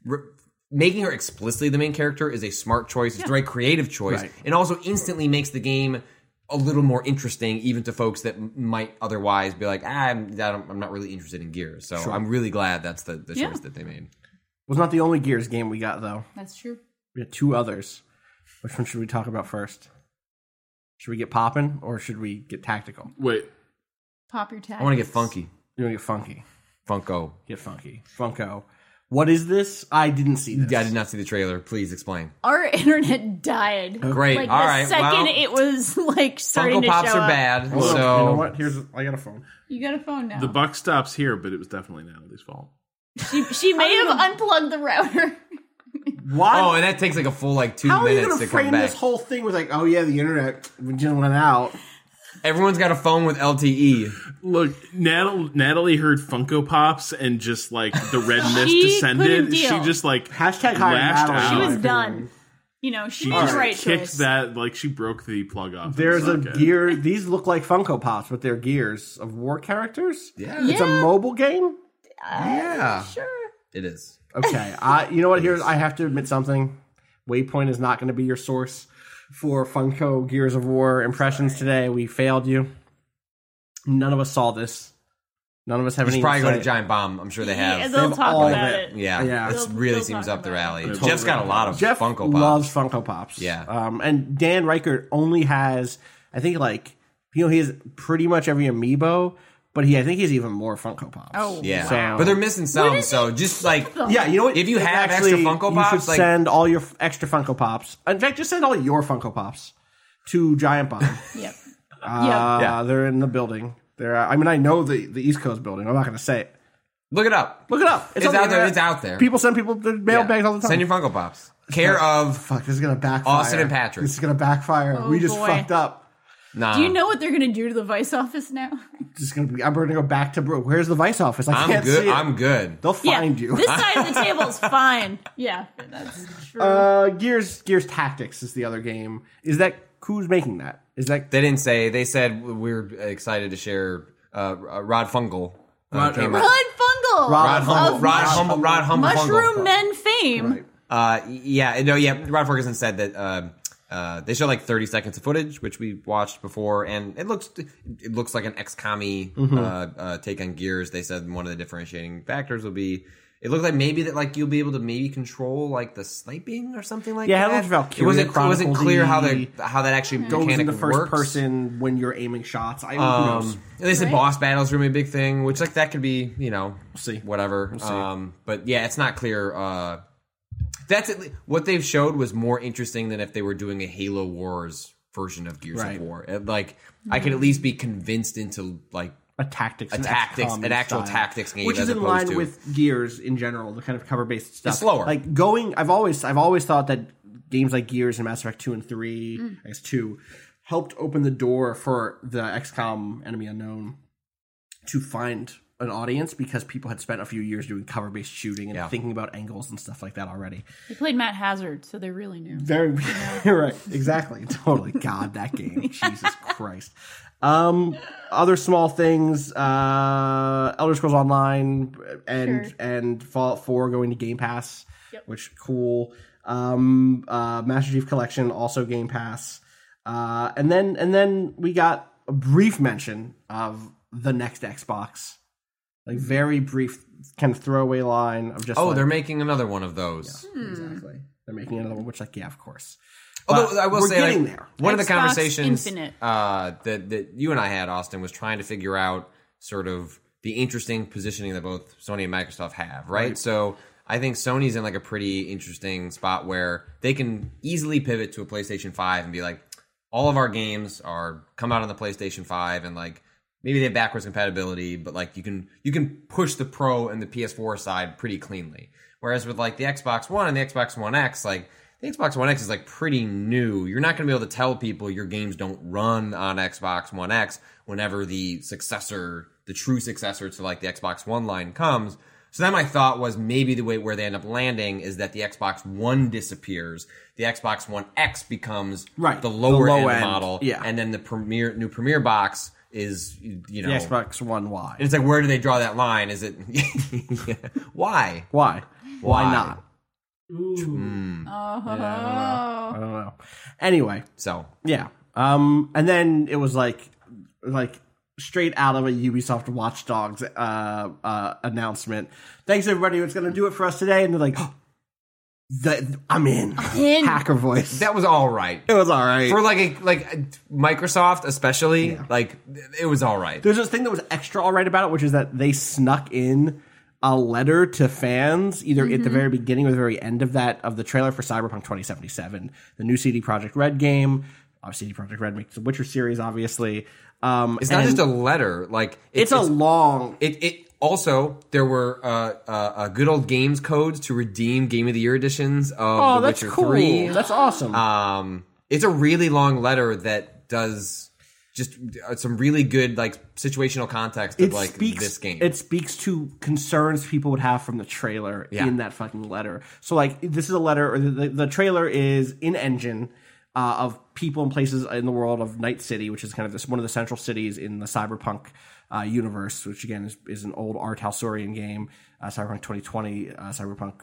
explicitly the main character is a smart choice. It's the right creative choice. Right. And also instantly makes the game a little more interesting, even to folks that might otherwise be like, I'm not really interested in Gears. So I'm really glad that's the choice that they made. Was not the only Gears game we got, though. That's true. We had 2 others. Which one should we talk about first? Should we get poppin' or should we get tactical? wait. Pop your tag. I want to get funky. You want to get funky? Funko. Get funky. Funko. What is this? I didn't see this. I did not see the trailer. Please explain. Our internet died. Great. Like All the right. second Well, it was like starting Funko to Pops show are up. bad. Hold on. So You know what? I got a phone. You got a phone now. The buck stops here, but it was definitely Natalie's fault. She may have unplugged the router. Why? Oh, and that takes like a full like 2 How are you minutes going to to come frame back. this whole thing with like, oh yeah, the internet just went out? Everyone's got a phone with LTE. Look, Natalie heard Funko Pops and just like the red mist She descended. couldn't She deal. just like Hashtag hire lashed Natalie. out. She was opinion. done. She She made just the right kicked choice. that, like she broke the plug off. There's a It's not good. gear. These look like Funko Pops, but they're Gears of War characters. Yeah. It's a mobile game. Yeah. Sure. It is. Okay, you know what? I have to admit something. Waypoint is not going to be your source for Funko Gears of War impressions today. We failed you. None of us saw this. None of us have You should any. probably go to insight. Giant Bomb. I'm sure they Yeah, have. they'll They have talk all of about it. it. Yeah, Yeah. it They'll really seems talk up their about alley. it. Jeff's got a lot of Jeff Funko Pops. loves Funko Pops. Yeah. And Dan Reichert only has, I think, like, he has pretty much every amiibo, but I think he has even more Funko Pops. Oh, Yeah, So- but they're missing some. So just like Yeah, you know what? If you have extra Funko you Pops, should like- send all your extra Funko Pops. In fact, just send all your Funko Pops to Giant Bomb. Yep. Yeah. They're in the building. I mean, I know the East Coast building. I'm not going to say it. look it up. Look it up. It's on the out there. internet. It's out there. People send people the mail Yeah. bags all the time. Send your Funko Pops. Care of Fuck, this is going to backfire. Austin and Patrick. This is going to backfire. Oh, we just boy. fucked up. nah. Do you know what they're going to do to the Vice office now? I'm going to go back to where's the Vice office? I I'm can't good. see it. I'm good. They'll find you. This side of the table's fine. Yeah, that's true. Gears Tactics is the other game. Is that who's making that? Is that They didn't say. They said we're excited to share. Rod Fungal came Rod out. Fungal. Rod Humble. of Rod Humble Mushroom Fungal. Men fame. Yeah. Rod Ferguson said that they showed like 30 seconds of footage, which we watched before, and it looks like an XCOM-y take on Gears. They said one of the differentiating factors will be. It looked like maybe that like you'll be able to maybe control like the sniping or something like Yeah, it that. looked Valkyria It wasn't clear how that actually goes mechanic into first works. person when you're aiming shots? Who knows? They said Right. boss battles are gonna be a big thing, which like that could be, see. whatever. We'll see. But yeah, it's not clear. That's what they've showed was more interesting than if they were doing a Halo Wars version of Gears Right. of War. I could at least be convinced into like A tactics, an actual tactics game, which as is in opposed line to with Gears in general, the kind of cover based stuff. It's slower. Like I've always thought that games like Gears and Mass Effect 2 and 3, I guess 2, helped open the door for the XCOM Enemy Unknown to find an audience because people had spent a few years doing cover-based shooting and thinking about angles and stuff like that already. They played Matt Hazard, so they really knew. Very right, exactly, totally. God, that game, Jesus Christ. Other small things: Elder Scrolls Online and Fallout 4 going to Game Pass, which cool. Master Chief Collection also Game Pass, and then we got a brief mention of the next Xbox. Like very brief kind of throwaway line of just they're making another one of those. Yeah, exactly. They're making another one, which of course. Although I will say, getting there. One of the Xbox conversations Infinite. That you and I had, Austin, was trying to figure out sort of the interesting positioning that both Sony and Microsoft have, right? So I think Sony's in like a pretty interesting spot where they can easily pivot to a PlayStation 5 and be like, all of our games are come out on the PlayStation 5 and like maybe they have backwards compatibility, but like you can push the Pro and the PS4 side pretty cleanly. Whereas with like the Xbox One and the Xbox One X, like the Xbox One X is like pretty new. You're not going to be able to tell people your games don't run on Xbox One X whenever the true successor to like the Xbox One line comes. So then my thought was maybe the way where they end up landing is that the Xbox One disappears. The Xbox One X becomes the lower end model. Yeah. And then the new Premier box is, the Xbox One Y. And it's like, where do they draw that line? Is it... Why? Why not? Ooh. I don't know. Anyway. So. Yeah. And then it was like straight out of a Ubisoft Watch Dogs announcement. Thanks everybody. It's going to do it for us today. And they're like, I'm in. Hacker voice. That was all right. It was all right for like Microsoft, especially. Yeah. Like it was all right. There's this thing that was extra all right about it, which is that they snuck in a letter to fans either at the very beginning or the very end of the trailer for Cyberpunk 2077, the new CD Projekt Red game. CD Projekt Red makes the Witcher series, obviously. It's not just a letter. Like it's a long. It also there were good old games codes to redeem Game of the Year editions of The Witcher 3. That's awesome. It's a really long letter that does just some really good like situational context of this game. It speaks to concerns people would have from the trailer in that fucking letter. So like this is a letter, or the trailer is in engine. Of people and places in the world of Night City, which is kind of one of the central cities in the Cyberpunk universe, which again is an old Art Halsorian game, Cyberpunk 2020, Cyberpunk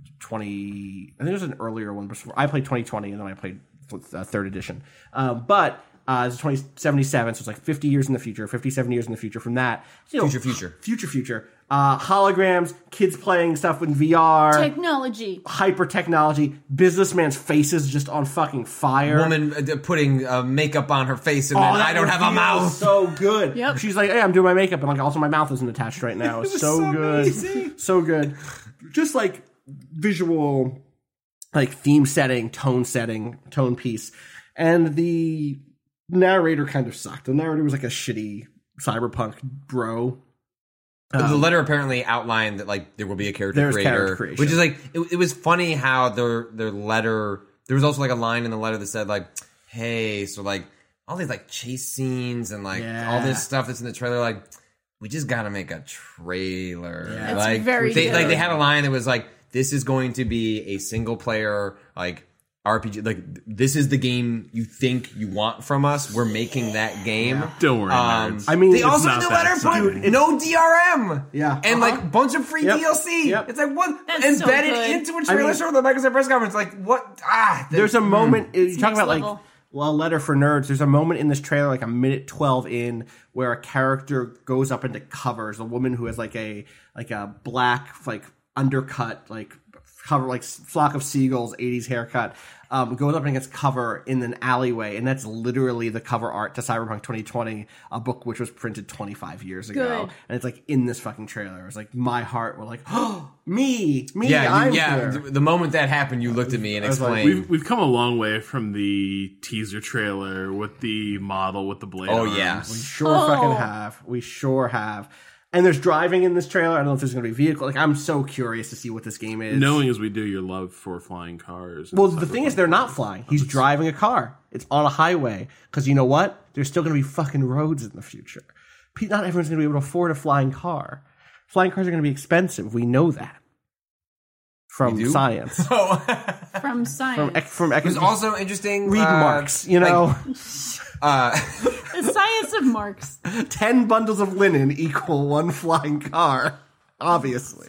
20. I think it was an earlier one before. I played 2020 and then I played third edition. But it's 2077, so it's like 50 years in the future, 57 years in the future from that. Future. Holograms, kids playing stuff with VR. Technology. Hyper technology. Businessman's faces just on fucking fire. Woman putting makeup on her face and then I don't have a mouth. So good. Yep. She's like, hey, I'm doing my makeup and like also my mouth isn't attached right now. It's so good. Amazing. So good. Just like visual, like theme setting, tone piece. And the narrator kind of sucked. The narrator was like a shitty cyberpunk bro. The letter apparently outlined that like there will be a character creator, which is like it was funny how their letter. There was also like a line in the letter that said like, "Hey, so like all these like chase scenes and like all this stuff that's in the trailer, like we just got to make a trailer." Yeah. Like very they had a line that was like, "This is going to be a single player like." RPG, like this is the game you think you want from us. We're making that game. Don't worry, nerds. I mean, they also in the letter put no DRM, and like bunch of free DLC. Yep. It's like what That's embedded so into a trailer show the Microsoft press conference. Like what? There's a moment you talk about level. like a letter for nerds. There's a moment in this trailer, like a minute 12 in, where a character goes up into covers. A woman who has like a black like undercut like cover like flock of seagulls 80s haircut. Goes up against cover in an alleyway, and that's literally the cover art to Cyberpunk 2020, a book which was printed 25 years ago. Good. And it's like in this fucking trailer. It's like my heart were like, oh, me, I'm here. The moment that happened, you looked at me and explained. Like, we've come a long way from the teaser trailer with the model with the blade. Oh yeah, we fucking have. We sure have. And there's driving in this trailer. I don't know if there's going to be a vehicle. Like, I'm so curious to see what this game is. Knowing as we do your love for flying cars. Well, the thing is, they're not flying. He's driving a car. It's on a highway. Because you know what? There's still going to be fucking roads in the future. not everyone's going to be able to afford a flying car. Flying cars are going to be expensive. We know that from science. From science. From It was also interesting. read Marx. You know, The science of Marx. 10 bundles of linen equal one flying car. Obviously.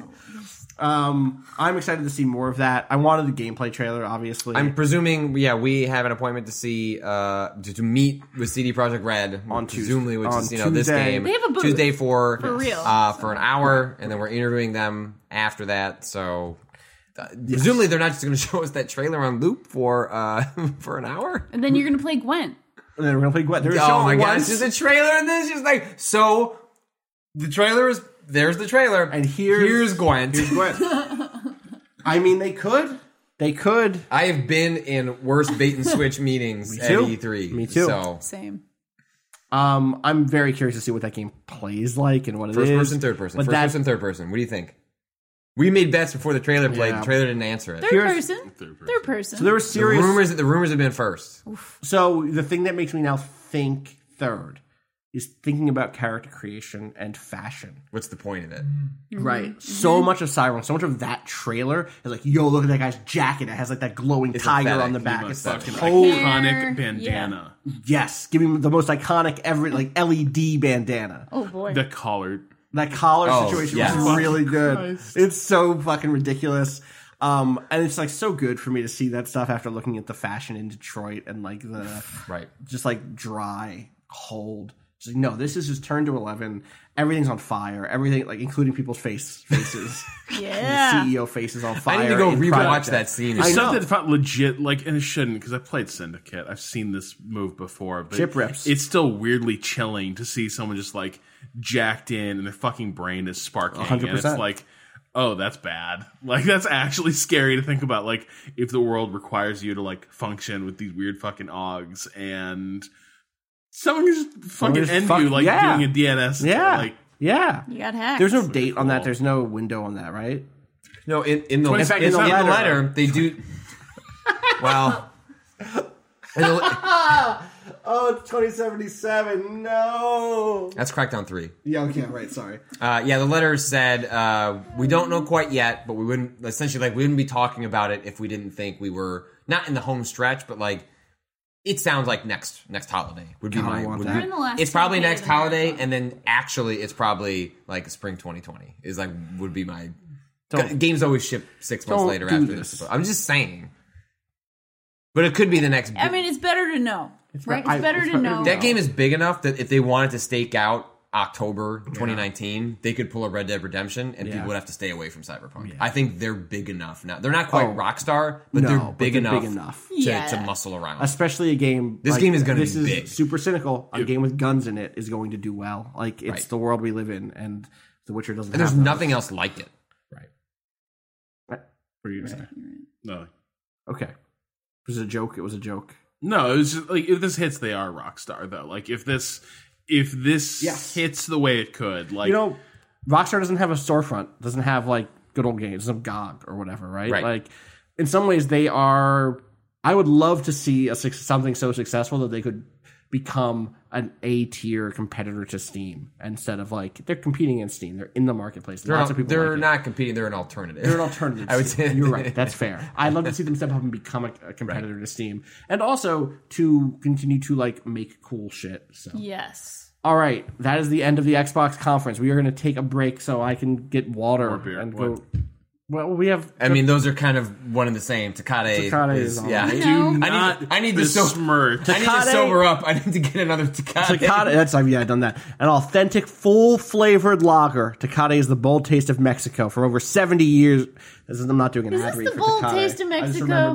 I'm excited to see more of that. I wanted the gameplay trailer, obviously. I'm presuming, we have an appointment to see to meet with CD Projekt Red on presumably, which on is this Tuesday. game. They have a booth. Tuesday for real. for an hour, and then we're interviewing them after that. So presumably they're not just going to show us that trailer on loop for an hour. And then you're going to play Gwent. And then we're going to play Gwent. Oh my god! It's just a trailer, and then it's just like so. The trailer is there's the trailer, and here's Gwent. Here's Gwent. I mean, they could. They could. I have been in worse bait and switch meetings at E3. Me too. So. Same. I'm very curious to see what that game plays like and what it is. First person, third person. First person, third person. What do you think? We made bets before the trailer played. Yeah. The trailer didn't answer it. Third person. So there was serious. The rumors have been first. So the thing that makes me now think third is thinking about character creation and fashion. What's the point of it? Right. Mm-hmm. So much of Cyberpunk, so much of that trailer is like, yo, look at that guy's jacket. It has like that glowing tiger aesthetic. on the back. It's It's like, fucking oh, iconic bandana. yes. Give me the most iconic ever, like LED bandana. Oh boy. The collar. That collar Oh, situation yes. was really good. Christ. It's so fucking ridiculous. And it's like so good for me to see that stuff after looking at the fashion in Detroit and like the Right. just like dry, cold. It's like, no, this is just turned to 11. Everything's on fire. Everything, like including people's faces. Yeah. The CEO faces on fire. I need to go in rewatch private that jet. scene. I It's know. something that felt legit, like, and it shouldn't, because I played Syndicate. I've seen this move before, but Chip rips. it's still weirdly chilling to see someone just like jacked in and their fucking brain is sparking, 100%. and it's like, oh, that's bad. Like, that's actually scary to think about. Like, if the world requires you to like function with these weird fucking OGs, and someone can just fucking just end fuck- you, like yeah. doing a DNS, Yeah. like. Yeah. You got hacked. There's no date on that. cool. There's no window on that, right? No, in the In fact, in it's the not in the letter they do. Well, in the- Oh, it's 2077. No. that's Crackdown 3. Yeah, okay, right, sorry. The letter said we don't know quite yet, but we wouldn't be talking about it if we didn't think we were not in the home stretch, but like it sounds like next holiday would be God, I my. want Would that. be, We're in the last it's probably decade next of holiday, America. and then actually it's probably like spring 2020 is like would be my. Don't- Games always ship 6 months don't later do after this. this. I'm just saying, but it could be the next. I mean, it's better to know. Right? be- It's better it's to better know. to That game is big enough that if they wanted to stake out October 2019, they could pull a Red Dead Redemption and people would have to stay away from Cyberpunk. I think they're big enough now. They're not quite Rockstar, but no, they're but big they're enough, big enough. Yeah. to muscle around. Especially a game. This like, game is gonna this be is big. super cynical. A game with guns in it is going to do well. Like it's Right. the world we live in, and The Witcher doesn't. And there's have those. nothing else like it. Right. What were you gonna say? No, Okay. It was a joke. It was a joke. no, it was just like if this hits, they are Rockstar though. Like if this Yes. hits the way it could, like You know, Rockstar doesn't have a storefront. Doesn't have like good old games. Doesn't have GOG or whatever. Right. Right. Like in some ways, they are. I would love to see something so successful that they could become an A-tier competitor to Steam instead of like they're competing against Steam. They're in the marketplace. Lots of people. They're like it. not competing. They're an alternative. They're an alternative. I would Steam. say You're right. That's fair. I'd love to see them step up and become a competitor to Steam, and also to continue to like make cool shit. So, Yes. all right, that is the end of the Xbox conference. We are going to take a break so I can get water More beer. and What? go. Well, we have. I mean, those are kind of one and the same. Takade, Takade is is all yeah. right. do No. not I need to besmirch. I need to Takade- sober up. I need to get another Takade. Takade, that's I've done that. An authentic, full flavored lager. Takade is the bold taste of Mexico for over 70 years. I'm not doing an Is ad this read the for bold Takade. taste of I just Mexico? remember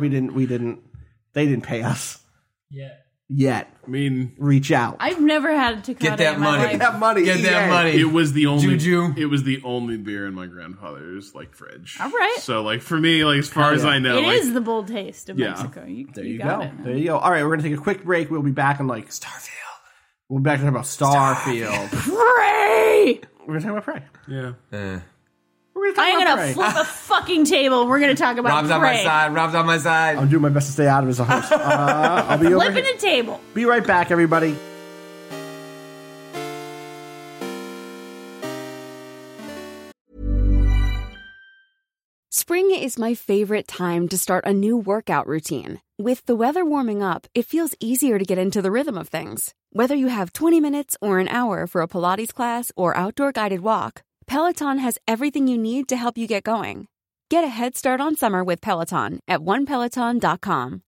they didn't pay us Yeah. yet. I mean, Reach out. I've never had a Takade Get that in my money. life. Get that money. Get that EA. money. it was the only Juju. It was the only beer in my grandfather's like fridge. All right. So like for me, like as far as yeah. I know, It like, is the bold taste of Yeah. Mexico. There you got go. it. There you go. All right, we're gonna take a quick break. We'll be back in like Starfield. We'll be back to talk about Starfield. Prey! We're gonna talk about Prey. yeah. We're gonna talk I'm about gonna Prey. flip a fucking table. We're gonna talk about Rob's on my Prey. side. Rob's on my side. I'm doing my best to stay out of it as a host. I'll be over Flipping here. a table. Be right back, everybody. is my favorite time to start a new workout routine. With the weather warming up, it feels easier to get into the rhythm of things. Whether you have 20 minutes or an hour for a Pilates class or outdoor guided walk, Peloton has everything you need to help you get going. Get a head start on summer with Peloton at onepeloton.com.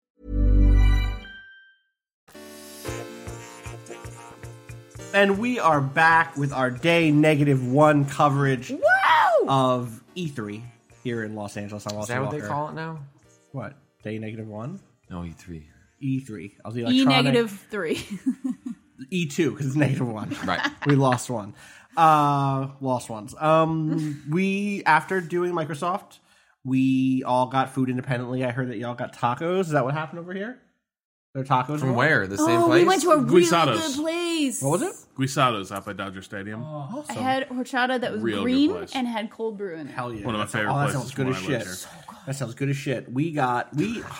And we are back with our day -1 coverage of E3 here in Los Angeles. Is that what they call it now? What? Day -1? No, E3. E3. Of the E electronic- -3. E2, because it's -1. Right. We lost one. Lost ones. We, after doing Microsoft, we all got food independently. I heard that y'all got tacos. Is that what happened over here? There are tacos From involved? where? The same place? We went to a really Guisados. good place. What was it? Guisados out by Dodger Stadium. I had horchata that was Real good green place. and had cold brew in it. Hell yeah. One of my favorite that places sounds good when as I lived shit. here. That sounds good as shit. We got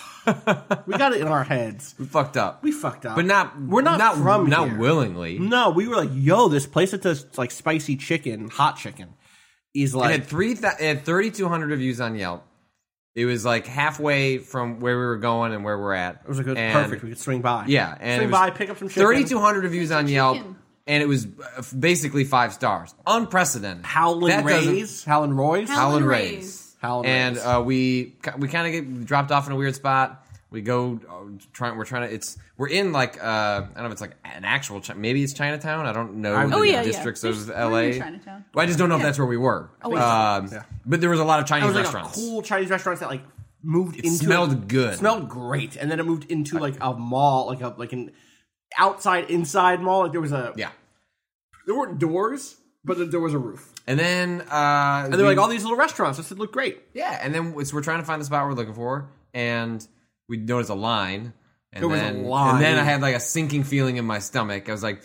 it in our heads. We fucked up. We fucked up. But we're not from not here. willingly. No, we were like, yo, this place that does like spicy chicken, hot chicken, is It like had 3,200 reviews on Yelp. It was like halfway from where we were going and where we're at. it was a good And- perfect. We could swing by. Yeah, and swing it was by, pick up some chicken. 3,200 reviews on Yelp, chicken. and it was basically 5 stars. Unprecedented. Howlin' That doesn't- Rays, Howlin' Roy's, Howlin' Rays. Rays. Howlin' And Rays. we kind of get dropped off in a weird spot. We go we're in like I don't know if it's like an actual maybe it's Chinatown. I don't know the yeah. districts There's- of we're in LA. Chinatown. Well, I just don't know if that's where we were. Yeah. But there was a lot of It Chinese was like restaurants. a cool Chinese restaurants that like moved into smelled good. smelled great, and then it moved into like a mall, like an outside inside mall. Like there was there weren't doors, but there was a roof, And then and there were like all these little restaurants. This looked great. yeah, and then we're trying to find the spot we're looking for, and we noticed a line. And There was a then, line. And then I had like a sinking feeling in my stomach. I was like,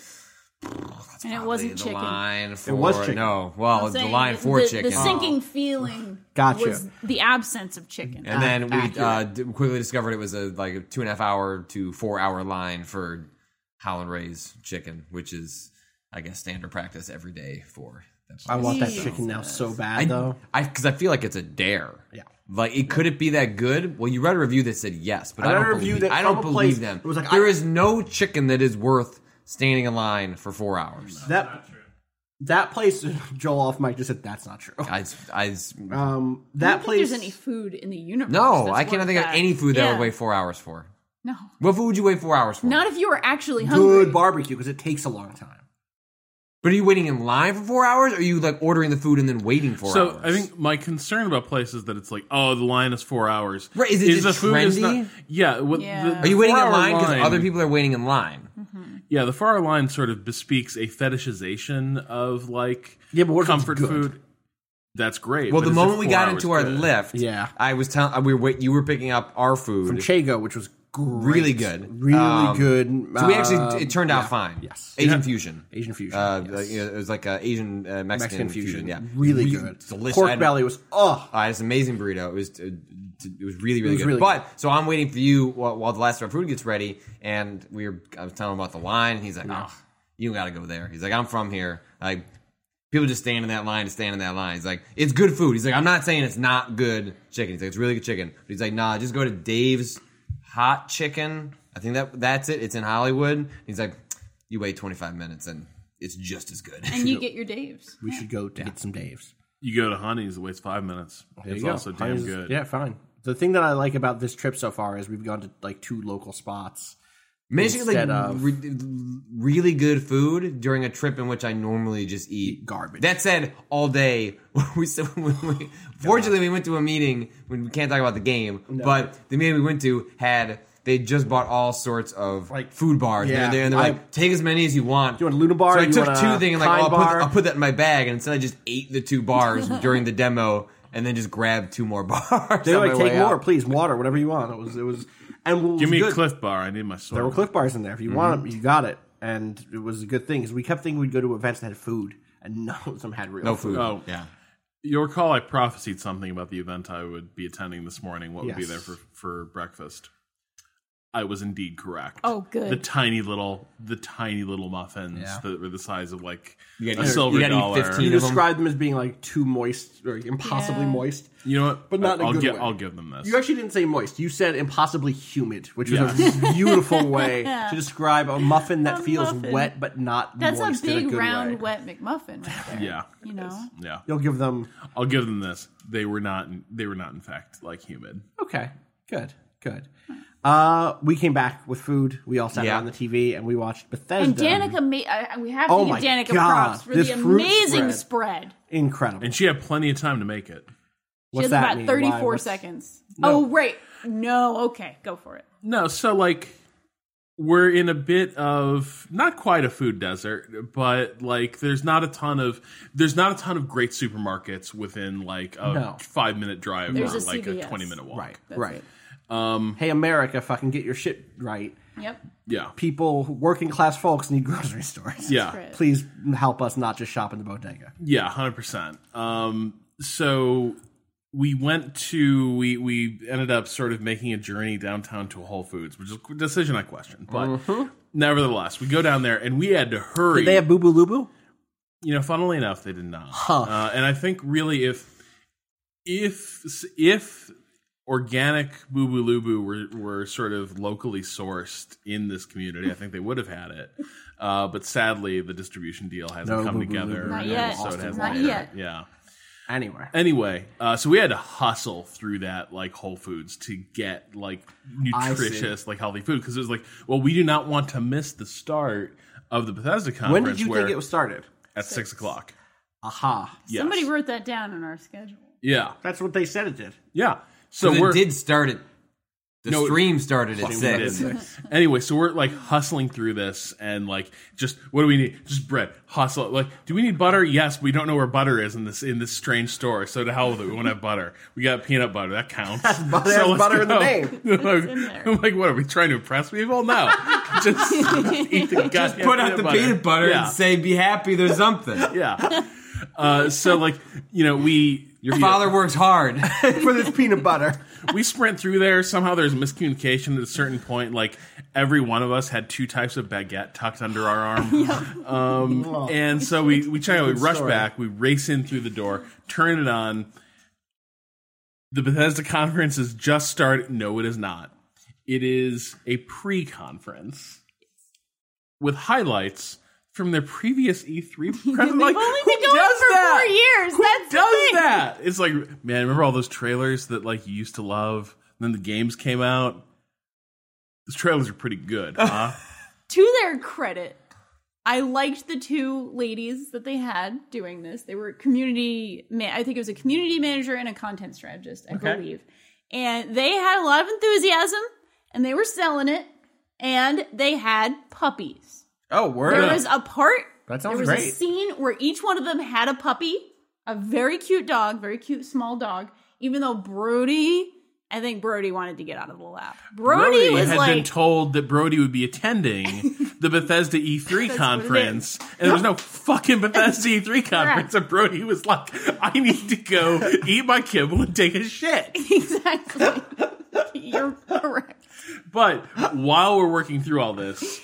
And it wasn't the chicken. line for was chicken. No, well, I'm the saying line for the, chicken. The sinking feeling Gotcha. was the absence of chicken. And then we Accurate. quickly discovered it was a 2.5 hour to 4 hour line for Howlin' Rays chicken, which is, I guess, standard practice every day for them. I want that Jesus. chicken now so bad, though. Because I feel like it's a dare. Yeah. Like, could it be that good? Well, you read a review that said yes, but I I read don't a review believe, that I from don't a believe place- them. it was like, There is no chicken that is worth standing in line for 4 hours. That place, Joel off mic just said that's not true. I That I don't think place. there's any food in the universe. no, that's I cannot worth think of that. any food that I Yeah. would wait 4 hours for. No, What food would you wait 4 hours for? not if you were actually hungry. Good barbecue because it takes a long time. But are you waiting in line for 4 hours, or are you like ordering the food and then waiting 4 hours? So I think my concern about places that it's like, oh, the line is 4 hours. Right, is it just the food is trendy? not? Yeah. Yeah. Are you waiting in 4 hour line because line- other people are waiting in line? Yeah, the 4 hour line sort of bespeaks a fetishization of like Yeah, but what if it's comfort good? food. That's great. Well, but the is it moment we 4 got hours into our good? lift, Yeah. I was telling you were picking up our food. From Chago, which was great. Really good. Really good. So we actually, it turned out fine. Yes. Asian fusion. Asian fusion. Like, it was like a Asian Mexican, Mexican fusion. Yeah, Really good. delicious. Pork belly was, I had this amazing burrito. It was really was good. really But so I'm waiting for you while the last of our food gets ready, and I was telling him about the line. And he's like, "Oh, you got to go there." He's like, "I'm from here. Like, people just stand in that line to stand in that line." He's like, "It's good food." He's like, "I'm not saying it's not good chicken." He's like, "It's really good chicken." But he's like, "Nah, just go to Dave's Hot Chicken. I think that's it. It's in Hollywood." He's like, "You wait 25 minutes and it's just as good." and you get your Daves. we should go to get some Daves. You go to Honey's, it waits 5 minutes. There It's you go. also damn Honey's- good. Yeah, fine. The thing that I like about this trip so far is we've gone to like 2 local spots. Basically, Instead like of- really good food during a trip in which I normally just eat garbage. That said, all day fortunately we went to a meeting when we can't talk about the game, but the meeting we went to they just bought all sorts of Like, food bars. yeah, They're like, take as many as you want. You want a Luna bar? So I You took want a 2 things and like, Kind bar? I'll put that in my bag, and instead I just ate the 2 bars during the demo, and then just grabbed 2 more bars. They were on like, my take way more, out. please, water, whatever you want. It was, and what was Give me good, a Cliff Bar. I need my sword. There were Cliff Bars in there. If you want them, you got it. And it was a good thing because we kept thinking we'd go to events that had food, and none of them had real No food. Oh. Yeah. You'll recall I prophesied something about the event I would be attending this morning. What would be Yes. there for breakfast? I was indeed correct. Oh, good. The tiny little muffins Yeah. that were the size of like You a gotta eat- silver you gotta eat dollar. 15 You of them. described them as being like too moist or impossibly Yeah. moist. You know what? But not in a I'll good give way. I'll give them this. You actually didn't say moist. You said impossibly humid, which Yeah. is a beautiful way to describe a muffin that A feels muffin. wet but not That's moist a in big good round way. wet McMuffin right there. Yeah. You know? Yeah. You'll give them I'll give them this. They were not in fact like humid. okay. Good. We came back with food. We all sat Yeah. around the TV and we watched Bethesda. And Danica made. We have Oh to my give Danica God, props for this the fruit amazing spread. spread. Incredible. And she had plenty of time to make it. She What's has that about mean? 34 Why? What's- seconds. No. Oh, right. No, okay. Go for it. No, so like we're in a bit of not quite a food desert, but like there's not a ton of great supermarkets within like a No. 5-minute drive There's or a like a CVS. 20-minute walk. Right. That's right. it. Hey, America, fucking get your shit right. Yep. Yeah. People, working class folks need grocery stores. Yeah. Right. Please help us not just shop in the bodega. Yeah, 100%. So we we ended up sort of making a journey downtown to a Whole Foods, which is a decision I question. But nevertheless, we go down there and we had to hurry. Did they have Boo Boo Lubu? You know, funnily enough, they did not. Huh. And I think really if organic Boo Boo Lubu were sort of locally sourced in this community, I think they would have had it. But sadly, the distribution deal hasn't No come Boo Boo together. Lubu. Not and yet. So it hasn't Not hit. yet. Yeah. Anyway. So we had to hustle through that like Whole Foods to get like nutritious, like healthy food because it was like, well, we do not want to miss the start of the Bethesda conference. When did you where think it was started? at 6 o'clock? Aha. Yes. Somebody wrote that down in our schedule. Yeah, That's what they said it did. yeah. So So we're it did start at the No, it- stream started at Fucking 6. did. Anyway, so we're like hustling through this and like just what do we need? Just bread. Hustle. Like, do we need butter? Yes, we don't know where butter is in this strange store. So to hell with it. We want to have butter. We got peanut butter. That counts. butter- So has let's butter in the go. name. in there. I'm like, what are we trying to impress people? No, just eat the Just put out the peanut butter Yeah. and say, be happy there's something. Yeah. So like Your father works hard. For this peanut butter. we sprint through there. Somehow there's miscommunication at a certain point. Like every one of us had 2 types of baguette tucked under our arm. And so we rush story. back. We race in through the door, turn it on. The Bethesda conference is just started. No, it is not. It is a pre-conference with highlights from their previous E3 present. They've Like, only who been going does for that? 4 years. Who That's the does thing. that? It's like, man, remember all those trailers that like you used to love? And then the games came out. Those trailers are pretty good, huh? To their credit, I liked the 2 ladies that they had doing this. They were I think it was a community manager and a content strategist, I believe. And they had a lot of enthusiasm, and they were selling it, and they had puppies. Oh, word. There was a part, That sounds there was a great. scene where each one of them had a puppy, a very cute dog, very cute small dog, even though I think Brody wanted to get out of the lap. Brody was had like, been told that Brody would be attending the Bethesda E3 That's conference, and there was no fucking Bethesda E3 conference, and Brody was like, I need to go eat my kibble and take a shit. exactly. You're correct. But while we're working through all this,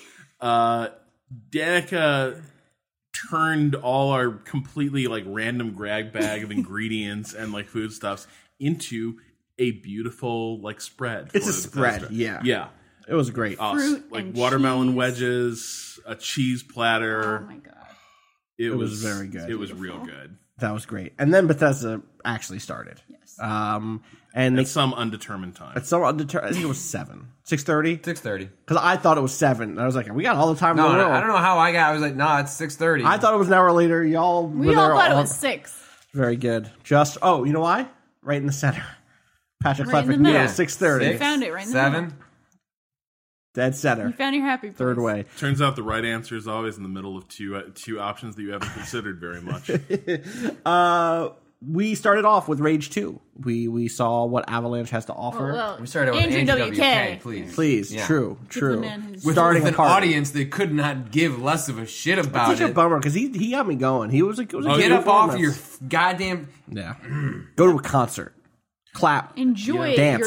Danica turned all our completely like random grab bag of ingredients and like foodstuffs into a beautiful like spread. It's for a the spread, Bethesda. yeah. Yeah. It was great. Fruit like and watermelon cheese. wedges, a cheese platter. Oh my god. It was very good. It was real good. That was great. And then Bethesda actually started. Yes. And they At some undetermined time. I think it was 6:30. 6:30. Because I thought it was 7. And I was like, we got all the time No, in the world. I don't know how I was like, nah, it's 6:30. I thought it was an hour later. Y'all We were all there thought it was 6. Very good. You know why? Right in the center. Patrick Right in the Klepek knew it middle. was 6:30. You found it right in the 7. middle. Dead center. You found your happy place. Third way. Turns out the right answer is always in the middle of two options that you haven't considered very much. We started off with Rage 2. We saw what Avalanche has to offer. Well, We started with Andrew Andrew WK. WK, please. Please, Yeah. true. the man who's- With Starting an a party. audience that could not give less of a shit about Such a it. bummer because he got me going. It was a Get good up off performance. your goddamn. Yeah. Go to a concert. Clap. Enjoy Dance. your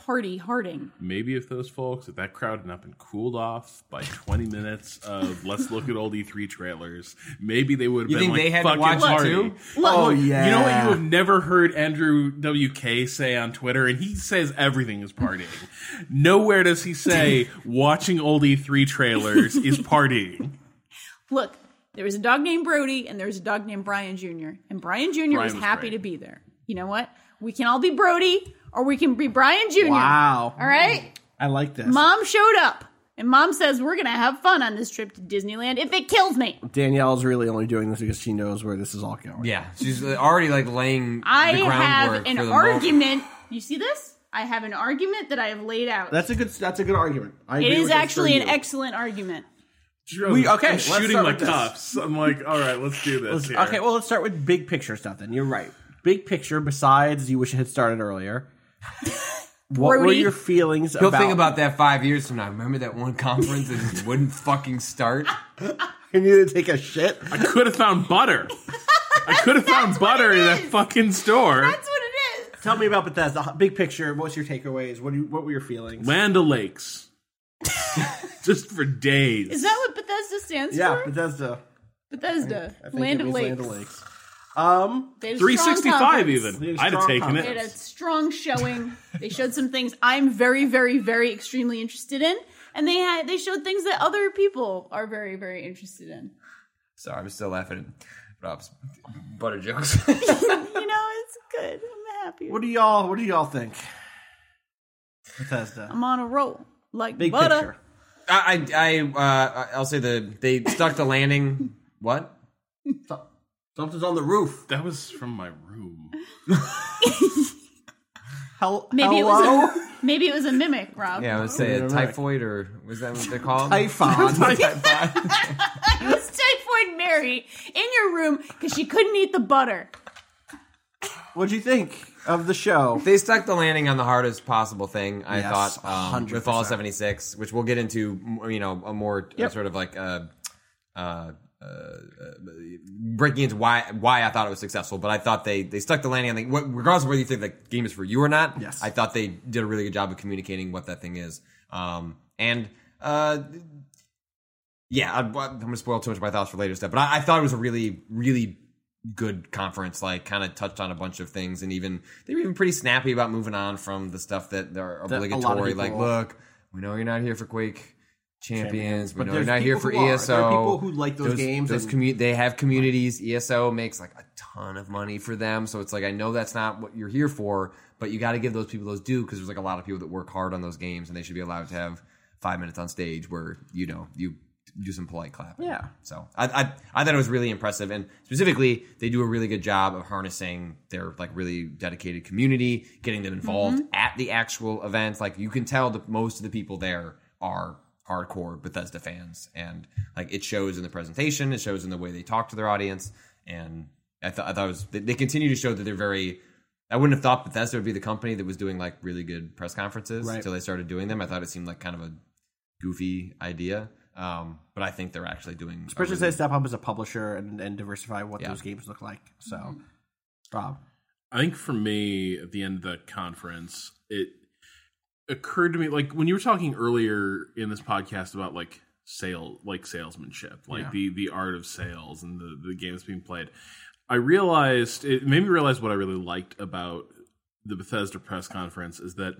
party harding. Maybe if those folks, if that crowd had not been cooled off by 20 minutes of let's look at old E3 trailers, maybe they would have been think they had to fucking watch it party. too? Oh, yeah. You know what you have never heard Andrew WK say on Twitter? And he says everything is partying. Nowhere does he say watching old E3 trailers is partying. Look, there was a dog named Brody and there was a dog named Brian Jr. And Brian Jr. was happy to be there. You know what? We can all be Brody or we can be Brian Jr. Wow. All right? I like this. Mom showed up. And Mom says we're going to have fun on this trip to Disneyland if it kills me. Danielle's really only doing this because she knows where this is all going. Yeah, she's already like laying I the have groundwork an for the argument. You see this? I have an argument that I have laid out. That's a good argument. I It agree is with this actually for an you. excellent argument. Okay, I'm let's shooting start my with this. cuffs. I'm like, all right, let's do this. here. Okay, well, let's start with big picture stuff then. You're right. Big picture, besides you wish it had started earlier. What were Brody? your feelings He'll about... think about that 5 years from now. Remember that one conference that just wouldn't fucking start? You need to take a shit? I could have found butter. I could have found butter in that fucking store. That's what it is. Tell me about Bethesda. Big picture, what's your takeaways? What were your feelings? Land O'Lakes. Just for days. Is that what Bethesda stands Yeah, for? Bethesda. Bethesda. I think Land it of means Lakes. Land of Lakes. They had a strong 365 conference. even. I'd have taken They had a it. strong showing. They showed some things I'm very, very, very extremely interested in. And they showed things that other people are very, very interested in. Sorry, I'm still laughing at Rob's butter jokes. You know, it's good. I'm happy. What do y'all think? Bethesda. I'm on a roll. Like Big butter. picture. I'll say they stuck the landing. What? Something's on the roof. That was from my room. Maybe Hello? maybe it was a mimic, Rob. Yeah, I would say a Right. typhoid, or was that what they're called? Typhon. It was Typhoid Mary in your room because she couldn't eat the butter. What'd you think of the show? They stuck the landing on the hardest possible thing, I Yes, thought, 100%. with Fallout 76, which we'll get into, a more sort of like breaking into why I thought it was successful. But I thought they stuck the landing on the, regardless of whether you think the game is for you or not. Yes. I thought they did a really good job of communicating what that thing is. I'm going to spoil too much of my thoughts for later stuff, but I thought it was a really, really good conference, like kind of touched on a bunch of things, and they were even pretty snappy about moving on from the stuff that are That a lot of obligatory. people- Like, look, we know you're not here for Quake Champions. We But know you're there's not here people for who are. ESO. There are people who like those games and- They have communities. ESO makes like a ton of money for them, so it's like, I know that's not what you're here for, but you got to give those people those due, because there's like a lot of people that work hard on those games, and they should be allowed to have 5 minutes on stage where you do some polite clapping. Yeah. So I thought it was really impressive, and specifically they do a really good job of harnessing their like really dedicated community, getting them involved at the actual events. Like, you can tell that most of the people there are hardcore Bethesda fans, and like it shows in the presentation, it shows in the way they talk to their audience, and I thought it was, they continue to show that they're very. I wouldn't have thought Bethesda would be the company that was doing like really good press conferences until they started doing them. I thought it seemed like kind of a goofy idea. But I think they're actually doing, especially as they step up as a publisher and diversify what those games look like. So, Rob, I think for me, at the end of the conference, it occurred to me, like when you were talking earlier in this podcast about like salesmanship, like the art of sales and the games being played, it made me realize what I really liked about the Bethesda press conference is that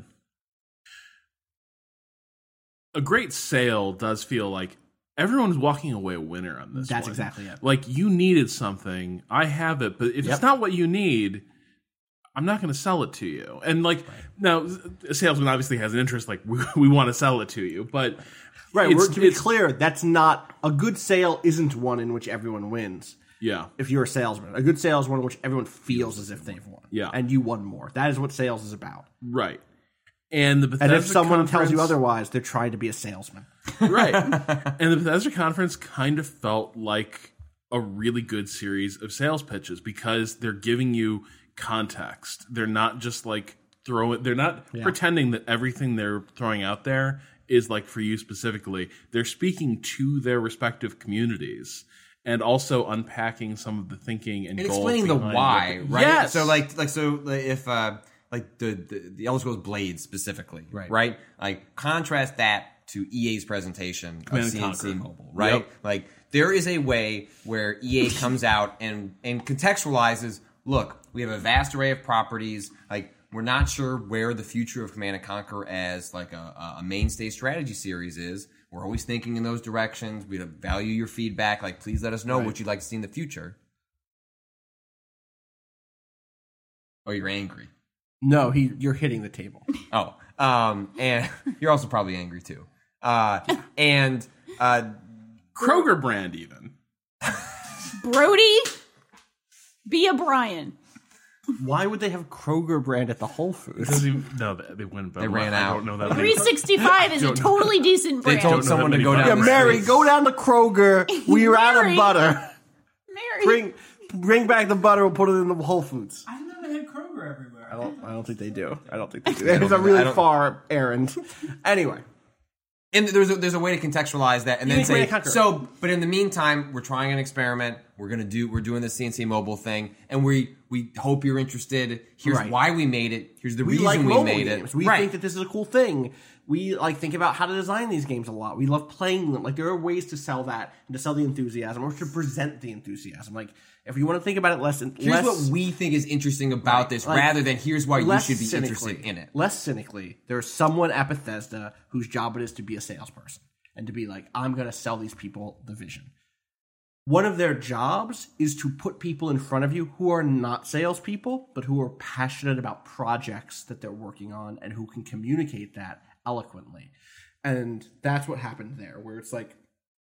a great sale does feel like everyone's walking away a winner on this. That's one. exactly it. Like, you needed something, I have it, but if it's not what you need, I'm not going to sell it to you. And like, now a salesman obviously has an interest, like we want to sell it to you, but to be clear, that's not a good sale. Isn't one in which everyone wins. Yeah. If you're a salesman, a good sale is one in which everyone feels as if they've won. Yeah. And you won more. That is what sales is about. Right. And the Bethesda if someone tells you conference- otherwise, they're trying to be a salesman. Right. And the Bethesda conference kind of felt like a really good series of sales pitches because they're giving you context. They're not just like they're not pretending that everything they're throwing out there is like for you specifically. They're speaking to their respective communities and also unpacking some of the thinking and goals explaining the behind why, what right? Yes. So like if like the Elder Scrolls Blades specifically, Right. right? Like contrast that to EA's presentation of Command and CNC Conquer. Mobile, right? Yep. Like there is a way where EA comes out and contextualizes, look, we have a vast array of properties, like we're not sure where the future of Command and Conquer as like a mainstay strategy series is. We're always thinking in those directions. We value your feedback. Like, please let us know what you'd like to see in the future. Oh, you're angry. No, you're hitting the table. Oh, and you're also probably angry too. And Kroger brand even. Brody, be a Brian. Why would they have Kroger brand at the Whole Foods? No, they went. They ran I out. don't know that. 365 is a totally decent they brand. told someone to go down. Yeah, the Mary, street. go down to Kroger. We're out of Mary. butter. Mary. Bring back the butter. We'll put it in the Whole Foods. I know they had Kroger everywhere. I don't think they do. I don't think they do. It's a really far errand. Anyway. And there's a way to contextualize that, and then say Conquer. so. But in the meantime, we're trying an experiment. We're doing the CNC Mobile thing, and we hope you're interested. Here's Right. why we made it. Here's the We reason like we mobile made games. it. We right. think that this is a cool thing. We think about how to design these games a lot. We love playing them. Like there are ways to sell that and to sell the enthusiasm or to present the enthusiasm. Like if you want to think about it less, Here's what we think is interesting about this, like, rather than here's why you less should be cynically- interested in it. Less cynically, there's someone at Bethesda whose job it is to be a salesperson and to be like, I'm going to sell these people the vision. One of their jobs is to put people in front of you who are not salespeople, but who are passionate about projects that they're working on and who can communicate that eloquently. And that's what happened there, where it's like,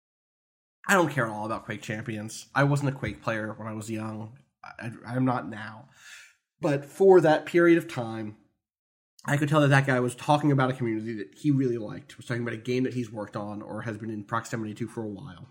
I don't care at all about Quake Champions. I wasn't a Quake player when I was young. I'm not now. But for that period of time, I could tell that guy was talking about a community that he really liked, was talking about a game that he's worked on or has been in proximity to for a while.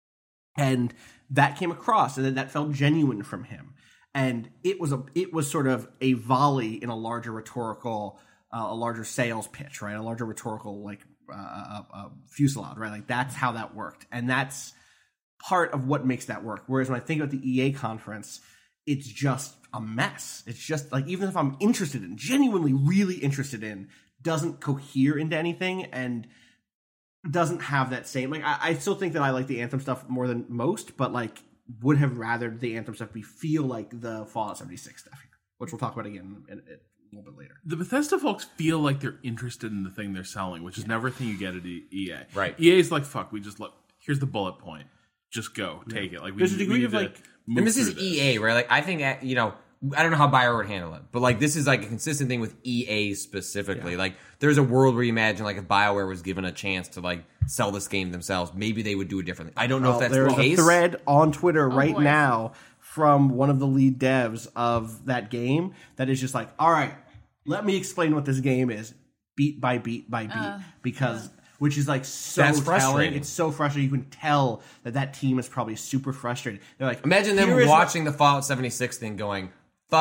And that came across, and that felt genuine from him. And it was sort of a volley in a larger rhetorical, a larger sales pitch, right? A larger rhetorical, like, fusillade, right? Like, that's how that worked. And that's part of what makes that work. Whereas when I think about the EA conference, it's just a mess. It's just, like, even if I'm interested in, genuinely really interested in, doesn't cohere into anything and doesn't have that same, like, I still think that I like the Anthem stuff more than most, but, like, would have rathered the Anthem stuff feel like the Fallout 76 stuff here, which we'll talk about again in a little bit later. The Bethesda folks feel like they're interested in the thing they're selling, which is never a thing you get at EA. Right. EA's like, fuck, we just look, here's the bullet point. Just go, take it. Like, There's a degree need of, to like, move And this is through EA, right? Like, I think, I don't know how BioWare would handle it, but, like, this is, like, a consistent thing with EA specifically. Yeah. Like, there's a world where you imagine, like, if BioWare was given a chance to, like, sell this game themselves, maybe they would do it differently. I don't know if that's the case. There's a thread on Twitter right now from one of the lead devs of that game that is just like, all right, let me explain what this game is, beat by beat by beat, because... Which is like so That's telling. frustrating. It's so frustrating. You can tell that team is probably super frustrated. They're like, imagine them watching the Fallout 76 thing going, fuck,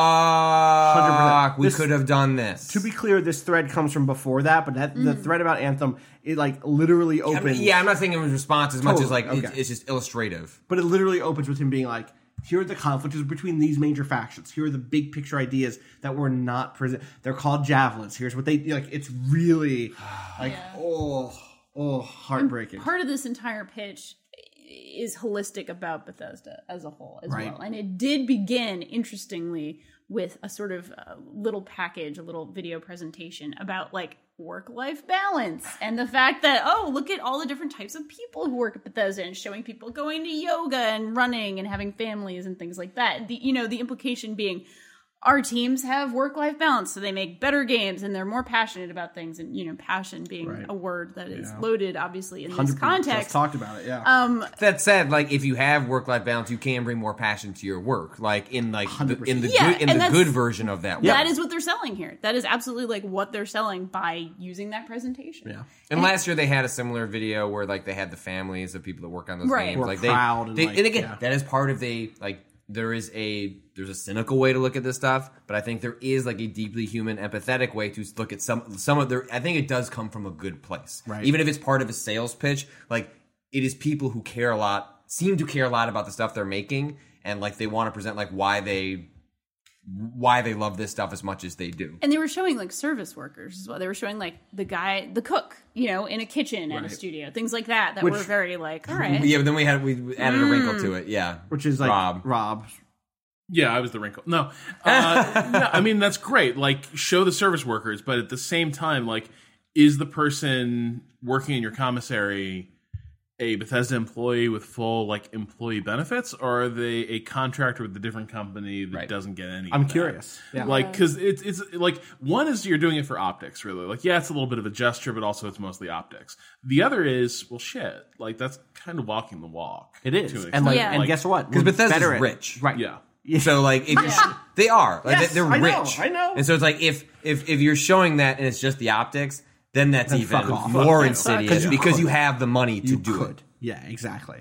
100%. we could have done this. To be clear, this thread comes from before that, but the thread about Anthem, it like literally opens. I'm not thinking it was response as much as like okay. it's just illustrative. But it literally opens with him being like, here are the conflicts between these major factions. Here are the big picture ideas that were not present. They're called javelins. Here's what they like. It's really like, heartbreaking. And part of this entire pitch is holistic about Bethesda as a whole as well. And it did begin, interestingly, with a sort of little package, a little video presentation about like work-life balance and the fact that, oh, look at all the different types of people who work at Bethesda and showing people going to yoga and running and having families and things like that. The implication being our teams have work-life balance, so they make better games and they're more passionate about things. And, passion being a word that is loaded, obviously, in this context. Let's talk about it, yeah. That said, like, if you have work-life balance, you can bring more passion to your work. Like, in like the good version of that. That is what they're selling here. That is absolutely, like, what they're selling by using that presentation. Yeah. And last year they had a similar video where, like, they had the families of people that work on those games. Who are like, proud and again, that is part of there's a cynical way to look at this stuff, but I think there is like a deeply human, empathetic way to look at some of their. I think it does come from a good place, right? Even if it's part of a sales pitch, like it is people who seem to care a lot about the stuff they're making, and like they want to present like why they why they love this stuff as much as they do. And they were showing like service workers as well. They were showing like the cook, in a kitchen and a studio, things like that were very like, all right. Yeah, but then we added a wrinkle to it. Yeah, which is like Rob. Yeah, I was the wrinkle. No, I mean that's great. Like, show the service workers, but at the same time, like, is the person working in your commissary a Bethesda employee with full like employee benefits, or are they a contractor with a different company that doesn't get any? I'm curious. Yeah. Like, because it's like, one is you're doing it for optics, really. Like, yeah, it's a little bit of a gesture, but also it's mostly optics. The other is, well, shit, like that's kind of walking the walk. It is, to an and extent. and guess what? Because Bethesda's rich, right? Yeah. So like, they are like Yes, they're I know, rich. I know. And so it's like if you're showing that and it's just the optics, then that's Then even fuck off. more Fuck insidious you. because you have the money to You do could. it. Yeah, exactly.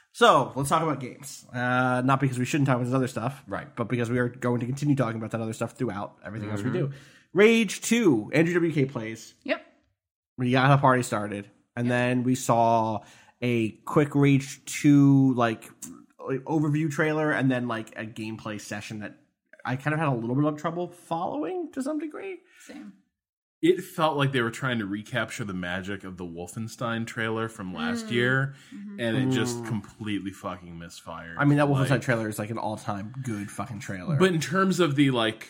So let's talk about games. Not because we shouldn't talk about this other stuff, Right. But because we are going to continue talking about that other stuff throughout everything else we do. Rage 2, Andrew WK plays. Yep. We got the party started, and then we saw a quick Rage 2 like overview trailer, and then like a gameplay session that I kind of had a little bit of trouble following to some degree. Same. It felt like they were trying to recapture the magic of the Wolfenstein trailer from last year, and it just completely fucking misfired. I mean, that Wolfenstein Like, trailer is like an all-time good fucking trailer. but in terms of the like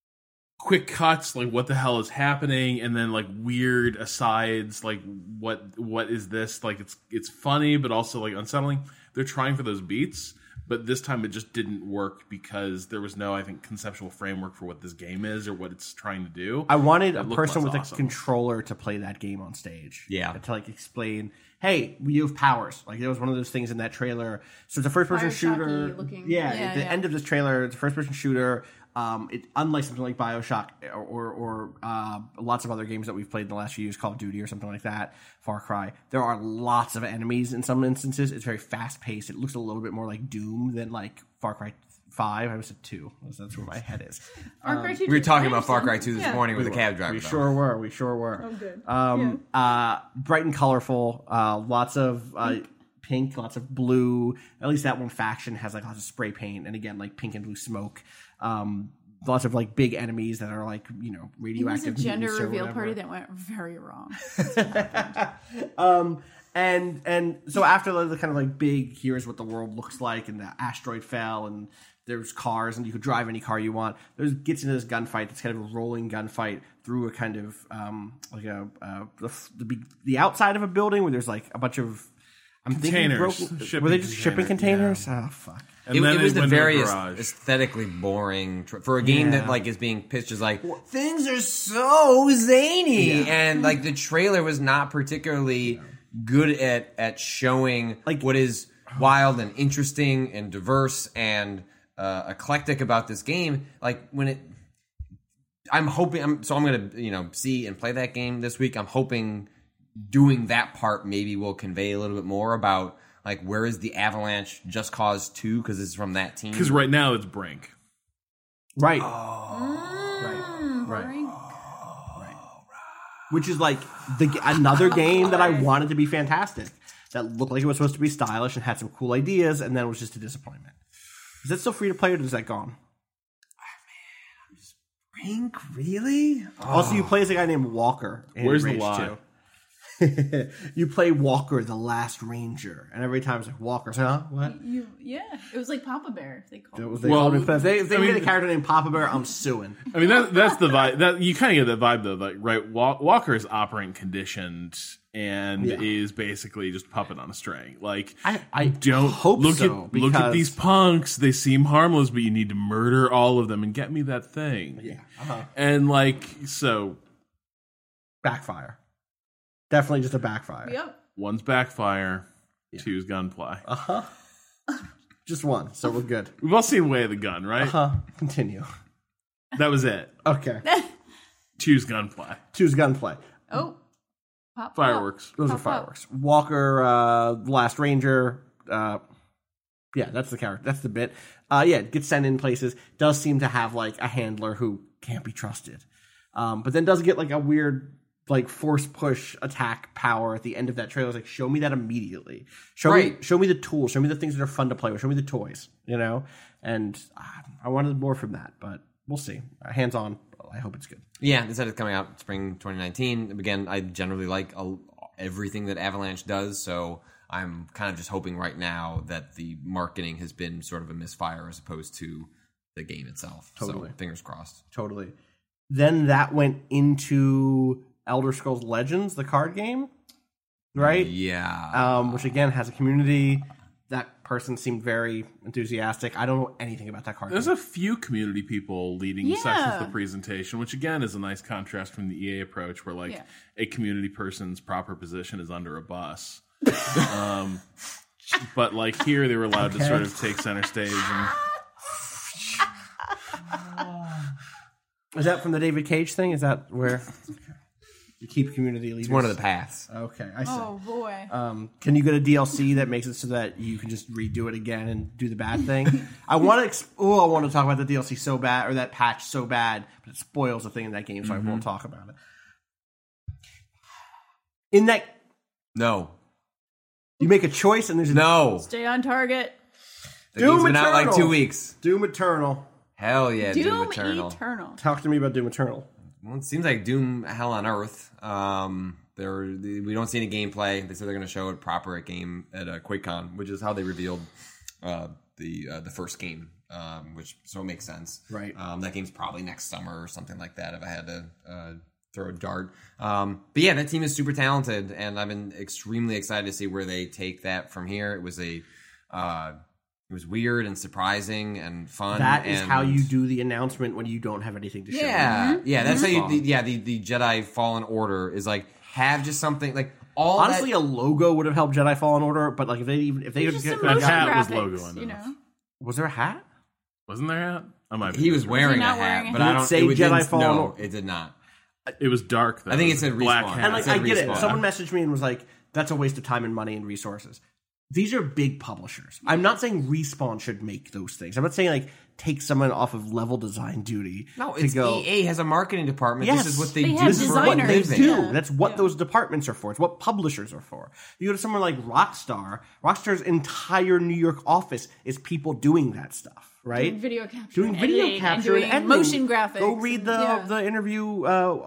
quick cuts, like what the hell is happening, and then like weird asides, like what is this? Like it's funny, but also like unsettling. They're trying for those beats. But this time it just didn't work because there was no, I think, conceptual framework for what this game is or what it's trying to do. I wanted a looked person less with awesome. a controller to play that game on stage. Yeah. To like explain, hey, you have powers. Like there was one of those things in that trailer. So it's a first person shooter. Bioshocky looking. Yeah, Yeah, at the yeah. end of this trailer, it's a first person shooter. It unlike something like Bioshock or lots of other games that we've played in the last few years, Call of Duty or something like that, Far Cry. There are lots of enemies in some instances. It's very fast paced. It looks a little bit more like Doom than like Far Cry 5. I was at 2. That's where my head is. Far Cry 2 We were talking I about Far Cry understand. 2 this morning with a cab driver. We though. sure were. We sure were. Oh, good. Bright and colorful. Lots of pink, lots of blue. At least that one faction has like lots of spray paint, and again, like pink and blue smoke. Lots of like big enemies that are like It was radioactive. a gender mutants or reveal whatever. party that went very wrong. And so after the kind of like big, here's what the world looks like, and the asteroid fell, and there's cars, and you could drive any car you want. There's gets into this gunfight. It's kind of a rolling gunfight through a kind of like the outside of a building where there's like a bunch of Containers. Were they just shipping containers? Yeah. Oh fuck. And It, then it was they the went to very garage. aesthetically boring for a game Yeah. that like is being pitched as like things are so zany, and like the trailer was not particularly good at showing Like- what is wild and interesting and diverse and eclectic about this game. Like when it, I'm hoping. I'm gonna see and play that game this week. I'm hoping doing that part maybe will convey a little bit more about. Like, where is the Avalanche Just Cause 2? Because it's from that team. Because right now it's Brink. Right. Mm, Right. Which is like another game that I wanted to be fantastic. That looked like it was supposed to be stylish and had some cool ideas, and then was just a disappointment. Is that still free to play, or is that gone? Brink, really? Also, you play as a guy named Walker. In Where's the Rage lie? 2. You play Walker, the Last Ranger, and every time it's like Walker. Huh? What? It was like Papa Bear. They called That it. was Well, if they I mean- made a character named Papa Bear, I'm suing. I mean, that's the vibe. That you kind of get that vibe though. Like, right, Walker is operant conditioned and Yeah. is basically just puppet on a string. Like, I don't hope look so, at because- these punks. They seem harmless, but you need to murder all of them and get me that thing. Yeah. And like, so Backfire. Definitely just a backfire. Yep. one's backfire, two's gunplay. Just one, so we're good. We've all seen Way of the Gun, right? Continue. That was it. Okay. Two's gunplay. Two's gunplay. Oh. Pop, Fireworks. Those are Pop, pop. fireworks. Walker, Last Ranger. Yeah, that's the character. That's the bit. Gets sent in places. Does seem to have like a handler who can't be trusted. But then does get like a weird like force push attack power at the end of that trailer. I was like, show me that immediately. Show me the tools. Show me the things that are fun to play with. Show me the toys. And I wanted more from that, but we'll see. Hands on. I hope it's good. Yeah, they said it's coming out spring 2019. Again, I generally like everything that Avalanche does, so I'm kind of just hoping right now that the marketing has been sort of a misfire as opposed to the game itself. Totally. So fingers crossed. Totally. Then that went into Elder Scrolls Legends, the card game, right? Yeah. Which again has a community. That person seemed very enthusiastic. I don't know anything about that card There's game. a few community people leading sections of the presentation, which again is a nice contrast from the EA approach, where like a community person's proper position is under a bus. But like here, they were allowed to sort of take center stage. And Is that from the David Cage thing? Is that where you keep community leaders? It's one of the paths. Okay, I see. Oh boy. Can you get a DLC that makes it so that you can just redo it again and do the bad thing? I want to. I want to talk about the DLC so bad, or that patch so bad, but it spoils the thing in that game, so I won't talk about it. In that, No. you make a choice, and there's a No. Stay on target. The game's been out like Eternal. 2 weeks. Doom Eternal. Hell yeah, Doom Eternal. Eternal. Talk to me about Doom Eternal. Well, it seems like Doom Hell on Earth. We don't see any gameplay. They said they're going to show it proper at QuakeCon, which is how they revealed the first game, which so it makes sense. Right. That game's probably next summer or something like that. If I had to throw a dart, but yeah, that team is super talented, and I've been extremely excited to see where they take that from here. It was it was weird and surprising and fun. That is and how you do the announcement when you don't have anything to show. Yeah, yeah. That's how you. The Jedi Fallen Order is like have just something like all. Honestly, a logo would have helped Jedi Fallen Order, but like if they Just some that motion hat was graphics, logo on you know. was there a hat? wasn't there a hat? I might be He was wearing a not hat, wearing a but hat? I don't Did it say it Jedi didn't- Fallen No, Order? it did not. It was dark though. I think it said black Respawn. hat. And like It said I get it. Respawn. Someone messaged me and was like, "That's a waste of time and money and resources." These are big publishers. I'm not saying Respawn should make those things. I'm not saying like take someone off of level design duty. No, to it's go. EA has a marketing department. Yes. This is what they They do. have This is for what a they designers. living. do. Yeah. That's what Yeah. those departments are for. It's what publishers are for. You go to somewhere like Rockstar. Rockstar's entire New York office is people doing that stuff, right? Doing video capture, Doing and video editing, capture and and doing editing. motion graphics. Go read the and- the interview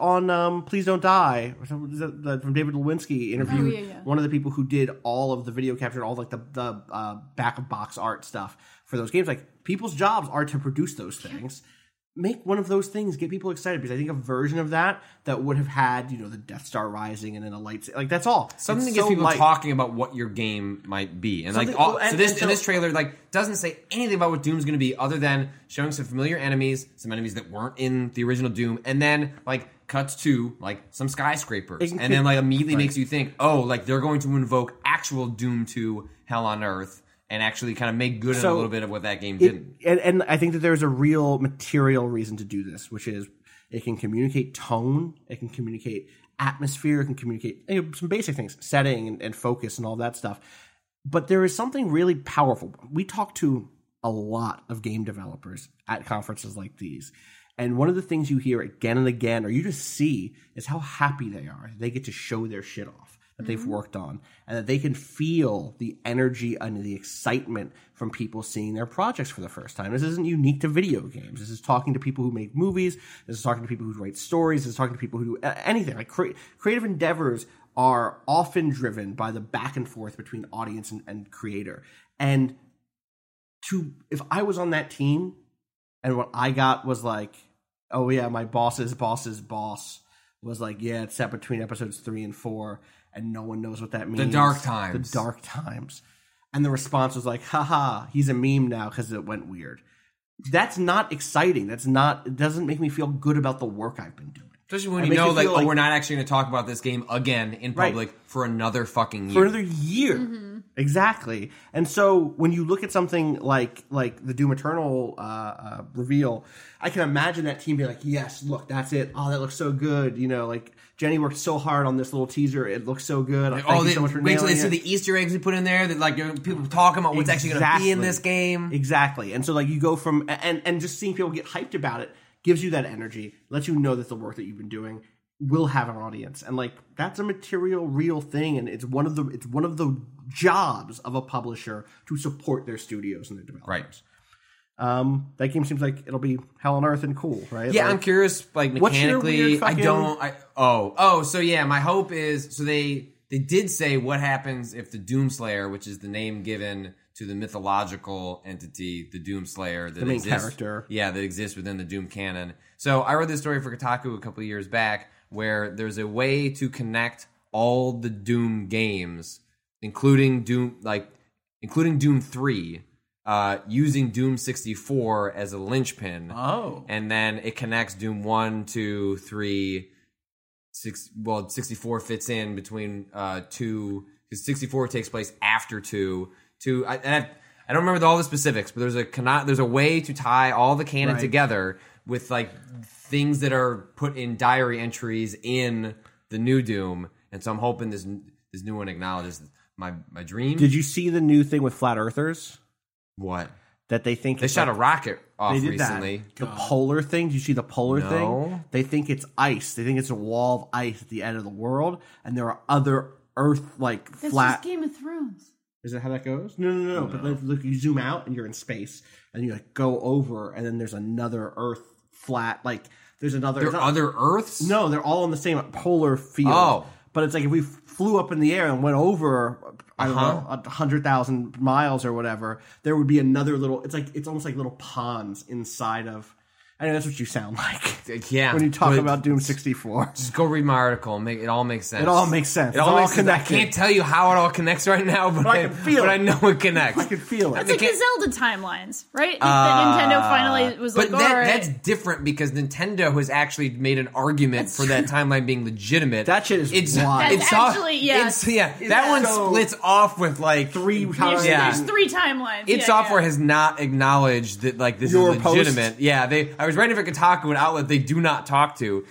on Please Don't Die from David Lewinsky interviewed Oh, yeah. one of the people who did all of the video capture and all like the back of box art stuff for those games. Like people's jobs are to produce those things. Make one of those things, get people excited, because I think a version of that would have had, the Death Star rising and then a light, like that's all. Something It's to get so people light. talking about what your game might be, and Something- like all, well, and- so this and in so- this trailer like doesn't say anything about what Doom's going to be, other than showing some familiar enemies, some enemies that weren't in the original Doom, and then like cuts to like some skyscrapers, and then like immediately makes you think, oh, like they're going to invoke actual Doom 2 Hell on Earth. And actually kind of make good on a little bit of what that game didn't. And I think that there's a real material reason to do this, which is it can communicate tone, it can communicate atmosphere, it can communicate some basic things, setting and focus and all that stuff. But there is something really powerful. We talk to a lot of game developers at conferences like these. And one of the things you hear again and again, or you just see, is how happy they are. They get to show their shit off that they've worked on, and that they can feel the energy and the excitement from people seeing their projects for the first time. This isn't unique to video games. This is talking to people who make movies. This is talking to people who write stories. This is talking to people who do anything. Like creative endeavors are often driven by the back and forth between audience and creator. And if I was on that team and what I got was like, oh yeah, my boss's boss's boss was like, yeah, it's set between episodes 3 and 4, and no one knows what that means. The dark times. The dark times. And the response was like, haha, he's a meme now because it went weird. That's not exciting. It doesn't make me feel good about the work I've been doing. Especially when It you makes know, me like, feel like- we're not actually going to talk about this game again in public for another fucking year. For another year. Exactly. And so when you look at something like the Doom Eternal reveal, I can imagine that team being like, yes, look, that's it. Oh, that looks so good. Like Jenny worked so hard on this little teaser. It looks so good. Like, Thank you so much for wait till they nailing see it. the Easter eggs we put in there that like people talking about what's actually going to be in this game. Exactly. And so like you go from and just seeing people get hyped about it gives you that energy, lets you know that the work that you've been doing will have an audience. And like that's a material real thing, and it's one of the jobs of a publisher to support their studios and their developers. That game seems like it'll be hell on earth and cool, right? Yeah, Like, I'm curious, like what's your mechanically. weird fucking- So yeah, my hope is they did say what happens if the Doomslayer, which is the name given to the mythological entity, the Doomslayer, that main exists, character. yeah, that exists within the Doom canon. So I read this story for Kotaku a couple of years back, where there's a way to connect all the Doom games, including Doom 3. Using Doom 64 as a linchpin. Oh. And then it connects Doom 1, 2, 3, 6. Well, 64 fits in between 2, because 64 takes place after 2. I don't remember all the specifics, but there's a way to tie all the canon together with like things that are put in diary entries in the new Doom. And so I'm hoping this new one acknowledges my dream. Did you see the new thing with flat earthers? What? That they think They shot a rocket off they did recently. That. The polar thing. Did you see the polar No. thing? They think it's ice. They think it's a wall of ice at the end of the world, and there are other Earth like That's flat. just Game of Thrones. Is that how that goes? No. But look, you zoom out and you're in space, and you like go over, and then there's another Earth flat. Like there's another. There are other Earths? No, they're all in the same polar field. Oh. But it's like if we flew up in the air and went over, I don't know, 100,000 miles or whatever, there would be another little. It's almost like little ponds inside of. I know that's what you sound like. Yeah. When you talk but about Doom 64. just go read my article. It all makes sense. It all makes sense. It all makes sense. I connected. can't tell you how it all connects right now, but I can feel but it. I know it connects. I can feel it. It's like the Zelda timelines, right? That Nintendo finally was But like, all right. that's different because Nintendo has actually made an argument for that timeline being legitimate. That shit is wild. That's It's actually, yeah. that one so- splits off with like Three There's, Yeah. there's 3 timelines. id Software has not acknowledged that like this Your is post. legitimate. Yeah, I was writing for Kotaku, an outlet they do not talk to.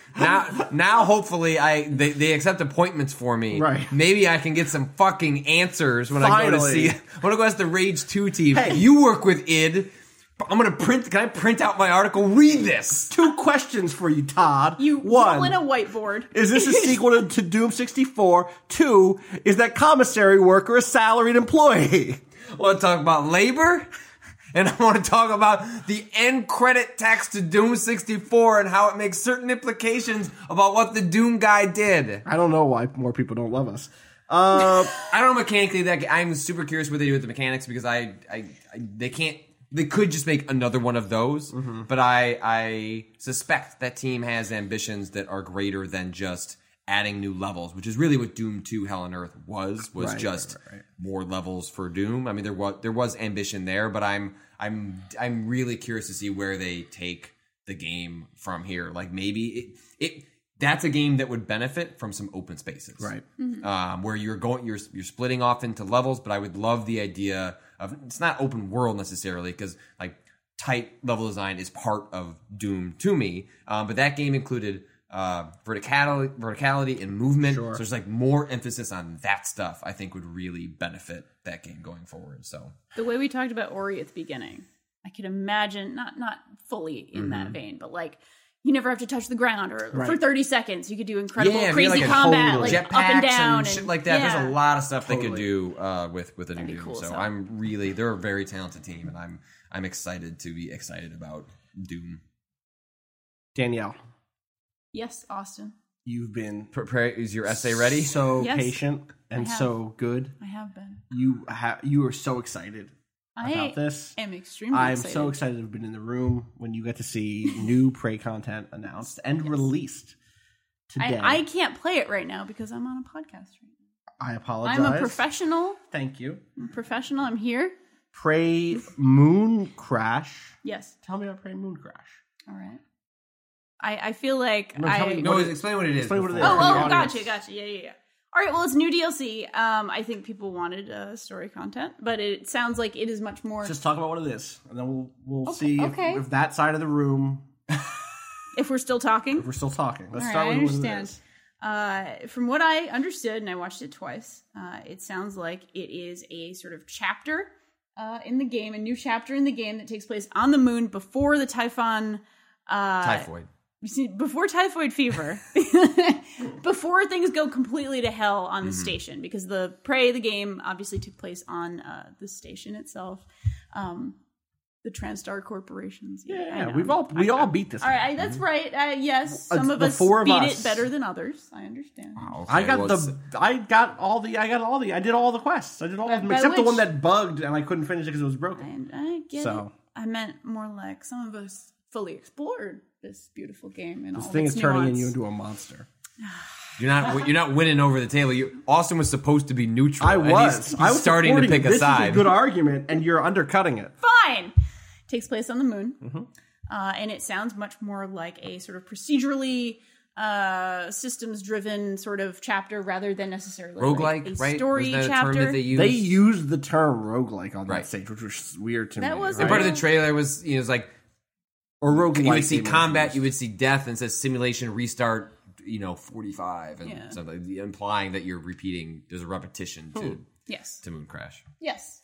Now hopefully they accept appointments for me. Right. Maybe I can get some fucking answers when I go to Finally. when I go ask the Rage 2 team. Hey. You work with id. I'm gonna can I print out my article? Read this. 2 questions for you, Todd. You One. roll in a whiteboard. Is this a sequel to Doom 64? 2, is that commissary worker a salaried employee? I want to talk about labor, and I want to talk about the end credit text to Doom 64 and how it makes certain implications about what the Doom guy did. I don't know why more people don't love us. I don't know mechanically that I'm super curious what they do with the mechanics because they could just make another one of those, but I suspect that team has ambitions that are greater than just adding new levels, which is really what Doom 2 Hell on Earth was just more levels for Doom. I mean, there was ambition there, but I'm really curious to see where they take the game from here. Like maybe that's a game that would benefit from some open spaces, Right. Where you're splitting off into levels. But I would love the idea of it's not open world necessarily because like tight level design is part of Doom to me. But that game included verticality and movement. Sure. So there's like more emphasis on that stuff. I think would really benefit that game going forward. So The way we talked about Ori at the beginning, I could imagine, not fully in that vein, but like you never have to touch the ground or for 30 seconds you could do incredible it'd be crazy like a combat totally- like up and jetpacks down and shit like that. Yeah. There's a lot of stuff they could Totally. do with a new be Doom. cool, So so. they're a very talented team, and I'm excited to be excited about Doom. Danielle, Yes, Austin. you've been Is your essay ready? so Yes, patient and have. so good. I have been. You are so excited I about this. am extremely I'm excited. so excited to have been in the room when you get to see new Prey content announced and released today. I can't play it right now because I'm on a podcast right now. I apologize. I'm a professional. Thank you. I'm here. Prey Moon Crash. Yes. Tell me about Prey Moon Crash. All right. I feel like No, tell me No, explain what it is. Explain what it before. is. Oh, for the well, audience. gotcha. Yeah. All right, well, it's new DLC. I think people wanted story content, but it sounds like it is much more. Just talk about what it is, and then we'll Okay, see okay. if that side of the room. If we're still talking. If we're still talking, let's All start right, with what I it is. understand. From what I understood, and I watched it twice, it sounds like it is a sort of chapter in the game, a new chapter in the game that takes place on the moon before the Typhon. Typhoid. Before typhoid fever, before things go completely to hell on the station, because the Prey, the game, obviously took place on the station itself. The TransStar corporations. I Yeah, know. we all beat this. All right, that's right. Yes, some of the us four of beat us. it better than others. I understand. Okay, I well, I did all the quests. I did all of them By except the which- one that bugged and I couldn't finish it because it was broken. I get So. it. I meant more like some of us fully explored this beautiful game and This all thing its is turning nuance. you into a monster. You're not winning over the table. Austin was supposed to be neutral. I and was. He's I was starting to supporting pick it. a This side. is a good argument, and you're undercutting it. Fine. Takes place on the moon. Mm-hmm. And it sounds much more like a sort of procedurally systems-driven sort of chapter rather than necessarily Roguelike, like a right? story Was that a chapter. term that they used? They used the term roguelike on that Right. stage, which was weird to me. That was And Right. part of the trailer was, it was like, or roguelike. you would see they combat, used. you would see death, and it says simulation restart, 45, and Yeah. something implying that you're repeating. There's a repetition Yes. to Moon Crash. Yes.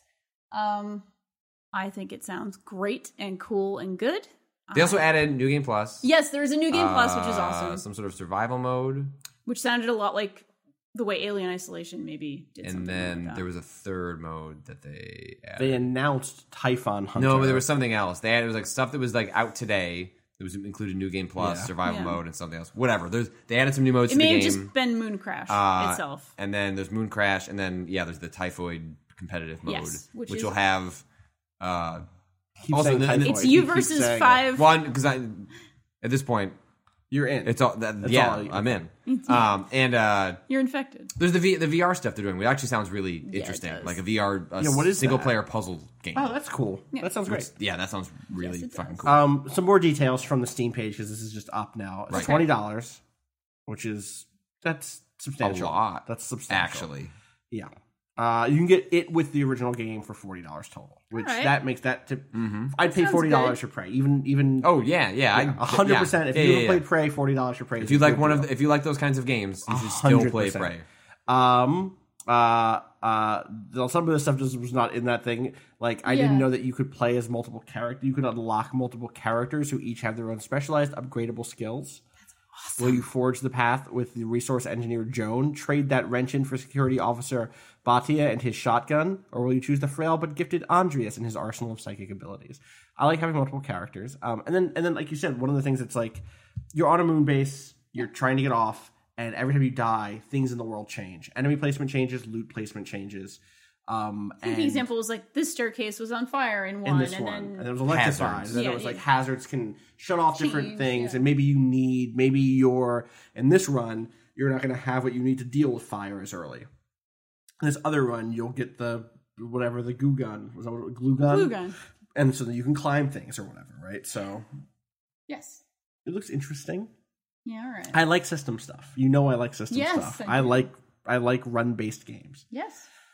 I think it sounds great and cool and good. They also added New Game Plus. Yes, there's a new game plus, which is awesome. Some sort of survival mode, Which sounded a lot like the way Alien Isolation maybe did and something then like that. there was a third mode that they added. They announced Typhon Hunter. No, but there was something else. They had, it was like stuff that was like out today. It was included New Game Plus, Yeah. survival Yeah. mode, and something else. Whatever. They added some new modes It to the may game. have just been Moon Crash itself. And then there's Moon Crash, and then there's the Typhoid competitive mode, Yes, which which is- will have. Keep also, saying the- Typhoid. It's You you keep versus saying it. 5. One because at this point You're in. it's all That's yeah all you- I'm in. And You're infected. there's the VR stuff they're doing, which actually sounds really interesting, does. like a VR what is single that? player puzzle game. Oh, that's cool. That sounds great. Yeah, that sounds really Yes, it fucking does. cool. Some more details from the Steam page because this is just up now. It's Right. $20, which is that's A substantial. lot, That's substantial. actually. Yeah. You can get it with the original game for $40 total, which Alright. that makes that. I'd pay Sounds $40 good. for Prey, even. Oh yeah, yeah, 100%. If you ever played Prey, $40 for Prey. If you like if you like those kinds of games, you should still play 100%. Prey. Some of the stuff just was not in that thing. Like I didn't know that you could play as multiple characters. You could unlock multiple characters who each have their own specialized upgradable skills. That's awesome. Will you forge the path with the resource engineer Joan? Trade that wrench in for security officer Batia and his shotgun, or will you choose the frail but gifted Andreas and his arsenal of psychic abilities? I like having multiple characters. And then like you said, one of the things that's like you're on a moon base, you're trying to get off. And every time you die, things in the world change. Enemy placement changes, loot placement changes. I think the example was like this staircase was on fire in one, in this and one, then and it was electrified. Hazards. And then Yeah, it was like yeah. hazards can shut off different Change, things, yeah. and maybe you're in this run, you're not going to have what you need to deal with fire as early. In this other run, you'll get the glue gun. Was that what, glue gun? Glue gun. And so that you can climb things or whatever, right? So Yes. it looks interesting. Yeah. All right. I like system stuff. You know, I like system Yes, stuff. I do. I like run based games. Yes.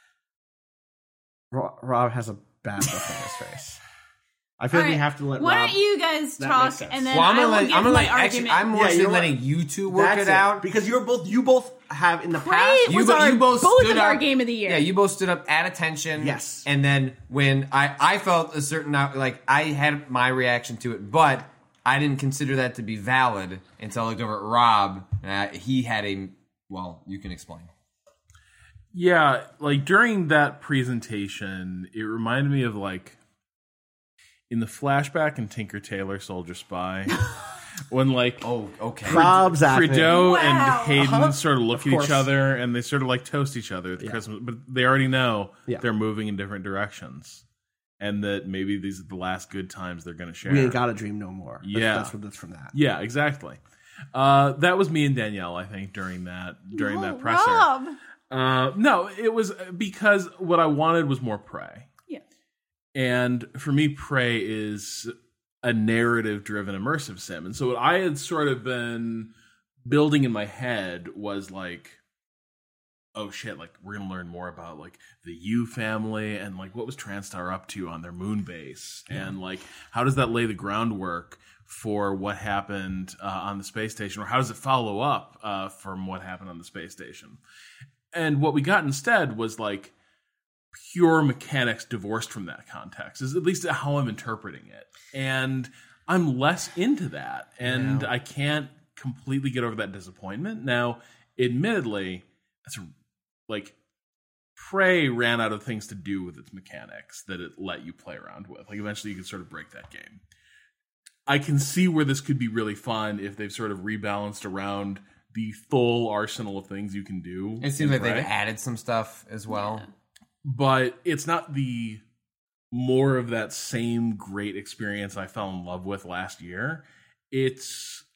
Rob has a bad look on his face. I feel like we Alright, have to let Why Rob. don't you guys That talk, makes sense. and then Well, I'm I gonna will let give I'm gonna my let argument. actually I'm more Yeah, so you're letting you two work That's it out. because you both have in the Prey past. was bo- our, both stood of our up- game of the year. Yeah, you both stood up at attention. Yes. And then when I felt a certain like I had my reaction to it, but I didn't consider that to be valid until I looked over at Rob. He had a you can explain. Yeah, like during that presentation, it reminded me of like in the flashback in Tinker Tailor Soldier Spy when like Oh, okay. Rob's acting. Frido Wow. and Hayden sort of look Of at course. each other and they sort of like toast each other at the Christmas, but they already know Yeah. they're moving in different directions and that maybe these are the last good times they're going to share. We ain't got a dream no more. Yeah. that's from that. Yeah, exactly. That was me and Danielle, I think, during that presser. Rob. No, it was because what I wanted was more Prey. Yeah. And for me, Prey is a narrative-driven immersive sim. And so what I had sort of been building in my head was like, oh shit, like we're going to learn more about like the U family and like what was TranStar up to on their moon base. And like, how does that lay the groundwork for what happened on the space station? Or how does it follow up from what happened on the space station? And what we got instead was like pure mechanics divorced from that context, is at least how I'm interpreting it. And I'm less into that. And I can't completely get over that disappointment. Now, admittedly, that's like Prey ran out of things to do with its mechanics that it let you play around with. Like eventually you could sort of break that game. I can see where this could be really fun if they've sort of rebalanced around the full arsenal of things you can do. It seems like they've added some stuff as well. Yeah. But it's not the more of that same great experience I fell in love with last year. It's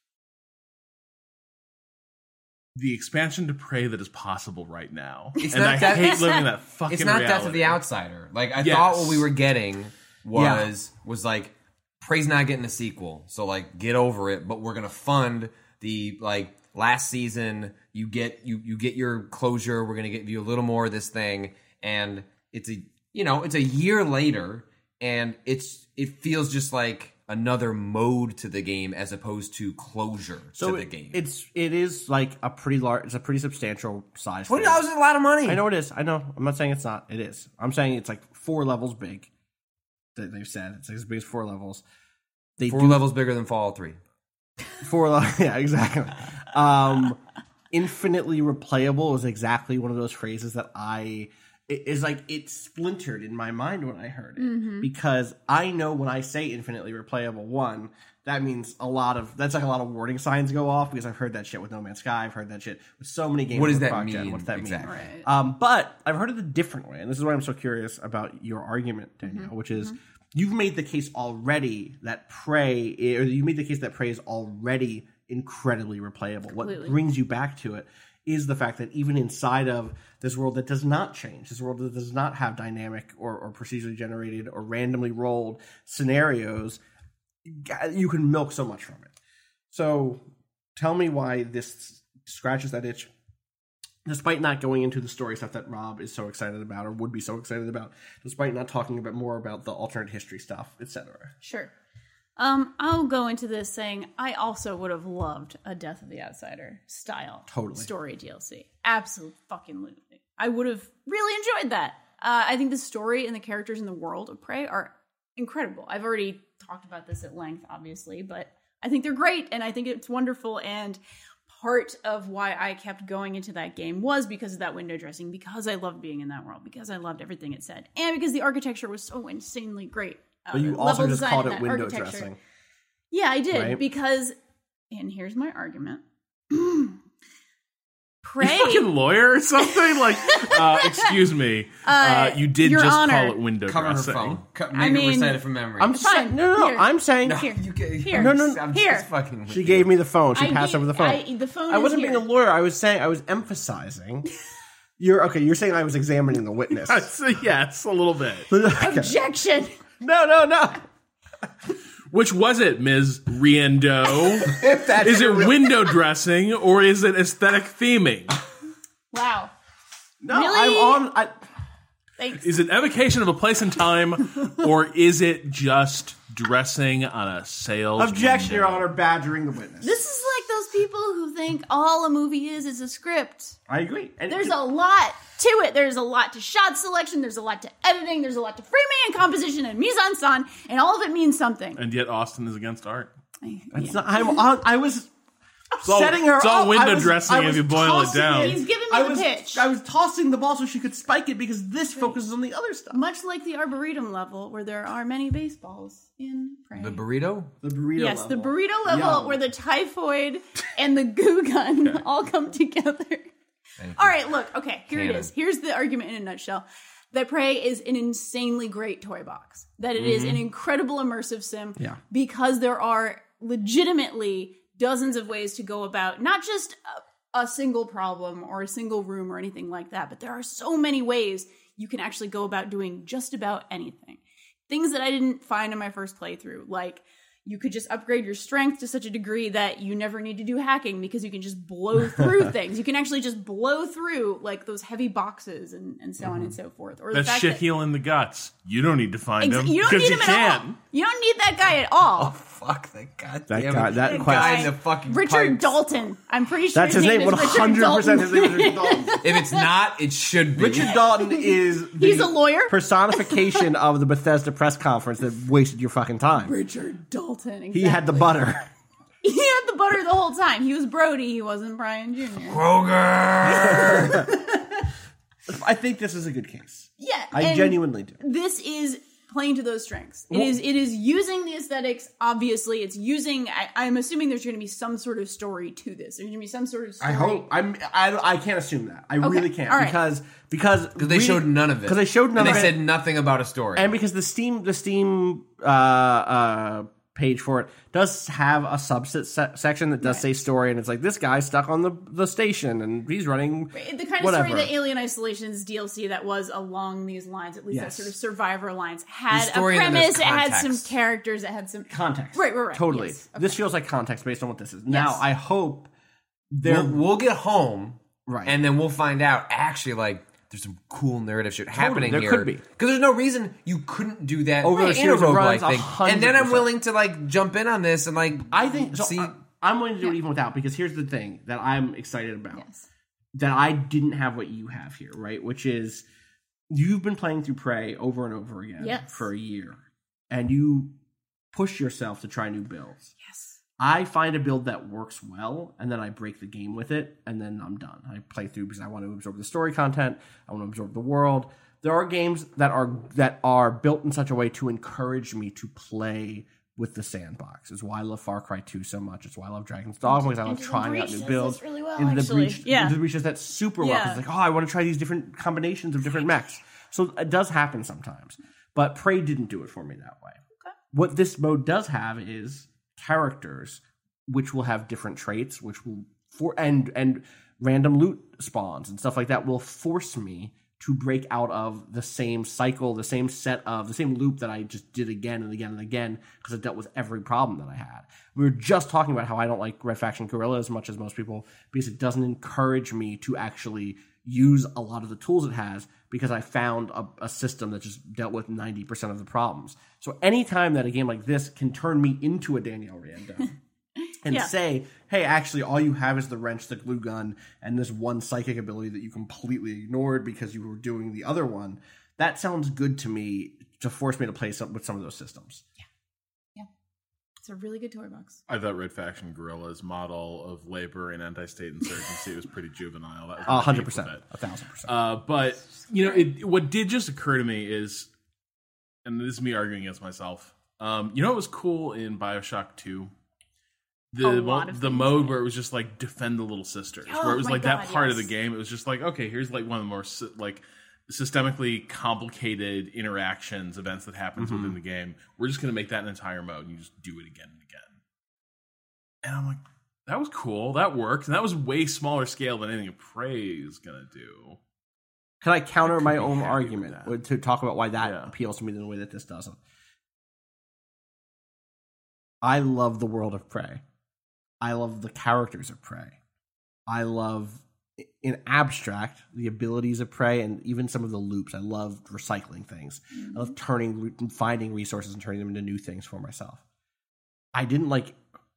the expansion to Prey that is possible right now. I hate living that fucking It's not reality. Death of the Outsider. Like, I thought what we were getting was like, Prey's not getting a sequel, so like, get over it, but we're gonna fund the, like, last season, you get your closure, we're gonna give you a little more of this thing, and it's a year later, and it feels just like another mode to the game as opposed to closure to the game. It is like a pretty large, it's a pretty substantial size. $20 is a lot of money. I know it is. I know. I'm not saying it's not. It is. I'm saying it's like 4 levels big. They've said it's like as big as 4 levels. 4 levels bigger than Fallout 3. 4 levels. Yeah, exactly. Infinitely replayable is exactly one of those phrases that it splintered in my mind when I heard it, because I know when I say infinitely replayable, one, that means that's like a lot of warning signs go off, because I've heard that shit with No Man's Sky. I've heard that shit with so many games. What does with that Gen. mean? What's that exactly. mean? Right. But I've heard it a different way, and this is why I'm so curious about your argument, Danielle, which is you've made the case already that Prey is already incredibly replayable. Completely. What brings you back to it is the fact that even inside of this world that does not change, this world that does not have dynamic or procedurally generated or randomly rolled scenarios, you can milk so much from it. So tell me why this scratches that itch, despite not going into the story stuff that Rob is so excited about or would be so excited about, despite not talking more about the alternate history stuff, etc. Sure. I'll go into this saying I also would have loved a Death of the Outsider style story DLC. Absolutely fucking lunatic. I would have really enjoyed that. I think the story and the characters in the world of Prey are incredible. I've already talked about this at length, obviously, but I think they're great, and I think it's wonderful, and part of why I kept going into that game was because of that window dressing, because I loved being in that world, because I loved everything it said, and because the architecture was so insanely great. But you also just called it window dressing. Yeah, I did, right? Because, and here's my argument. Prey. You fucking lawyer or something? Like, excuse me. You did Your just Honor. call it window Cover dressing. her phone. Make her recite it from memory. I'm Fine. no. Here. I'm saying Here. Here. No. I'm Here. just fucking with She you. gave me the phone. She I passed gave- over the phone. the phone I is wasn't here. being a lawyer. I was emphasizing. You're saying I was examining the witness. Yes, a little bit. Okay. Objection. No. Which was it, Ms. Riendo? Is it window dressing or is it aesthetic theming? Wow. No, Really? Thanks. Is it evocation of a place and time, or is it just dressing on a sales Objection, window? Your Honor, badgering the witness. This is like those people who think all a movie is a script. I agree. And There's a lot to it. There's a lot to shot selection. There's a lot to editing. There's a lot to framing and composition and mise en scène, and all of it means something. And yet Austin is against art. It's not, I was all- setting her it's all up. window I was- dressing I if was you boil it tossing down. He's giving me the pitch. I was tossing the ball so she could spike it because this focuses on the other stuff. Much like the Arboretum level, where there are many baseballs in Prey. The burrito? The burrito Yes, level. the burrito level Yum. where the typhoid and the goo gun all come together. All right, look, okay, here it is. Here's the argument in a nutshell. That Prey is an insanely great toy box. That it is an incredible immersive sim. Yeah. Because there are legitimately dozens of ways to go about not just a single problem or a single room or anything like that, but there are so many ways you can actually go about doing just about anything. Things that I didn't find in my first playthrough, like you could just upgrade your strength to such a degree that you never need to do hacking because you can just blow through things. You can actually just blow through like those heavy boxes and so on and so forth. Or the That's fact shit that healing the guts. You don't need to find him you don't because need you him at can. all. You don't need that guy at all. Fuck that guy. That damn guy- it. that guy question- in the fucking Richard pipes. Dalton. I'm pretty sure That's his name. is Richard 100% Dalton. his name is Richard Dalton. If it's not, it should be. Richard Dalton is the He's a lawyer? personification of the Bethesda press conference that wasted your fucking time. Richard Dalton. Exactly. He had the butter. He had the butter the whole time. He was Brody. He wasn't Brian Jr. Kroger. I think this is a good case. Yeah, I and genuinely do. This is playing to those strengths. Well- It is using the aesthetics. Obviously, it's using. I'm assuming there's going to be some sort of story to this. There's going to be some sort of story. I hope. I can't assume that. I really can't. All right. Because they showed none of it. Because they showed none and of they it. said nothing about a story. And because the Steam page for it does have a subset section that does say story, and it's like, this guy's stuck on the station and he's running The kind of whatever. story that Alien Isolation's DLC that was along these lines, at least Yes. that sort of Survivor lines, had a story and then premise, there's it had some context. characters, it had some context. Right. Totally. Yes. This feels like context based on what this is. Now, I hope we'll get home, Right. and then we'll find out, actually, like, there's some cool narrative shit happening there here. could be. Because there's no reason you couldn't do that Over a in a series of roguelike runs, thing. And then I'm 100%. willing to, like, jump in on this and, like, I think so. see... I'm willing to do it even without, because here's the thing that I'm excited about. Yes. That I didn't have what you have here, right? Which is, you've been playing through Prey over and over again Yes. for a year, and you push yourself to try new builds. Yes. I find a build that works well, and then I break the game with it, and then I'm done. I play through because I want to absorb the story content. I want to absorb the world. There are games that are built in such a way to encourage me to play with the sandbox. It's why I love Far Cry 2 so much. It's why I love Dragon's Dogma, because I love Into the trying out Breach new does builds. this really well, Into the actually. Breach, Yeah. Into the Breach does that super well. 'Cause Yeah. it's like, I want to try these different combinations of different mechs. So it does happen sometimes. But Prey didn't do it for me that way. Okay. What this mode does have is characters which will have different traits, which will and random loot spawns and stuff like that will force me to break out of the same cycle, the same loop that I just did again and again and again, because it dealt with every problem that I had. We were just talking about how I don't like Red Faction Guerrilla as much as most people, because it doesn't encourage me to actually use a lot of the tools it has, because I found a system that just dealt with 90% of the problems. So anytime that a game like this can turn me into a Danielle Rando and say, hey, actually, all you have is the wrench, the glue gun, and this one psychic ability that you completely ignored because you were doing the other one, that sounds good to me to force me to play with some of those systems. Yeah. It's a really good toy box. I thought Red Faction Guerrilla's model of labor and anti-state insurgency was pretty juvenile. That was 100%, 1,000%. But what did just occur to me is, and this is me arguing against myself. What was cool in BioShock 2? The mode where it was just like defend the little sisters, where it was like that part of the game. It was just like, okay, here's like one of the more like systemically complicated events that happens within the game. We're just going to make that an entire mode, and you just do it again and again. And I'm like, that was cool. That worked, and that was way smaller scale than anything Prey is going to do. Can I counter my own argument to talk about why that appeals to me in a way that this doesn't? I love the world of Prey. I love the characters of Prey. I love, in abstract, the abilities of Prey and even some of the loops. I love recycling things. I love finding resources and turning them into new things for myself. I didn't like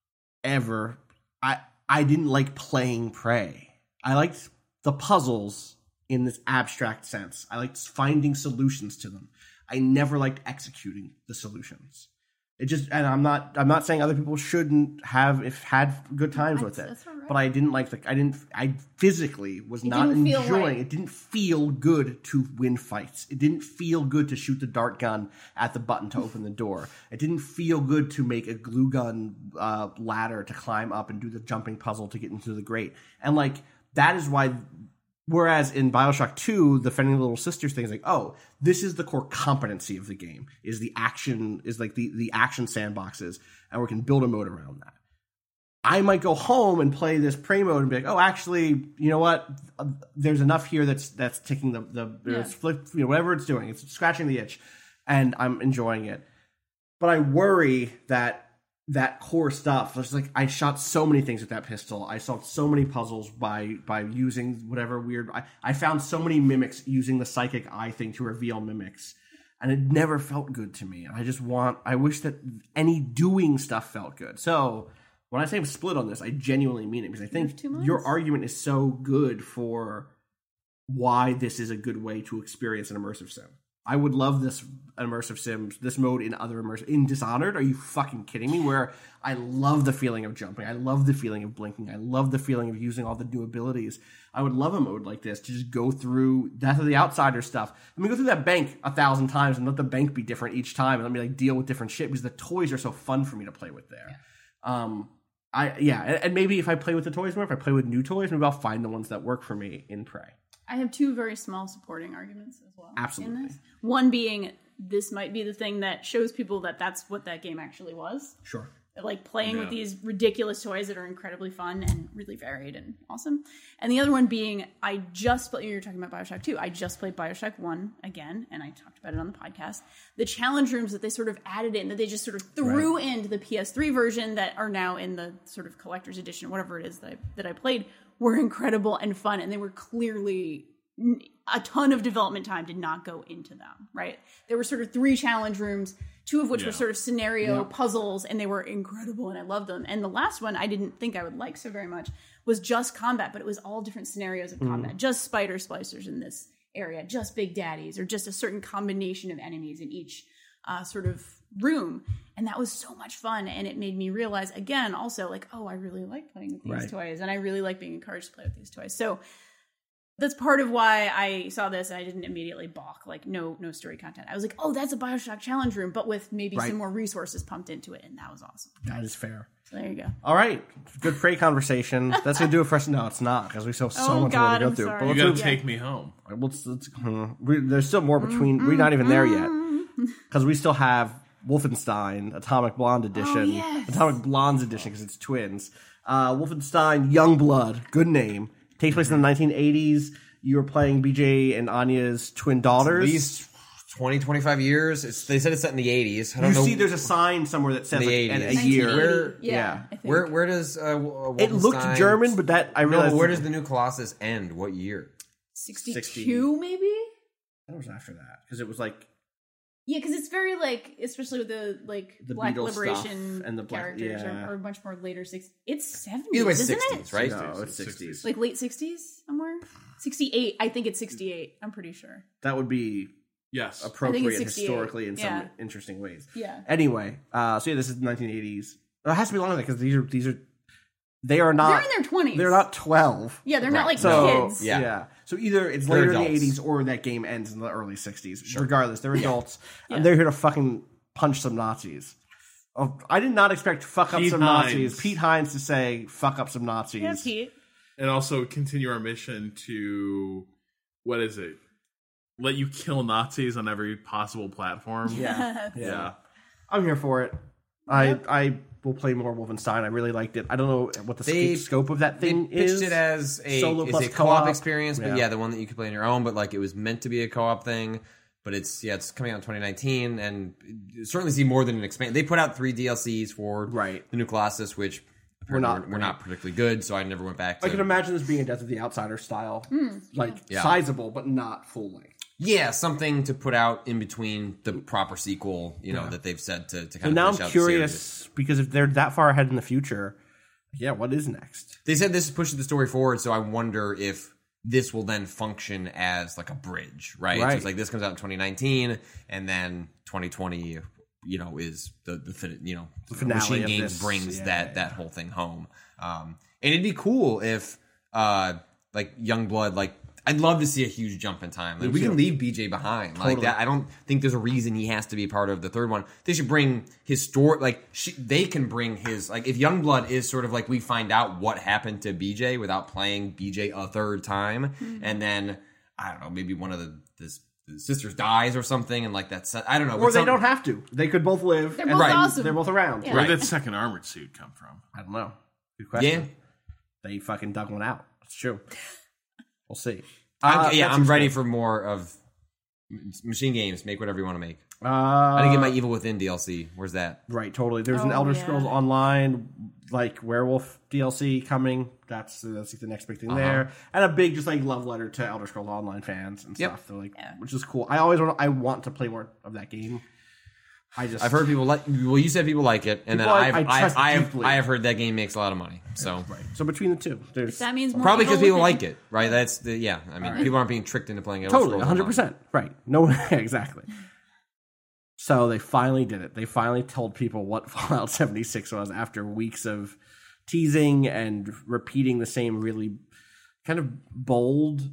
I didn't like playing Prey. I liked the puzzles in this abstract sense. I liked finding solutions to them. I never liked executing the solutions. And I'm not saying other people shouldn't have had good times with it, that's all right. but I didn't like I physically was not enjoying. It didn't feel good to win fights. It didn't feel good to shoot the dart gun at the button to open the door. It didn't feel good to make a glue gun ladder to climb up and do the jumping puzzle to get into the grate. And like that is why. Whereas in BioShock 2, the Fending the Little Sisters thing is like, oh, this is the core competency of the game, is the action, is like the action sandboxes, and we can build a mode around that. I might go home and play this Prey mode and be like, oh, actually, you know what? There's enough here that's ticking it's whatever it's doing. It's scratching the itch, and I'm enjoying it. But I worry that core stuff. It's like I shot so many things with that pistol. I solved so many puzzles by using whatever weird. I found so many mimics using the psychic eye thing to reveal mimics, and it never felt good to me. I wish that any doing stuff felt good. So when I say I'm split on this, I genuinely mean it, because I think your argument is so good for why this is a good way to experience an immersive sim. I would love this immersive sims, this mode in other immersive, in Dishonored. Are you fucking kidding me? Where I love the feeling of jumping. I love the feeling of blinking. I love the feeling of using all the new abilities. I would love a mode like this to just go through Death of the Outsider stuff. I mean, go through that bank 1,000 times and let the bank be different each time and let me like deal with different shit because the toys are so fun for me to play with there. And maybe if I play with the toys more, if I play with new toys, maybe I'll find the ones that work for me in Prey. I have two very small supporting arguments as well. Absolutely. In this. One being, this might be the thing that shows people that that's what that game actually was. Sure. Like playing with these ridiculous toys that are incredibly fun and really varied and awesome. And the other one being, you're talking about Bioshock 2. I just played Bioshock 1 again, and I talked about it on the podcast. The challenge rooms that they sort of added in, that they just sort of threw into the PS3 version that are now in the sort of collector's edition, whatever it is that I played, were incredible and fun. And they were clearly, a ton of development time did not go into them, right? There were sort of 3 challenge rooms, 2 of which were sort of scenario puzzles, and they were incredible, and I loved them. And the last one I didn't think I would like so very much was just combat, but it was all different scenarios of combat. Just spider splicers in this area, just big daddies, or just a certain combination of enemies in each sort of room. And that was so much fun, and it made me realize, again, also, like, oh, I really like playing with these toys, and I really like being encouraged to play with these toys. So that's part of why I saw this and I didn't immediately balk, like no story content. I was like, oh, that's a Bioshock challenge room, but with maybe some more resources pumped into it, and that was awesome. That is fair. So there you go. All right. Good Prey conversation. That's going to do it for us. No, it's not, because we still have so much more to go through. Sorry. But You let's gotta move- take me home. there's still more between. We're not even there yet, because we still have Wolfenstein Atomic Blonde Edition, Atomic Blondes Edition, because it's twins. Wolfenstein Youngblood, good name, takes place in the 1980s. You were playing BJ and Anya's twin daughters. At least 20, 25 years. They said it's set in the 80s. I don't know. See, there's a sign somewhere that says The like, 80s. a year. 1980, Yeah. I think. Where does It Wolfenstein... looked German, but that I No, realized. but where does the new Colossus end? What year? 62 maybe? That was after that, because it was like Yeah, because it's very like, especially with the Black Beatles Liberation stuff and the Black- characters yeah. are much more later 60s. It's 70s, Either way, isn't 60s, it? right? no, it's 60s. Like late 60s somewhere? 68. I think it's 68. I'm pretty sure. That would be Yes. appropriate 68. historically in some Yeah. interesting ways. Yeah. Anyway, so yeah, this is the 1980s. It has to be longer than that, because they are not. They're in their 20s. They're not 12. Yeah, they're not like So kids. Yeah. So either it's They're later in the adults. 80s or that game ends in the early 60s. Regardless, they're adults and they're here to fucking punch some Nazis. Oh, I did not expect fuck up Pete some Hines. Nazis. Pete Hines to say fuck up some Nazis. Yeah, Pete. And also continue our mission to, what is it? Let you kill Nazis on every possible platform. Yeah. I'm here for it. I will play more Wolfenstein. I really liked it. I don't know what the scope of that thing They pitched is. it as Solo it's plus a co-op co-op. experience, but Yeah. the one that you could play on your own, but like it was meant to be a co-op thing. But it's coming out in 2019, and you certainly see more than an expansion. They put out 3 DLCs for the new Colossus, which were not particularly good, so I never went back to I can imagine this being a Death of the Outsider style, sizable but not full length. Yeah, something to put out in between the proper sequel, that they've said to kind So of now finish I'm out curious, the series. because if they're that far ahead in the future, what is next? They said this pushes the story forward, so I wonder if this will then function as like a bridge, right? So it's like this comes out in 2019, and then 2020, is the finale Machine of Games this. brings that whole thing home. And it'd be cool if like Youngblood, like I'd love to see a huge jump in time. Like, we can leave BJ behind. Like that. I don't think there's a reason he has to be part of the third one. They should bring his story. Like they can bring his, like if Youngblood is sort of like we find out what happened to BJ without playing BJ a third time, and then I don't know, maybe one of the sisters dies or something, and like that's I don't know. Or they don't have to. They could both live. They're both awesome. They're both around. Yeah. Where did that second armored suit come from? I don't know. Good question. Yeah. They fucking dug one out. That's true. We'll see. I'm ready for more of Machine Games. Make whatever you want to make. I didn't get my Evil Within DLC. Where's that? Right, totally. There's an Elder Scrolls Online, like Werewolf DLC coming. That's like the next big thing there, and a big just like love letter to Elder Scrolls Online fans and stuff. They're like, which is cool. I want to play more of that game. I've heard people like. Well, you said people like it, and People then I trust I have heard that game makes a lot of money. So So between the two, there's That means more probably because people will like think. it, right? That's the I mean, people aren't being tricked into playing Elder totally Scrolls 100%. Right. No, exactly. So they finally did it. They finally told people what Fallout 76 was after weeks of teasing and repeating the same really kind of bold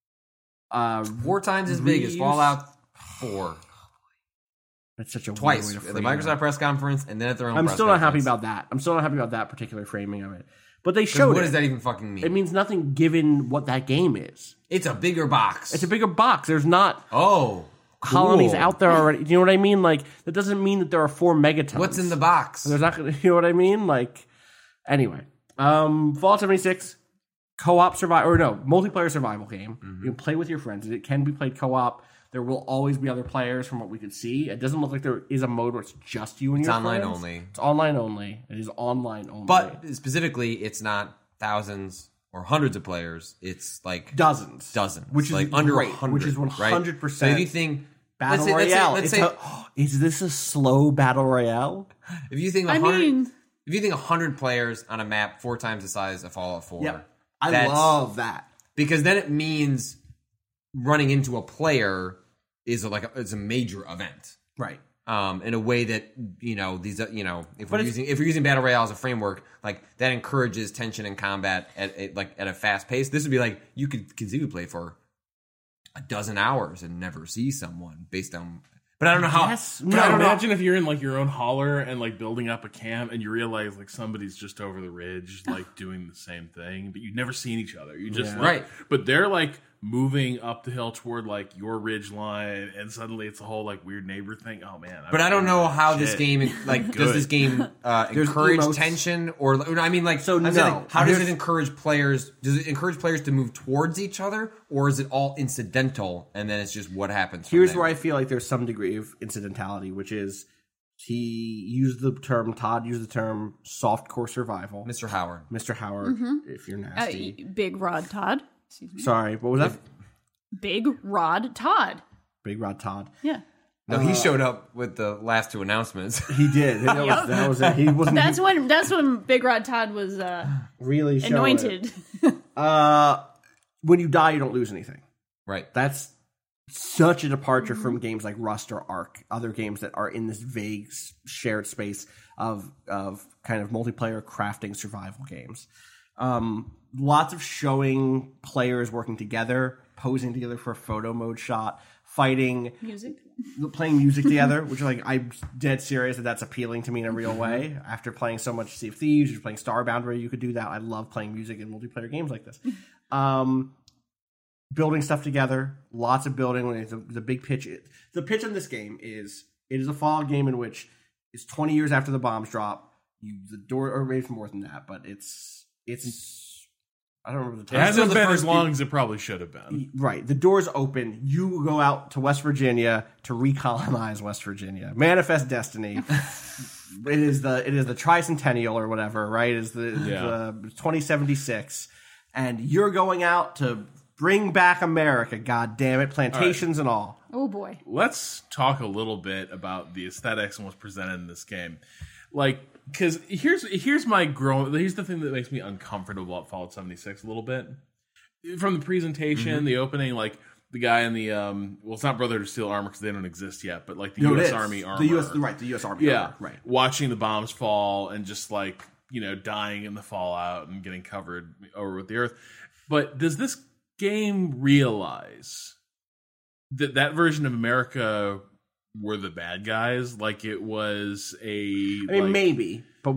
4 times as big as reuse. Fallout 4. That's such a Twice weird way to at the frame Microsoft it. press conference, and then at their own. I'm press still not happy conference. about that. I'm still not happy about that particular framing of it. But they 'Cause showed what it. does that even fucking mean? It means nothing given what that game is. It's a bigger box. It's a bigger box. There's not cool. colonies out there already. You know what I mean? Like, that doesn't mean that there are 4 megatons. What's in the box? There's not gonna, you know what I mean? Like, anyway. Fallout 76, co-op survival, or no, multiplayer survival game. You can play with your friends. It can be played co-op. There will always be other players from what we could see. It doesn't look like there is a mode where it's just you and your online friends. only. It's online only. It is online only. But specifically, it's not thousands or hundreds of players. It's like dozens. which is like under great, 100, which is right? 100%. So if you think Battle let's say- Royale. let's say- Is this a slow Battle Royale? if you think I 100, mean, if you think 100 players on a map 4 times the size of Fallout 4, Yeah. I that's- love that. because then it means running into a player is it's a major event. Right. In a way that these if we're using Battle Royale as a framework, like that encourages tension and combat at a fast pace. This would be like you could conceivably play for a dozen hours and never see someone based on. But I don't know how. Yes. No, imagine if you're in like your own holler and like building up a camp and you realize like somebody's just over the ridge like doing the same thing, but you've never seen each other. You just Right. But they're like moving up the hill toward like your ridge line, and suddenly it's a whole like weird neighbor thing. Oh man! But I don't know how this Shit. game like does this game encourage emotes. tension or I mean like So I'm no. saying, like, how does Here's- it encourage players? Does it encourage players to move towards each other, or is it all incidental and then it's just what happens? From Here's there? where I feel like there's some degree of incidentality, which is Todd used the term softcore survival. Mr. Howard. Mr. Howard, if you're nasty. Big Rod Todd. Excuse me. Sorry, what was that? Big Rod Todd. Big Rod Todd. Yeah. No, he showed up with the last 2 announcements. He did. That was it. He wasn't That's when Big Rod Todd was really showing anointed. it. When you die, you don't lose anything. Right. That's such a departure from games like Rust or Ark, other games that are in this vague shared space of kind of multiplayer crafting survival games. Lots of showing players working together, posing together for a photo mode shot, fighting, Music. playing music together, which like I'm dead serious that's appealing to me in a real way. After playing so much Sea of Thieves, you're playing Starbound where you could do that. I love playing music in multiplayer games like this. Building stuff together, lots of building. The big pitch. The pitch in this game is it is a Fallout game in which it's 20 years after the bombs drop. The door, or maybe more than that, but it's. I don't remember the It time. hasn't the been first as long as it probably should have been. Right. The doors open. You go out to West Virginia to recolonize West Virginia. Manifest destiny. It is the tricentennial or whatever, right? It is the 2076. And you're going out to bring back America, god damn it, plantations and all. Oh boy. Let's talk a little bit about the aesthetics and what's presented in this game. Like, because here's the thing that makes me uncomfortable about Fallout 76 a little bit. From the presentation, the opening, like the guy in the well, it's not Brotherhood of Steel armor because they don't exist yet, but like the U.S. Army armor, The U.S. Army armor, right. watching the bombs fall and just like dying in the fallout and getting covered over with the earth. But does this game realize that version of America were the bad guys? Like it was maybe, but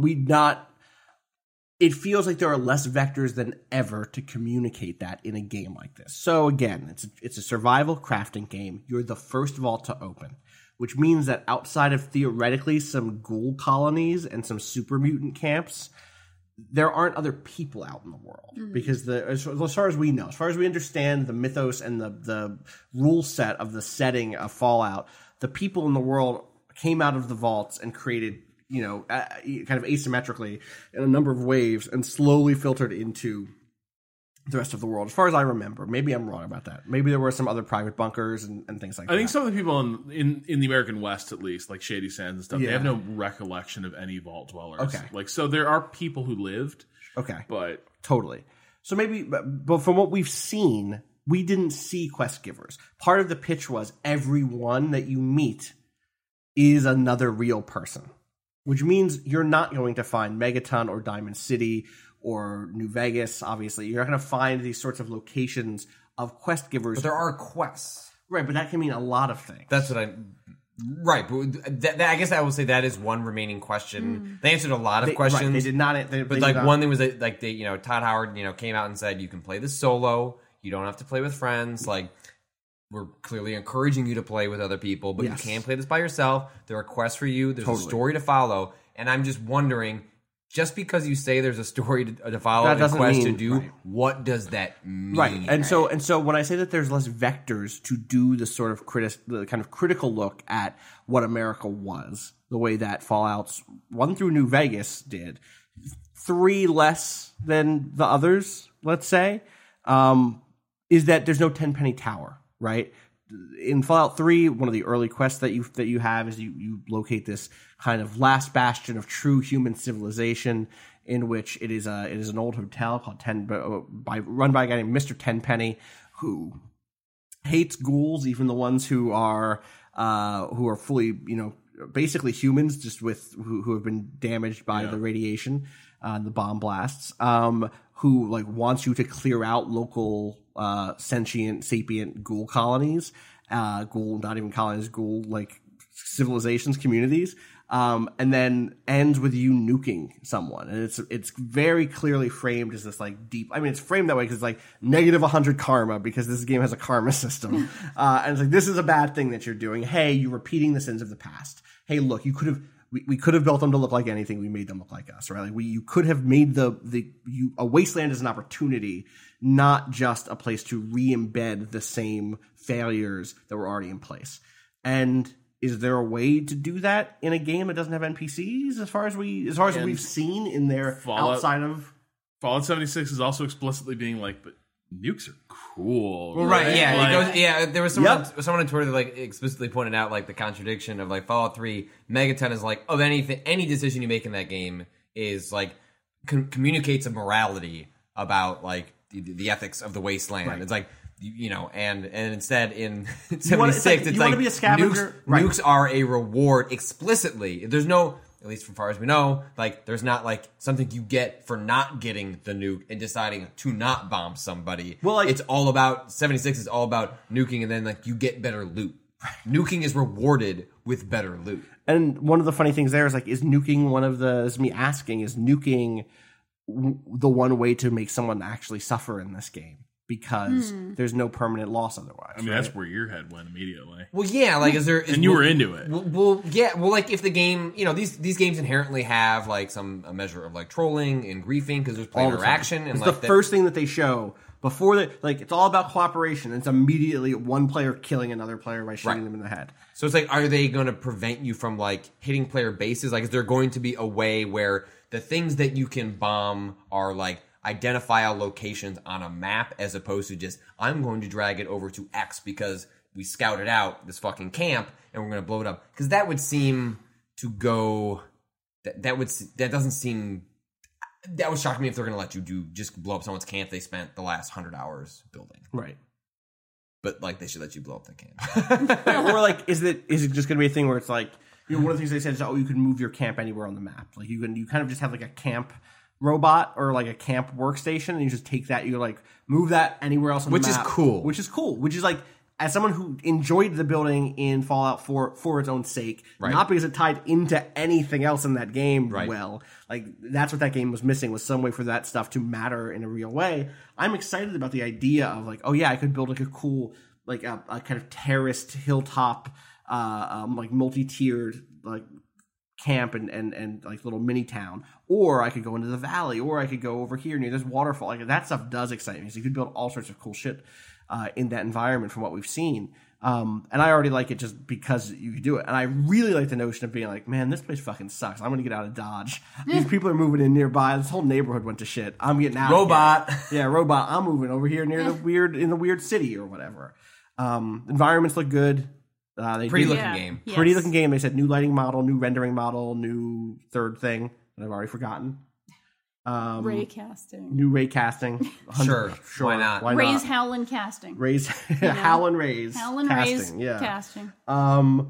it feels like there are less vectors than ever to communicate that in a game like this. So again, it's a survival crafting game. You're the first vault to open, which means that outside of theoretically some ghoul colonies and some super mutant camps, there aren't other people out in the world. Because as far as we know, as far as we understand the mythos and the rule set of the setting of Fallout, the people in the world came out of the vaults and created, kind of asymmetrically in a number of waves and slowly filtered into the rest of the world, as far as I remember. Maybe I'm wrong about that. Maybe there were some other private bunkers and things like that. I think some of the people in the American West, at least, like Shady Sands and stuff, Yeah. they have no recollection of any vault dwellers. Okay. Like, so there are people who lived, Okay. but Totally. So maybe, but from what we've seen, we didn't see quest givers. Part of the pitch was everyone that you meet is another real person, which means you're not going to find Megaton or Diamond City or New Vegas. Obviously, you're not going to find these sorts of locations of quest givers. But there are quests. Right, but that can mean a lot of things. That's what I. Right, but I guess I will say that is one remaining question. They answered a lot of questions. Right, they did not. But like one thing was that like they, Todd Howard, came out and said you can play this solo. You don't have to play with friends. Like we're clearly encouraging you to play with other people, but Yes. you can play this by yourself. There are quests for you. There's Totally. a story to follow, and I'm just wondering. Just because you say there's a story to follow That and a doesn't quest to mean- do, right. what does that mean? Right, and so when I say that there's less vectors to do the sort of the kind of critical look at what America was, the way that Fallout's 1 through New Vegas did, 3 less than the others, let's say, is that there's no Tenpenny Tower, right? In Fallout 3, one of the early quests that you have is you locate this kind of last bastion of true human civilization, in which it is an old hotel called run by a guy named Mr. Tenpenny, who hates ghouls, even the ones who are fully basically humans, just who have been damaged by the radiation, the bomb blasts. Who like wants you to clear out local sapient ghoul colonies, not even colonies, ghoul like civilizations, communities, and then ends with you nuking someone, and it's very clearly framed as this like deep. I mean, it's framed that way because it's like -100 karma because this game has a karma system, and it's like this is a bad thing that you're doing. Hey, you're repeating the sins of the past. Hey, look, you could have. We could have built them to look like anything. We made them look like us, right? Like you could have made a wasteland as an opportunity, not just a place to re-embed the same failures that were already in place. And is there a way to do that in a game that doesn't have NPCs? As far as we've seen in there outside of Fallout 76 is also explicitly being like, but nukes are cool. Well, right, yeah, Like, there was someone on Twitter that like explicitly pointed out like the contradiction of like Fallout 3. Megaton is like any decision you make in that game is like communicates a morality about like the ethics of the wasteland. Right. It's like and instead in 76 you wanna like be a scavenger? nukes are a reward explicitly. There's no. At least from far as we know, like there's not like something you get for not getting the nuke and deciding to not bomb somebody. Well, like, it's all about 76 is all about nuking, and then like you get better loot. Nuking is rewarded with better loot. And one of the funny things there is like, is nuking the one way to make someone actually suffer in this game? Because there's no permanent loss otherwise. I mean, right? that's where your head went immediately. Well, yeah, like And you were into it. Well, like if the game, these games inherently have like a measure of like trolling and griefing because there's player All the time. interaction and It's like the first thing that they show before it's all about cooperation. It's immediately one player killing another player by shooting them in the head. So it's like, are they going to prevent you from like hitting player bases? Like, is there going to be a way where the things that you can bomb are like identifiable locations on a map as opposed to just, I'm going to drag it over to X because we scouted out this fucking camp and we're going to blow it up? Because that would seem to go, that would shock me if they're going to let you just blow up someone's camp they spent the last 100 hours building. Right. But like they should let you blow up the camp. Or like, is it just going to be a thing where it's like, one of the things they said is, you can move your camp anywhere on the map. Like you kind of just have like a camp robot or like a camp workstation, and you just take that, you like move that anywhere else on the map. Which is cool. Which is like, as someone who enjoyed the building in Fallout for its own sake, not because it tied into anything else in that game well. Like, that's what that game was missing, was some way for that stuff to matter in a real way. I'm excited about the idea of like, oh yeah, I could build like a cool, like a kind of terraced hilltop, like multi-tiered like camp and like little mini town, or I could go into the valley, or I could go over here near this waterfall. Like, that stuff does excite me. So you could build all sorts of cool shit in that environment from what we've seen. And I already like it just because you can do it. And I really like the notion of being like, man, this place fucking sucks. I'm going to get out of Dodge. These people are moving in nearby. This whole neighborhood went to shit. I'm getting out. Robot. Yeah, robot. I'm moving over here near in the weird city or whatever. Environments look good. Pretty looking game. Yes. Pretty looking game. They said new lighting model, new rendering model, new third thing that I've already forgotten. Ray casting. New ray casting. Sure. Why not? Ray's Howlin casting. Ray's Howlin Ray's Howlin casting. Ray's Yeah. casting. And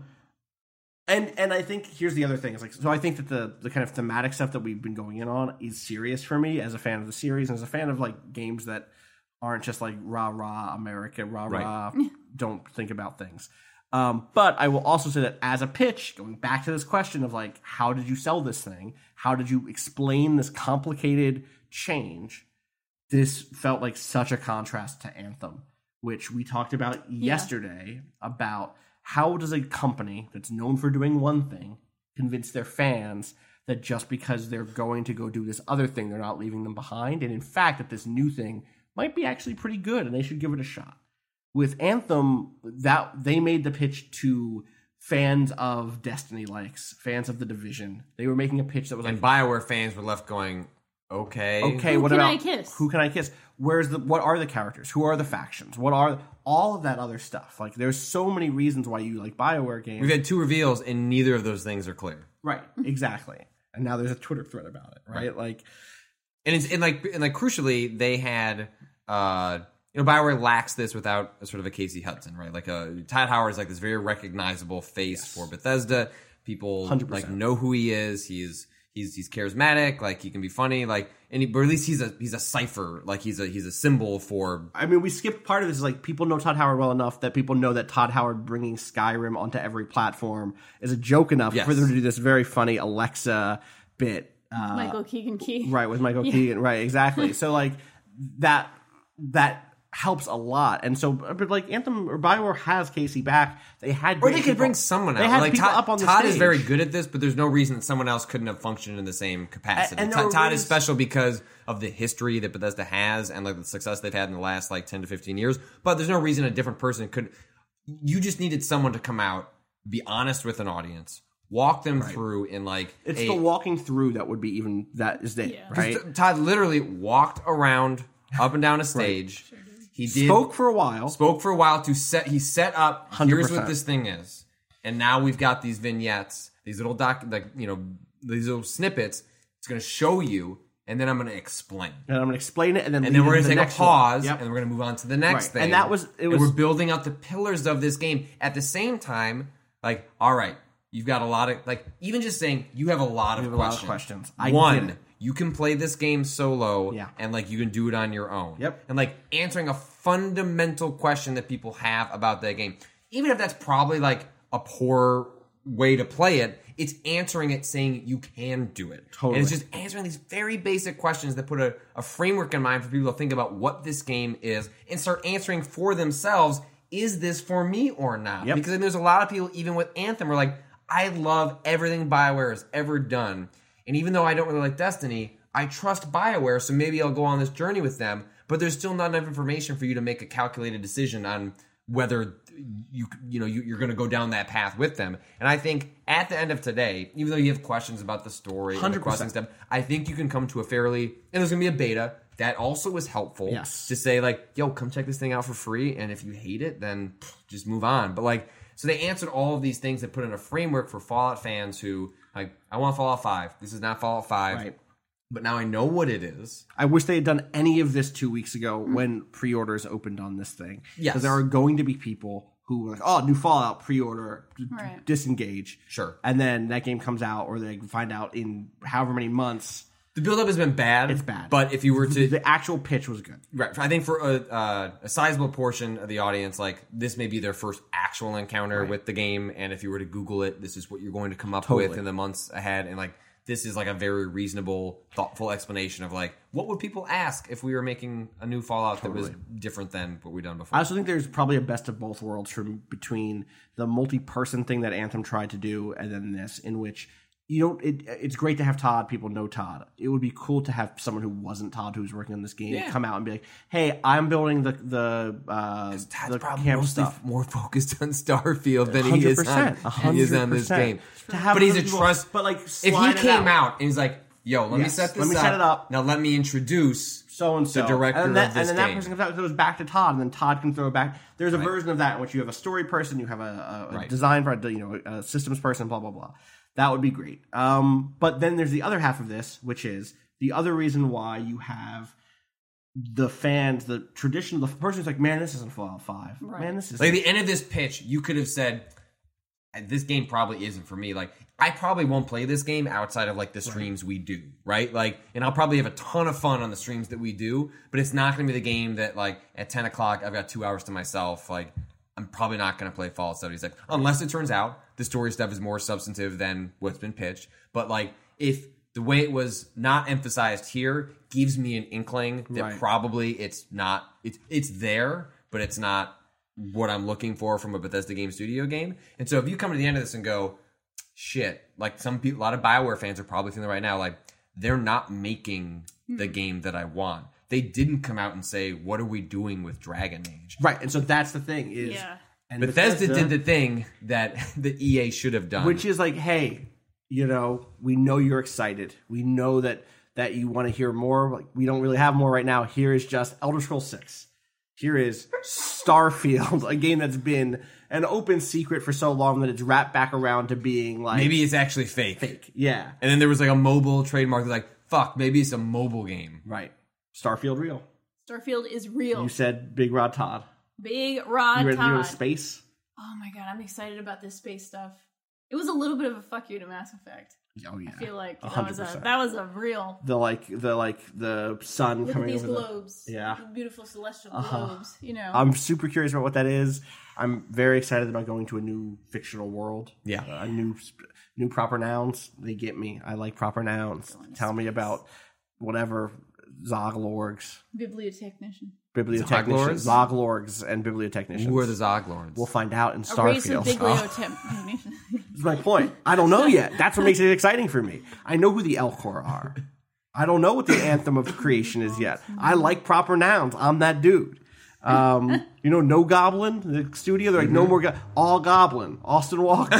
I think here's the other thing. It's like, so I think that the kind of thematic stuff that we've been going in on is serious for me as a fan of the series and as a fan of like games that aren't just like rah rah America, rah rah, don't think about things. But I will also say that as a pitch, going back to this question of like, how did you sell this thing? How did you explain this complicated change? This felt like such a contrast to Anthem, which we talked about yesterday about how does a company that's known for doing one thing convince their fans that just because they're going to go do this other thing, they're not leaving them behind. And in fact, that this new thing might be actually pretty good and they should give it a shot. With Anthem, that they made the pitch to fans of Destiny likes, fans of The Division. They were making a pitch that was And like, BioWare fans were left going, okay. okay, Who what can about I kiss? who can I kiss? What are the characters? Who are the factions? What are all of that other stuff? Like, there's so many reasons why you like BioWare games. We've had 2 reveals, and neither of those things are clear. Right, exactly. And now there's a Twitter thread about it, right? Like, And it's like crucially, they had BioWare lacks this without a sort of a Casey Hudson, right? Like Todd Howard is like this very recognizable face for Bethesda. People 100%. like know who he is. He's charismatic. Like he can be funny. Like but at least he's a cipher. Like he's a symbol for. I mean, we skipped part of this. Like, people know Todd Howard well enough that people know that Todd Howard bringing Skyrim onto every platform is a joke enough for them to do this very funny Alexa bit. Michael Keegan Key. Right, with Michael Keegan. Right, exactly. So, like, that helps a lot. And so, but like Anthem or BioWare has Casey back. They had, or they could bring someone out. They had like people Todd, up on the Todd stage. is very good at this, but there's no reason that someone else couldn't have functioned in the same capacity. And there were Todd is ways- special because of the history that Bethesda has and like the success they've had in the last like 10 to 15 years. But there's no reason a different person could. You just needed someone to come out, be honest with an audience, walk them through in like It's the walking through that would be even that is it, right? Todd literally walked around up and down a stage. He did Spoke for a while to set. He set up. Here's 100%. what this thing is, and now we've got these vignettes, these little these little snippets. It's going to show you, and then I'm going to explain. And I'm going to explain it, and then And then we're going to take a next pause, one. Yep. and we're going to move on to the next thing. And that was And we're building out the pillars of this game at the same time. Like, all right, you've got a lot of like even just saying you have a lot of questions. I get it. You can play this game solo, Yeah. and like you can do it on your own. Yep. And like answering a fundamental question that people have about that game, even if that's probably like a poor way to play it, it's answering it saying you can do it. Totally. And it's just answering these very basic questions that put a framework in mind for people to think about what this game is and start answering for themselves, is this for me or not? Yep. Because then there's a lot of people, even with Anthem, are like, I love everything BioWare has ever done. And even though I don't really like Destiny, I trust BioWare, so maybe I'll go on this journey with them. But there's still not enough information for you to make a calculated decision on whether you're going to go down that path with them. And I think at the end of today, even though you have questions about the story and the 100%. questing stuff, I think you can come to a fairly, and there's going to be a beta that also was helpful. Yes. To say like, yo, come check this thing out for free, and if you hate it, then just move on. But like, so they answered all of these things that put in a framework for Fallout fans who like, I want Fallout 5. This is not Fallout 5. Right. But now I know what it is. I wish they had done any of this 2 weeks ago when pre-orders opened on this thing. Yes. Because there are going to be people who are like, oh, new Fallout pre-order, Right. disengage. Sure. And then that game comes out, or they find out in however many months. The build-up has been bad. It's bad. But if you were to... The actual pitch was good. Right. I think for a sizable portion of the audience, like, this may be their first actual encounter with the game, and if you were to Google it, this is what you're going to come up with in the months ahead, and, like, this is, like, a very reasonable, thoughtful explanation of, like, what would people ask if we were making a new Fallout that was different than what we've done before? I also think there's probably a best of both worlds from between the multi-person thing that Anthem tried to do and then this, in which it's great to have Todd. People know Todd. It would be cool to have someone who wasn't Todd, who was working on this game, come out and be like, "Hey, I'm building the Todd's probably camp mostly stuff." more focused on Starfield than he is on this game. But he's a trust. But like, if he came out and he's like, "Yo, let me set this up. Set it up. Now let me introduce so and so the director of this game." And then that person comes out and goes back to Todd, and then Todd can throw it back. There's a version of that in which you have a story person, you have a design for a systems person, blah blah blah. That would be great. But then there's the other half of this, which is the other reason why you have the fans, the tradition, the person who's like, man, this isn't Fallout 5. Right. Man, this is like the end of this pitch. You could have said, this game probably isn't for me. Like, I probably won't play this game outside of like the streams we do, right? Like, and I'll probably have a ton of fun on the streams that we do, but it's not going to be the game that like at 10 o'clock I've got 2 hours to myself. Like, I'm probably not going to play Fallout 76 unless it turns out the story stuff is more substantive than what's been pitched. But like, if the way it was not emphasized here gives me an inkling that probably it's not, it's there, but it's not what I'm looking for from a Bethesda game studio game. And so if you come to the end of this and go, shit, like some people, a lot of BioWare fans are probably thinking right now, like, they're not making the game that I want. They didn't come out and say, what are we doing with Dragon Age? Right, and so that's the thing is... Yeah. And Bethesda did the thing that the EA should have done. Which is like, hey, we know you're excited. We know that you want to hear more. Like, we don't really have more right now. Here is just Elder Scrolls 6. Here is Starfield, a game that's been an open secret for so long that it's wrapped back around to being like... Maybe it's actually fake. Fake, yeah. And then there was like a mobile trademark that's like, fuck, maybe it's a mobile game. Right. Starfield real. Starfield is real. You said Big Rod Todd. Big Rod You ready to go to Todd. space? Oh my god, I'm excited about this space stuff. It was a little bit of a fuck you to Mass Effect. Oh yeah. I feel like 100%. that was a real the sun look coming at these over globes. Yeah. The beautiful celestial globes, I'm super curious about what that is. I'm very excited about going to a new fictional world. Yeah. A new proper nouns. They get me. I like proper nouns. Tell me about whatever Zoglorgs. Bibliotechnician. Bibliotechnicians. Zoglorgs and bibliotechnicians. Who are the Zoglords? We'll find out in A race of Starfield. bibliotechnicians. That's my point. I don't know yet. That's what makes it exciting for me. I know who the Elcor are. I don't know what the anthem of creation is yet. I like proper nouns. I'm that dude. No Goblin, the studio. They're like, no more all Goblin. Austin Walker.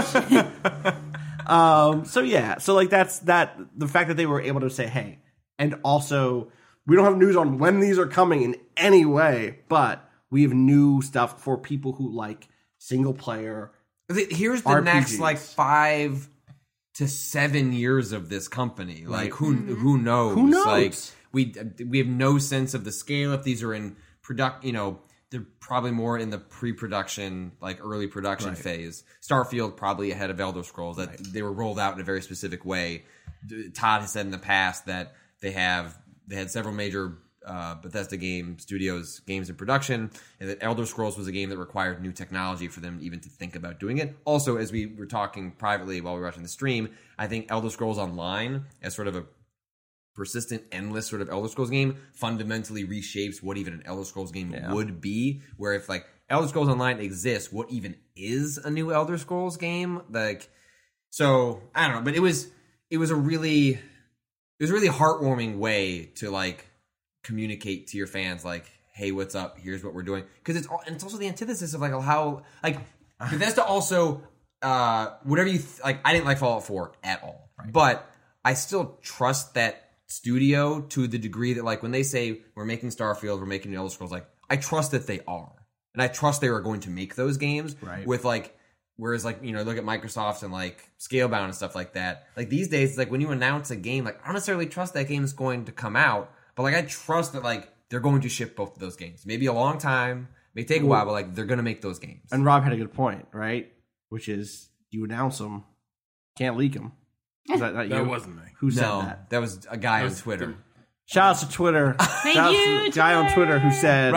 So yeah. So like that's that. The fact that they were able to say, hey, and also we don't have news on when these are coming in any way, but we have new stuff for people who like single player. Here's the RPGs. next like 5 to 7 years of this company. Like who knows? Who knows? Like we have no sense of the scale. If these are in they're probably more in the pre-production, like early production phase. Starfield probably ahead of Elder Scrolls. That they were rolled out in a very specific way. Todd has said in the past that they had several major Bethesda game studios games in production, and that Elder Scrolls was a game that required new technology for them even to think about doing it. Also, as we were talking privately while we were watching the stream, I think Elder Scrolls Online, as sort of a persistent, endless sort of Elder Scrolls game, fundamentally reshapes what even an Elder Scrolls game would be. Where if like Elder Scrolls Online exists, what even is a new Elder Scrolls game? Like, so I don't know, but it was a really heartwarming way to like communicate to your fans, like, hey, what's up? Here's what we're doing. Because it's also the antithesis of like how like Bethesda also whatever you like. I didn't like Fallout 4 at all, but I still trust that studio to the degree that like when they say we're making Starfield, we're making Elder Scrolls, like I trust that they are, and I trust they are going to make those games with like. Whereas, like, look at Microsoft and, like, Scalebound and stuff like that. Like, these days, it's like, when you announce a game, like, I don't necessarily trust that game is going to come out. But, like, I trust that, like, they're going to ship both of those games. Maybe a long time. May take a while, but, like, they're going to make those games. And Rob had a good point, right? Which is, you announce them, can't leak them. Is that not you? That wasn't me. Who said No, that? that was a guy on Twitter. Shout out to Twitter. Thank Shout out you, to the guy on Twitter who said...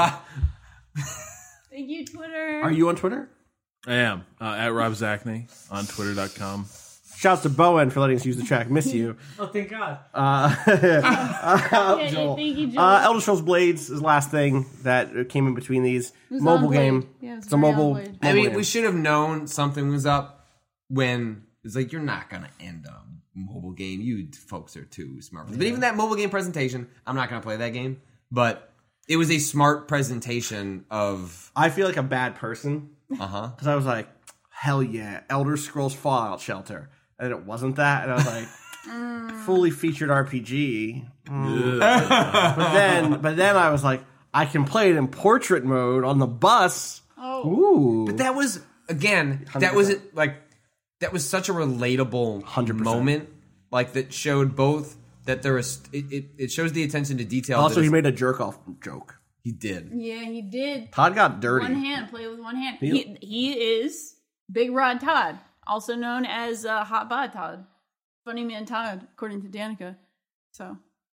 Thank you, Twitter. Are you on Twitter? I am. At Rob Zachney on Twitter.com. Shouts to Bowen for letting us use the track. Miss you. Oh, thank God. Joel. Thank you, Joel. Elder Scrolls Blades is the last thing that came in between these. Mobile on game. Blade. Yeah, it was it's a very mobile. on Blade. I mean, game. we should have known something was up when It's like, you're not going to end a mobile game. You folks are too smart. But even that mobile game presentation, I'm not going to play that game. But it was a smart presentation of... I feel like a bad person. Uh-huh. Because I was like, hell yeah, Elder Scrolls Fallout Shelter. And it wasn't that. And I was like, fully featured RPG. But then I was like, I can play it in portrait mode on the bus. Oh. Ooh. But that was, again, 100%. that was such a relatable 100%. moment. Like, that showed both that there was... It shows the attention to detail. Also, he made a jerk-off joke. He did. Yeah, he did. Todd got dirty. One hand, play with one hand. He is Big Rod Todd, also known as Hot Bod Todd. Funny Man Todd, according to Danica. So,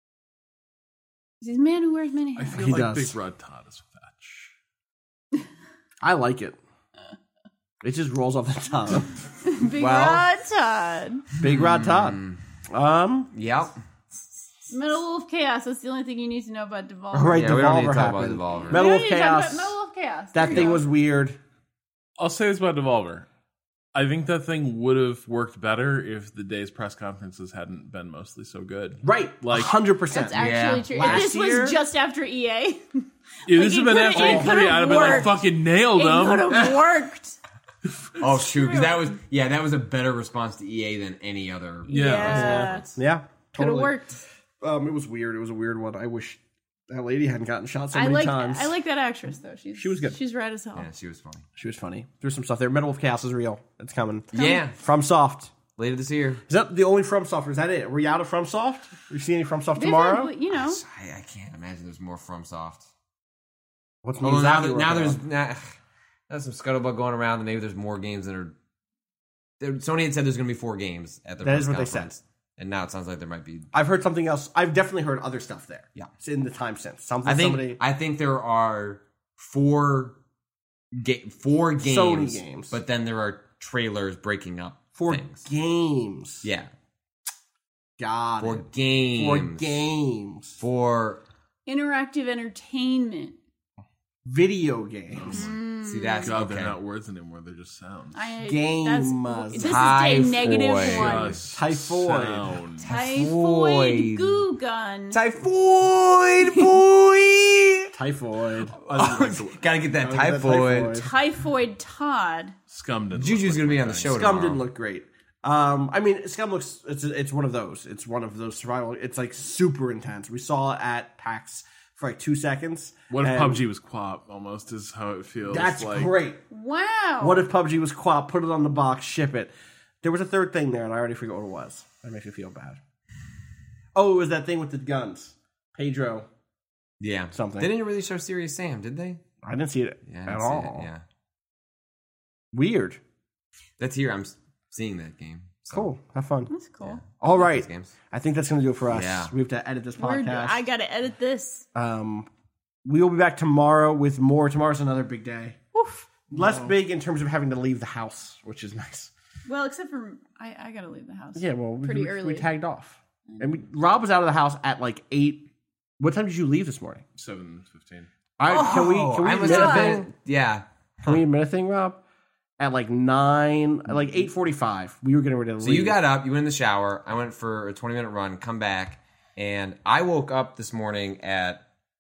he's a man who wears many I hats. feel He like does. Big Rod Todd is fetch. I like it. It just rolls off the tongue. Big Rod Todd. Big Rod Todd. Yep. Metal Wolf Chaos. That's the only thing you need to know about Devolver. All right, Yeah, we don't need Devolver to talk about happened. Devolver. Metal We Wolf don't need to talk Chaos. about Metal Wolf Chaos. That There thing you was go. weird. I'll say this about Devolver. I think that thing would have worked better if the day's press conferences hadn't been mostly so good. Right. Like- 100%. That's actually true. Last If this year- was just after EA. If this it had been could've- after it E3, could've I'd have been like, worked. fucking nailed It could them. have worked. Oh, shoot. Because that was a better response to EA than any other. Yeah. Yeah. Could have Totally. worked. It was weird. It was a weird one. I wish that lady hadn't gotten shot so I many like times. that actress though. She was good. She's rad as hell. Yeah, she was funny. She was funny. There's some stuff there. Metal of Chaos is real. It's coming. Yeah. FromSoft. Later this year. Is that the only FromSoft? Or is that it? Are we out of FromSoft? You see any FromSoft They've tomorrow? had, you know, I can't imagine there's more FromSoft. What's Although now, exactly now working there's on? some scuttlebutt going around, and maybe there's more games that are. Sony had said there's going to be 4 games at the That press is what they conference, said. and now it sounds like there might be. I've heard something else. I've definitely heard other stuff there. Yeah. It's in the time since. Something I think there are 4 games, Sony games. but then there are trailers breaking up 4 things. games. Yeah, Got 4 it. games. 4 games. 4. interactive entertainment. Video games. See, that's God, okay. they're not words anymore. They're just sounds. This is a negative Typhoid. one. Just Typhoid. sound. Typhoid goo gun. Typhoid, boy. Typhoid. Gotta get that Gotta get that typhoid. Typhoid Todd. Scum didn't Juju's look gonna be like on the that. show Scum tomorrow. didn't look great. I mean, Scum looks. It's one of those. It's one of those survival. It's like super intense. We saw it at PAX for like 2 seconds. What if and PUBG was QWOP? Almost is how it feels. That's like, great. Wow. What if PUBG was QWOP? Put it on the box, ship it. There was a third thing there, and I already forgot what it was. That makes me feel bad. Oh, it was that thing with the guns. Pedro. Yeah, Something. They didn't really show Serious Sam, did they? I didn't see it Yeah, I at didn't see all. it, yeah, Weird. that's here. I'm seeing that game. So, Cool. Have fun. That's cool. All right. those games. I think that's going to do it for us. Yeah. We have to edit this We're- podcast. I gotta edit this. We will be back tomorrow with more. Tomorrow's another big day. Oof. Less big in terms of having to leave the house, which is nice. Well, except for I gotta leave the house. Yeah, well, Pretty we early. tagged off. And Rob was out of the house at like 8. What time did you leave this morning? 7:15. All right, can we I must admit a have thing? been. Yeah, Can we admit a thing, Rob? At like 9, like 8:45, we were getting ready to leave. So you got up, you went in the shower. I went for a 20-minute run, come back, and I woke up this morning at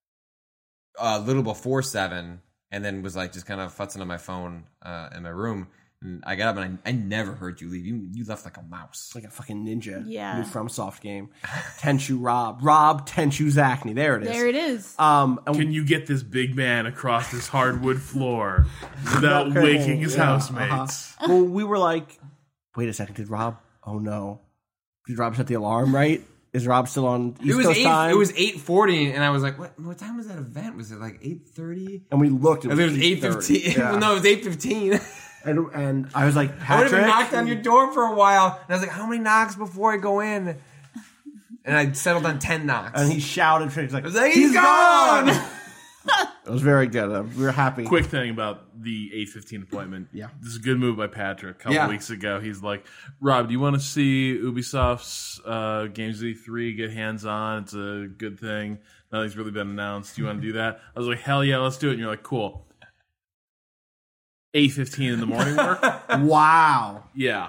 a little before 7, and then was like just kind of futzing on my phone in my room. And I got up, and I never heard you leave. You left like a mouse. like a fucking ninja. Yeah. New FromSoft game. Tenchu Rob. Rob Tenchu Zachney. There it is. There it is. And Can you get this big man across this hardwood floor without Okay, waking his yeah, housemates? well, we were like, wait a second, did Rob? Oh no, did Rob set the alarm right? Is Rob still on East Coast time? It was 8:40, and I was like, "What time was that event? Was it like 8:30?" and we looked. It was 8:15. Yeah. No, it was 8:15. and I was like, I would Patrick. have knocked on your door for a while, and I was like, "How many knocks before I go in?" And I settled on 10 knocks. And he shouted. He's like, I was like, "He's gone!" It was very good. We were happy. Quick thing about the 8:15 appointment. Yeah. This is a good move by Patrick. A couple Yeah. weeks ago, he's like, Rob, do you want to see Ubisoft's Games of E3 get hands-on? It's a good thing. Nothing's really been announced. Do you want to do that? I was like, hell yeah, let's do it. And you're like, cool. 8:15 in the morning work? Wow. Yeah.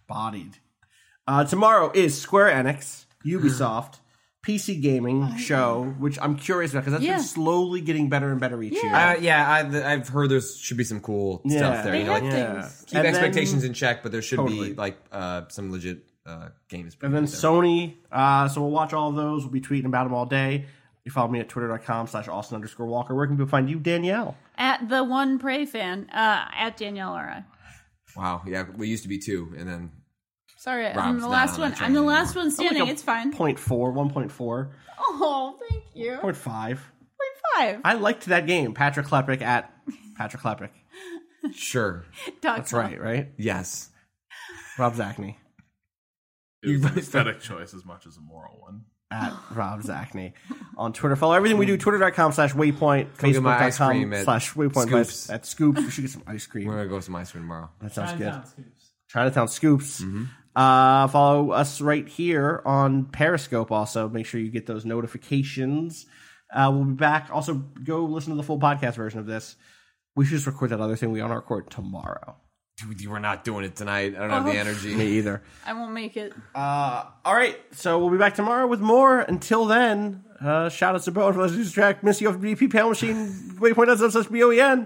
bodied. Tomorrow is Square Enix, Ubisoft, PC gaming show, which I'm curious about because that's been slowly getting better and better each year. I've heard there should be some cool stuff there. They You know, have like, things. keep expectations in check, but there should be like some legit games. And then Sony, so we'll watch all of those. We'll be tweeting about them all day. You follow me at twitter.com/Austin_Walker. Where can people find you, Danielle? At the one Prey fan, at Danielle R.I. Wow, yeah, we used to be 2, and then Sorry, I'm Rob's the not last on one. that I'm train the anymore. last one standing. Like It's fine. 1.4. Oh, thank you. 0.5. 0.5. I liked that game. Patrick Klepek at Patrick Klepek. sure, That's right? yes. Rob Zachney. It was an aesthetic choice as much as a moral one. At Rob Zachney on Twitter. Follow everything we do, twitter.com/waypoint, get my ice cream at facebook.com/waypoint. Scoops. At Scoops. We should get some ice cream. We're gonna go to some ice cream tomorrow. That sounds good. Chinatown Scoops. Chinatown Scoops. Follow us right here on Periscope also. Make sure you get those notifications. We'll be back. Also, go listen to the full podcast version of this. We should just record that other thing we on our record tomorrow. Dude, we're not doing it tonight. I don't have the energy. Me either. I won't make it. All right. So we'll be back tomorrow with more. Until then, shout out to Bo for this track. Miss you off BP Panel Machine. Waypoint.com/BOEN.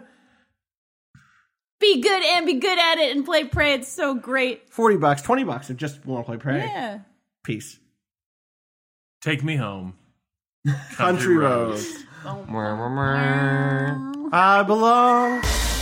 Be good and be good at it and play Prey. It's so great. $40, $20 if just want to play Prey. Yeah. Peace. Take me home. Country Roads. Mwah. I belong.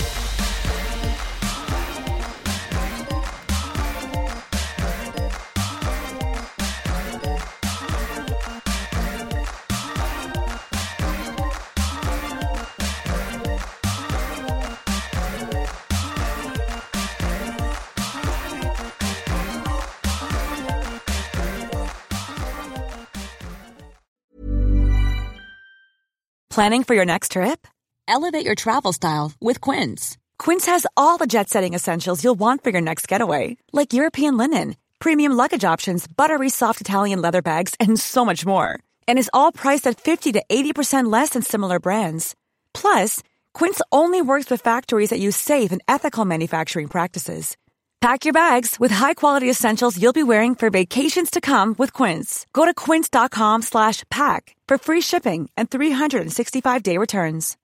Planning for your next trip? Elevate your travel style with Quince. Quince has all the jet-setting essentials you'll want for your next getaway, like European linen, premium luggage options, buttery soft Italian leather bags, and so much more. And is all priced at 50 to 80% less than similar brands. Plus, Quince only works with factories that use safe and ethical manufacturing practices. Pack your bags with high-quality essentials you'll be wearing for vacations to come with Quince. Go to quince.com/pack for free shipping and 365-day returns.